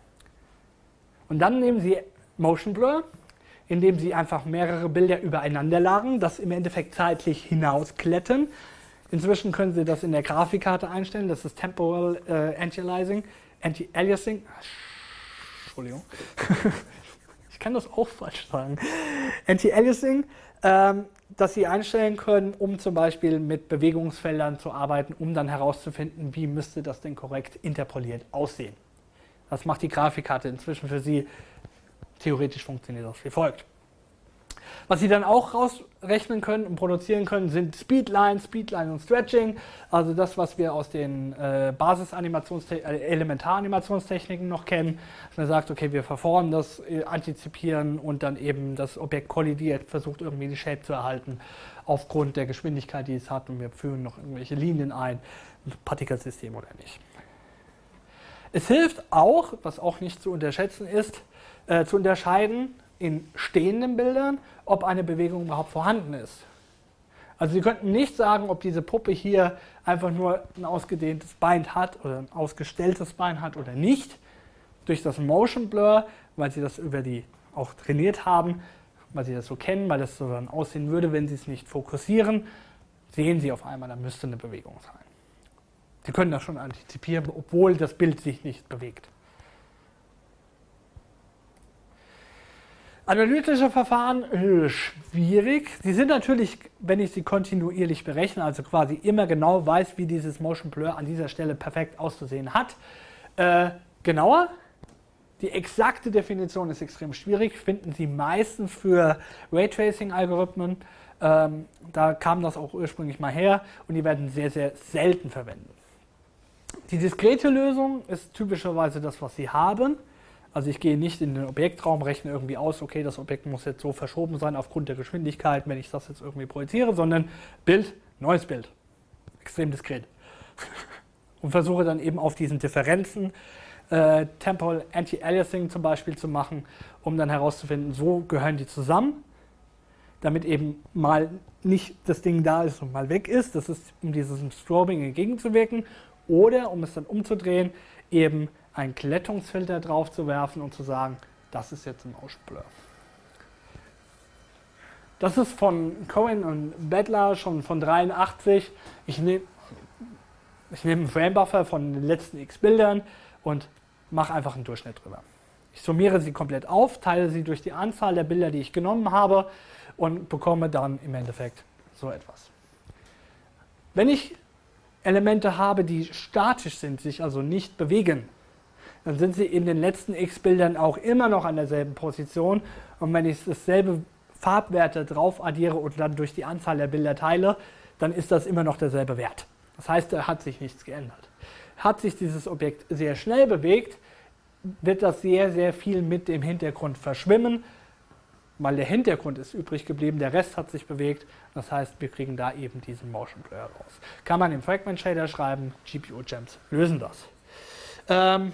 Und dann nehmen Sie Motion Blur, indem Sie einfach mehrere Bilder übereinander lagern, das im Endeffekt zeitlich hinauskletten. Inzwischen können Sie das in der Grafikkarte einstellen, das ist Temporal äh, Anti-Aliasing. Anti-Aliasing. Entschuldigung. Ich kann das auch falsch sagen. Anti-Aliasing, ähm, das Sie einstellen können, um zum Beispiel mit Bewegungsfeldern zu arbeiten, um dann herauszufinden, wie müsste das denn korrekt interpoliert aussehen. Das macht die Grafikkarte inzwischen für Sie. Theoretisch funktioniert das wie folgt. Was Sie dann auch rausrechnen können und produzieren können, sind Speedline, Speedline und Stretching. Also das, was wir aus den äh, Basis-Animationstechniken, äh, Elementar-Animationstechniken noch kennen. Dass man sagt, okay, wir verformen das, äh, antizipieren und dann eben das Objekt kollidiert, versucht irgendwie die Shape zu erhalten aufgrund der Geschwindigkeit, die es hat, und wir führen noch irgendwelche Linien ein, ein Partikelsystem oder nicht. Es hilft auch, was auch nicht zu unterschätzen ist, äh, zu unterscheiden in stehenden Bildern, ob eine Bewegung überhaupt vorhanden ist. Also Sie könnten nicht sagen, ob diese Puppe hier einfach nur ein ausgedehntes Bein hat oder ein ausgestelltes Bein hat oder nicht. Durch das Motion Blur, weil Sie das über die auch trainiert haben, weil Sie das so kennen, weil das so dann aussehen würde, wenn Sie es nicht fokussieren, sehen Sie auf einmal, da müsste eine Bewegung sein. Sie können das schon antizipieren, obwohl das Bild sich nicht bewegt. Analytische Verfahren, äh, schwierig. Sie sind natürlich, wenn ich sie kontinuierlich berechne, also quasi immer genau weiß, wie dieses Motion Blur an dieser Stelle perfekt auszusehen hat, äh, genauer. Die exakte Definition ist extrem schwierig, finden Sie meistens für Raytracing-Algorithmen. Ähm, da kam das auch ursprünglich mal her und die werden sehr, sehr selten verwendet. Die diskrete Lösung ist typischerweise das, was Sie haben. Also ich gehe nicht in den Objektraum, rechne irgendwie aus, okay, das Objekt muss jetzt so verschoben sein aufgrund der Geschwindigkeit, wenn ich das jetzt irgendwie projiziere, sondern Bild, neues Bild. Extrem diskret. Und versuche dann eben auf diesen Differenzen äh, Temporal Anti-Aliasing zum Beispiel zu machen, um dann herauszufinden, so gehören die zusammen, damit eben mal nicht das Ding da ist und mal weg ist. Das ist, um diesem Strobing entgegenzuwirken. Oder, um es dann umzudrehen, eben einen Glättungsfilter drauf zu werfen und zu sagen, das ist jetzt ein Motion Blur. Das ist von Cohen und Bedler schon von dreiundachtzig. Ich nehme ich nehm einen Frame-Buffer von den letzten x Bildern und mache einfach einen Durchschnitt drüber. Ich summiere sie komplett auf, teile sie durch die Anzahl der Bilder, die ich genommen habe und bekomme dann im Endeffekt so etwas. Wenn ich Elemente habe, die statisch sind, sich also nicht bewegen, dann sind sie in den letzten x Bildern auch immer noch an derselben Position. Und wenn ich dasselbe Farbwerte drauf addiere und dann durch die Anzahl der Bilder teile, dann ist das immer noch derselbe Wert. Das heißt, da hat sich nichts geändert. Hat sich dieses Objekt sehr schnell bewegt, wird das sehr, sehr viel mit dem Hintergrund verschwimmen, weil der Hintergrund ist übrig geblieben, der Rest hat sich bewegt. Das heißt, wir kriegen da eben diesen Motion Blur raus. Kann man im Fragment Shader schreiben, G P U-Gems lösen das. Ähm,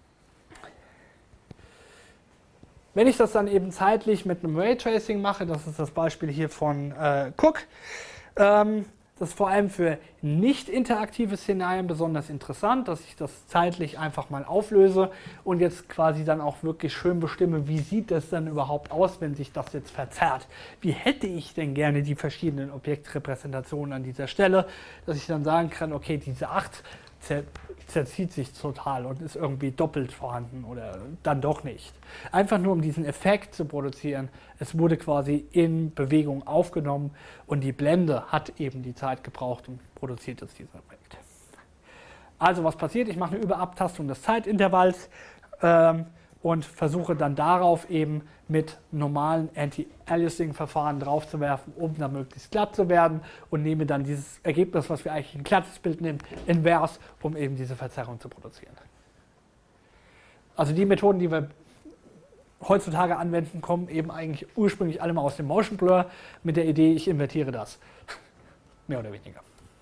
Wenn ich das dann eben zeitlich mit einem Raytracing mache, das ist das Beispiel hier von äh, Cook, ähm, das ist vor allem für nicht interaktive Szenarien besonders interessant, dass ich das zeitlich einfach mal auflöse und jetzt quasi dann auch wirklich schön bestimme, wie sieht das dann überhaupt aus, wenn sich das jetzt verzerrt. Wie hätte ich denn gerne die verschiedenen Objektrepräsentationen an dieser Stelle, dass ich dann sagen kann, okay, diese acht zer zerzieht sich total und ist irgendwie doppelt vorhanden oder dann doch nicht. Einfach nur um diesen Effekt zu produzieren. Es wurde quasi in Bewegung aufgenommen und die Blende hat eben die Zeit gebraucht und produziert jetzt diesen Effekt. Also was passiert? Ich mache eine Überabtastung des Zeitintervalls ähm, und versuche dann darauf eben mit normalen Anti-Aliasing-Verfahren draufzuwerfen, um dann möglichst glatt zu werden und nehme dann dieses Ergebnis, was wir eigentlich ein glattes Bild nehmen, invers, um eben diese Verzerrung zu produzieren. Also die Methoden, die wir heutzutage anwenden, kommen eben eigentlich ursprünglich alle mal aus dem Motion Blur mit der Idee, ich invertiere das. Mehr oder weniger.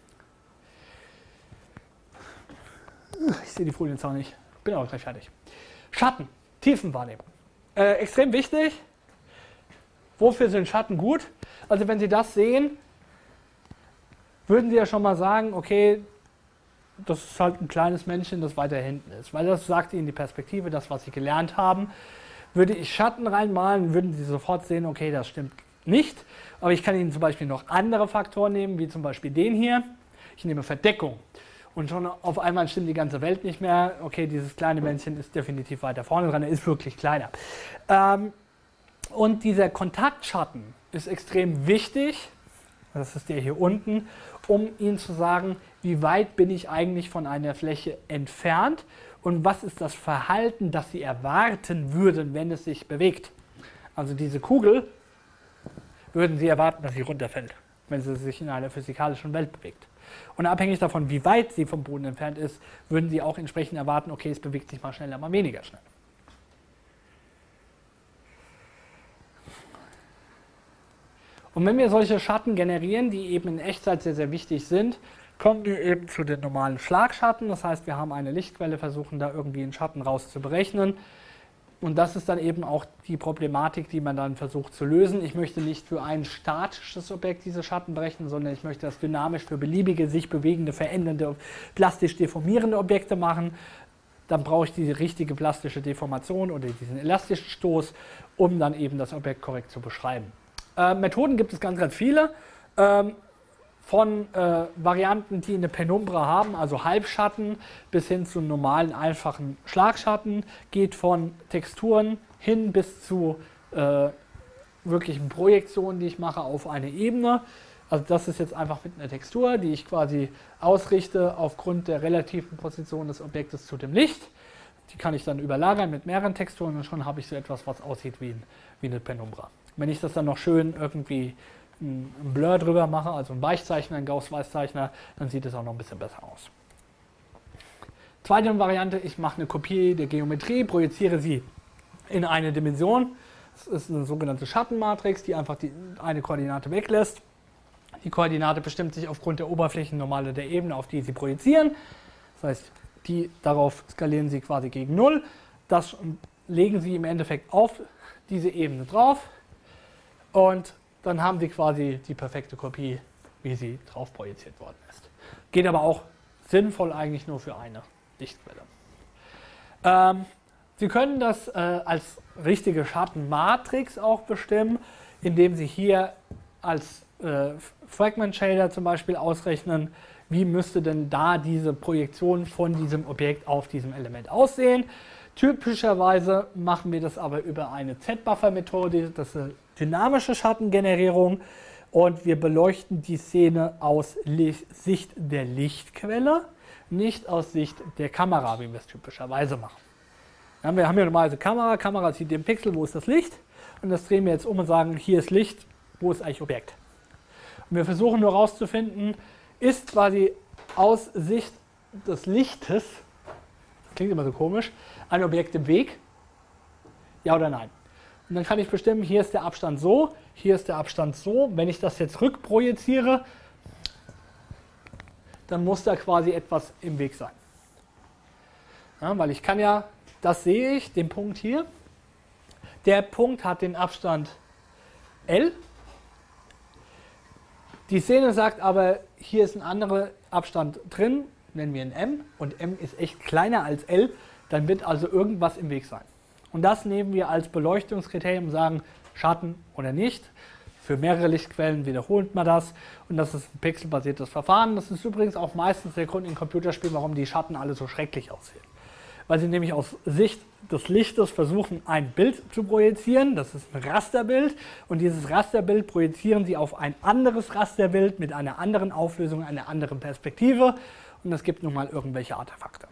Ich sehe die Folien zwar nicht, bin aber gleich fertig. Schatten, Tiefenwahrnehmung. Äh, extrem wichtig. Wofür sind Schatten gut? Also wenn Sie das sehen, würden Sie ja schon mal sagen, okay, das ist halt ein kleines Männchen, das weiter hinten ist. Weil das sagt Ihnen die Perspektive, das, was Sie gelernt haben. Würde ich Schatten reinmalen, würden Sie sofort sehen, okay, das stimmt nicht. Aber ich kann Ihnen zum Beispiel noch andere Faktoren nehmen, wie zum Beispiel den hier. Ich nehme Verdeckung. Und schon auf einmal stimmt die ganze Welt nicht mehr. Okay, dieses kleine Männchen ist definitiv weiter vorne dran, er ist wirklich kleiner. Ähm, und dieser Kontaktschatten ist extrem wichtig, das ist der hier unten, um Ihnen zu sagen, wie weit bin ich eigentlich von einer Fläche entfernt und was ist das Verhalten, das Sie erwarten würden, wenn es sich bewegt. Also diese Kugel würden Sie erwarten, dass sie runterfällt, wenn sie sich in einer physikalischen Welt bewegt. Und abhängig davon, wie weit sie vom Boden entfernt ist, würden Sie auch entsprechend erwarten, okay, es bewegt sich mal schneller, mal weniger schnell. Und wenn wir solche Schatten generieren, die eben in Echtzeit sehr, sehr wichtig sind, kommen wir eben zu den normalen Schlagschatten. Das heißt, wir haben eine Lichtquelle, versuchen da irgendwie einen Schatten raus zu berechnen. Und das ist dann eben auch die Problematik, die man dann versucht zu lösen. Ich möchte nicht für ein statisches Objekt diese Schatten berechnen, sondern ich möchte das dynamisch für beliebige, sich bewegende, verändernde, plastisch deformierende Objekte machen. Dann brauche ich diese richtige plastische Deformation oder diesen elastischen Stoß, um dann eben das Objekt korrekt zu beschreiben. Äh, Methoden gibt es ganz, ganz viele. Ähm, Von äh, Varianten, die eine Penumbra haben, also Halbschatten, bis hin zu normalen, einfachen Schlagschatten, geht von Texturen hin bis zu äh, wirklichen Projektionen, die ich mache auf eine Ebene. Also das ist jetzt einfach mit einer Textur, die ich quasi ausrichte aufgrund der relativen Position des Objektes zu dem Licht. Die kann ich dann überlagern mit mehreren Texturen und schon habe ich so etwas, was aussieht wie, ein, wie eine Penumbra. Wenn ich das dann noch schön irgendwie ein Blur drüber mache, also ein Weichzeichner, ein Gauss-Weißzeichner, dann sieht es auch noch ein bisschen besser aus. Zweite Variante, ich mache eine Kopie der Geometrie, projiziere sie in eine Dimension. Das ist eine sogenannte Schattenmatrix, die einfach die eine Koordinate weglässt. Die Koordinate bestimmt sich aufgrund der Oberflächennormale der Ebene, auf die Sie projizieren. Das heißt, die, darauf skalieren Sie quasi gegen null. Das legen Sie im Endeffekt auf diese Ebene drauf und dann haben Sie quasi die perfekte Kopie, wie sie drauf projiziert worden ist. Geht aber auch sinnvoll eigentlich nur für eine Lichtquelle. Ähm, Sie können das äh, als richtige Schattenmatrix auch bestimmen, indem Sie hier als äh, Fragment Shader zum Beispiel ausrechnen, wie müsste denn da diese Projektion von diesem Objekt auf diesem Element aussehen. Typischerweise machen wir das aber über eine Z-Buffer-Methode, das ist eine dynamische Schattengenerierung und wir beleuchten die Szene aus Licht, Sicht der Lichtquelle, nicht aus Sicht der Kamera, wie wir es typischerweise machen. Ja, wir haben ja normalerweise Kamera, Kamera sieht den Pixel, wo ist das Licht und das drehen wir jetzt um und sagen, hier ist Licht, wo ist eigentlich Objekt. Und wir versuchen nur herauszufinden, ist quasi aus Sicht des Lichtes, das klingt immer so komisch, ein Objekt im Weg? Ja oder nein? Und dann kann ich bestimmen, hier ist der Abstand so, hier ist der Abstand so. Wenn ich das jetzt rückprojiziere, dann muss da quasi etwas im Weg sein. Ja, weil ich kann ja, das sehe ich, den Punkt hier. Der Punkt hat den Abstand L. Die Szene sagt aber, hier ist ein anderer Abstand drin, nennen wir ihn M, und M ist echt kleiner als L, dann wird also irgendwas im Weg sein. Und das nehmen wir als Beleuchtungskriterium und sagen, Schatten oder nicht. Für mehrere Lichtquellen wiederholt man das und das ist ein pixelbasiertes Verfahren. Das ist übrigens auch meistens der Grund in Computerspielen, warum die Schatten alle so schrecklich aussehen. Weil sie nämlich aus Sicht des Lichtes versuchen, ein Bild zu projizieren. Das ist ein Rasterbild und dieses Rasterbild projizieren sie auf ein anderes Rasterbild mit einer anderen Auflösung, einer anderen Perspektive und es gibt nun mal irgendwelche Artefakte.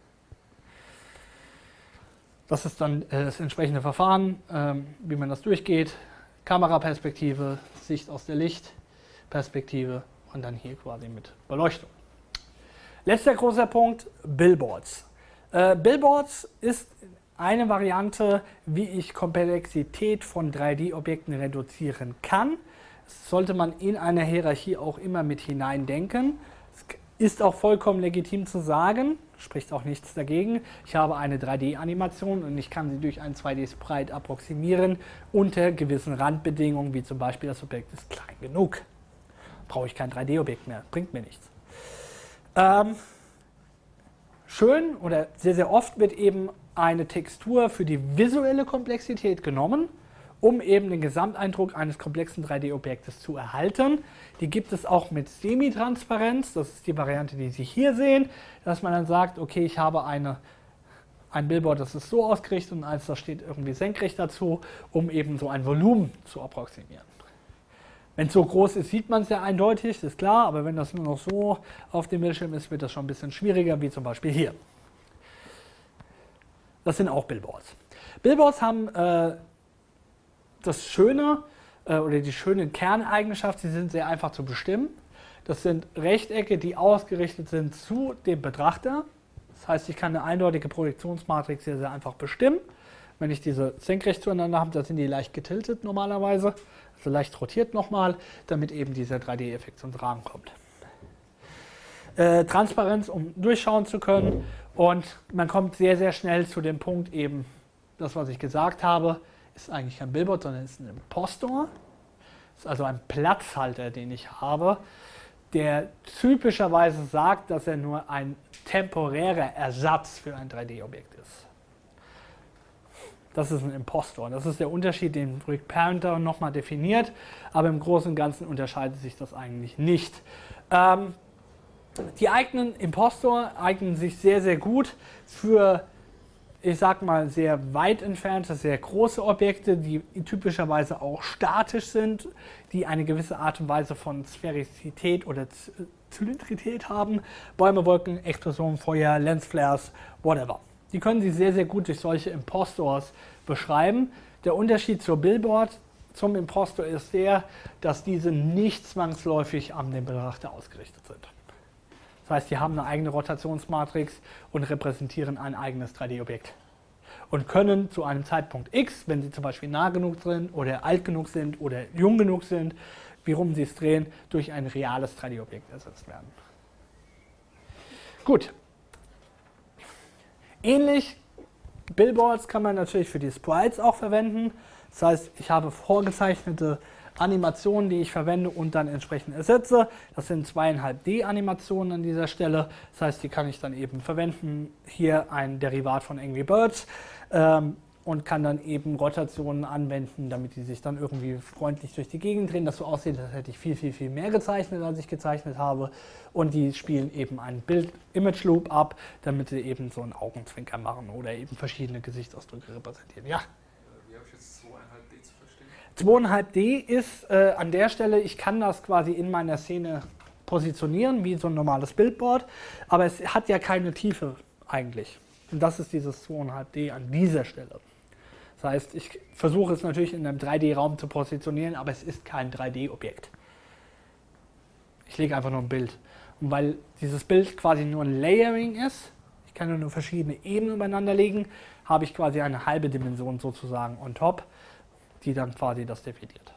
Das ist dann äh, das entsprechende Verfahren, ähm, wie man das durchgeht. Kameraperspektive, Sicht aus der Lichtperspektive und dann hier quasi mit Beleuchtung. Letzter großer Punkt, Billboards. Äh, Billboards ist eine Variante, wie ich Komplexität von drei D-Objekten reduzieren kann. Das sollte man in einer Hierarchie auch immer mit hineindenken. Es ist auch vollkommen legitim zu sagen, spricht auch nichts dagegen, ich habe eine drei D-Animation und ich kann sie durch ein zwei D-Sprite approximieren unter gewissen Randbedingungen, wie zum Beispiel das Objekt ist klein genug. Brauche ich kein drei D-Objekt mehr, bringt mir nichts. Ähm, schön oder sehr, sehr oft wird eben eine Textur für die visuelle Komplexität genommen, um eben den Gesamteindruck eines komplexen drei D-Objektes zu erhalten. Die gibt es auch mit Semitransparenz, das ist die Variante, die Sie hier sehen, dass man dann sagt, okay, ich habe eine, ein Billboard, das ist so ausgerichtet und eins, das steht irgendwie senkrecht dazu, um eben so ein Volumen zu approximieren. Wenn es so groß ist, sieht man es ja eindeutig, ist klar, aber wenn das nur noch so auf dem Bildschirm ist, wird das schon ein bisschen schwieriger, wie zum Beispiel hier. Das sind auch Billboards. Billboards haben äh, das Schöne äh, oder die schöne Kerneigenschaft, sie sind sehr einfach zu bestimmen. Das sind Rechtecke, die ausgerichtet sind zu dem Betrachter. Das heißt, ich kann eine eindeutige Projektionsmatrix sehr, sehr einfach bestimmen. Wenn ich diese senkrecht zueinander habe, dann sind die leicht getiltet normalerweise, also leicht rotiert nochmal, damit eben dieser drei D-Effekt zum Tragen kommt. Äh, Transparenz, um durchschauen zu können, und man kommt sehr, sehr schnell zu dem Punkt eben, das, was ich gesagt habe, ist eigentlich kein Billboard, sondern ist ein Impostor. Das ist also ein Platzhalter, den ich habe, der typischerweise sagt, dass er nur ein temporärer Ersatz für ein drei D-Objekt ist. Das ist ein Impostor. Das ist der Unterschied, den Rick Parenter nochmal definiert, aber im Großen und Ganzen unterscheidet sich das eigentlich nicht. Ähm, die eigenen Impostor eignen sich sehr, sehr gut für ich sag mal, sehr weit entfernte, sehr große Objekte, die typischerweise auch statisch sind, die eine gewisse Art und Weise von Sphärizität oder Zylindrität haben. Bäume, Wolken, Explosionen, Feuer, Lensflares, whatever. Die können Sie sehr, sehr gut durch solche Impostors beschreiben. Der Unterschied zur Billboard zum Impostor ist der, dass diese nicht zwangsläufig an den Betrachter ausgerichtet sind. Das heißt, die haben eine eigene Rotationsmatrix und repräsentieren ein eigenes drei D-Objekt. Und können zu einem Zeitpunkt X, wenn sie zum Beispiel nah genug sind oder alt genug sind oder jung genug sind, wie rum sie es drehen, durch ein reales drei D-Objekt ersetzt werden. Gut. Ähnlich, Billboards kann man natürlich für die Sprites auch verwenden. Das heißt, ich habe vorgezeichnete Animationen, die ich verwende und dann entsprechend ersetze. Das sind zwei Komma fünf D-Animationen an dieser Stelle. Das heißt, die kann ich dann eben verwenden. Hier ein Derivat von Angry Birds ähm, und kann dann eben Rotationen anwenden, damit die sich dann irgendwie freundlich durch die Gegend drehen, dass so aussieht, als hätte ich viel, viel, viel mehr gezeichnet, als ich gezeichnet habe. Und die spielen eben einen Bild-Image-Loop ab, damit sie eben so einen Augenzwinker machen oder eben verschiedene Gesichtsausdrücke repräsentieren. Ja. zwei Komma fünf D ist äh, an der Stelle, ich kann das quasi in meiner Szene positionieren, wie so ein normales Bildboard, aber es hat ja keine Tiefe eigentlich. Und das ist dieses zwei Komma fünf D an dieser Stelle. Das heißt, ich versuche es natürlich in einem drei D-Raum zu positionieren, aber es ist kein drei D-Objekt. Ich lege einfach nur ein Bild. Und weil dieses Bild quasi nur ein Layering ist, ich kann nur verschiedene Ebenen übereinander legen, habe ich quasi eine halbe Dimension sozusagen on top, die dann quasi das definiert.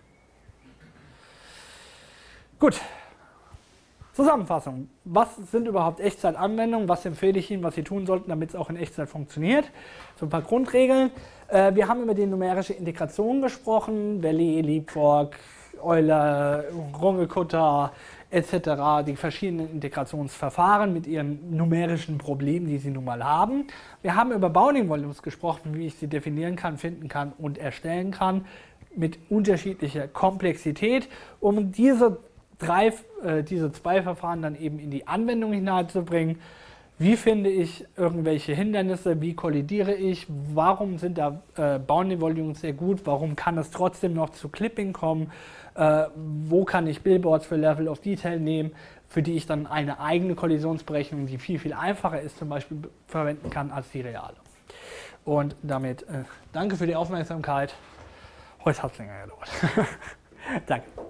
Gut. Zusammenfassung. Was sind überhaupt Echtzeitanwendungen? Was empfehle ich Ihnen, was Sie tun sollten, damit es auch in Echtzeit funktioniert? So ein paar Grundregeln. Äh, wir haben über die numerische Integration gesprochen. Valley, Leapfrog, Euler, Runge-Kutta et cetera. Die verschiedenen Integrationsverfahren mit ihren numerischen Problemen, die sie nun mal haben. Wir haben über Bounding Volumes gesprochen, wie ich sie definieren kann, finden kann und erstellen kann mit unterschiedlicher Komplexität, um diese drei, äh, diese zwei Verfahren dann eben in die Anwendung hineinzubringen. Wie finde ich irgendwelche Hindernisse? Wie kollidiere ich? Warum sind da äh, Bounding Volumes sehr gut? Warum kann es trotzdem noch zu Clipping kommen? Äh, wo kann ich Billboards für Level of Detail nehmen, für die ich dann eine eigene Kollisionsberechnung, die viel, viel einfacher ist, zum Beispiel verwenden kann als die reale. Und damit äh, danke für die Aufmerksamkeit. Heute hat es länger gedauert. Danke.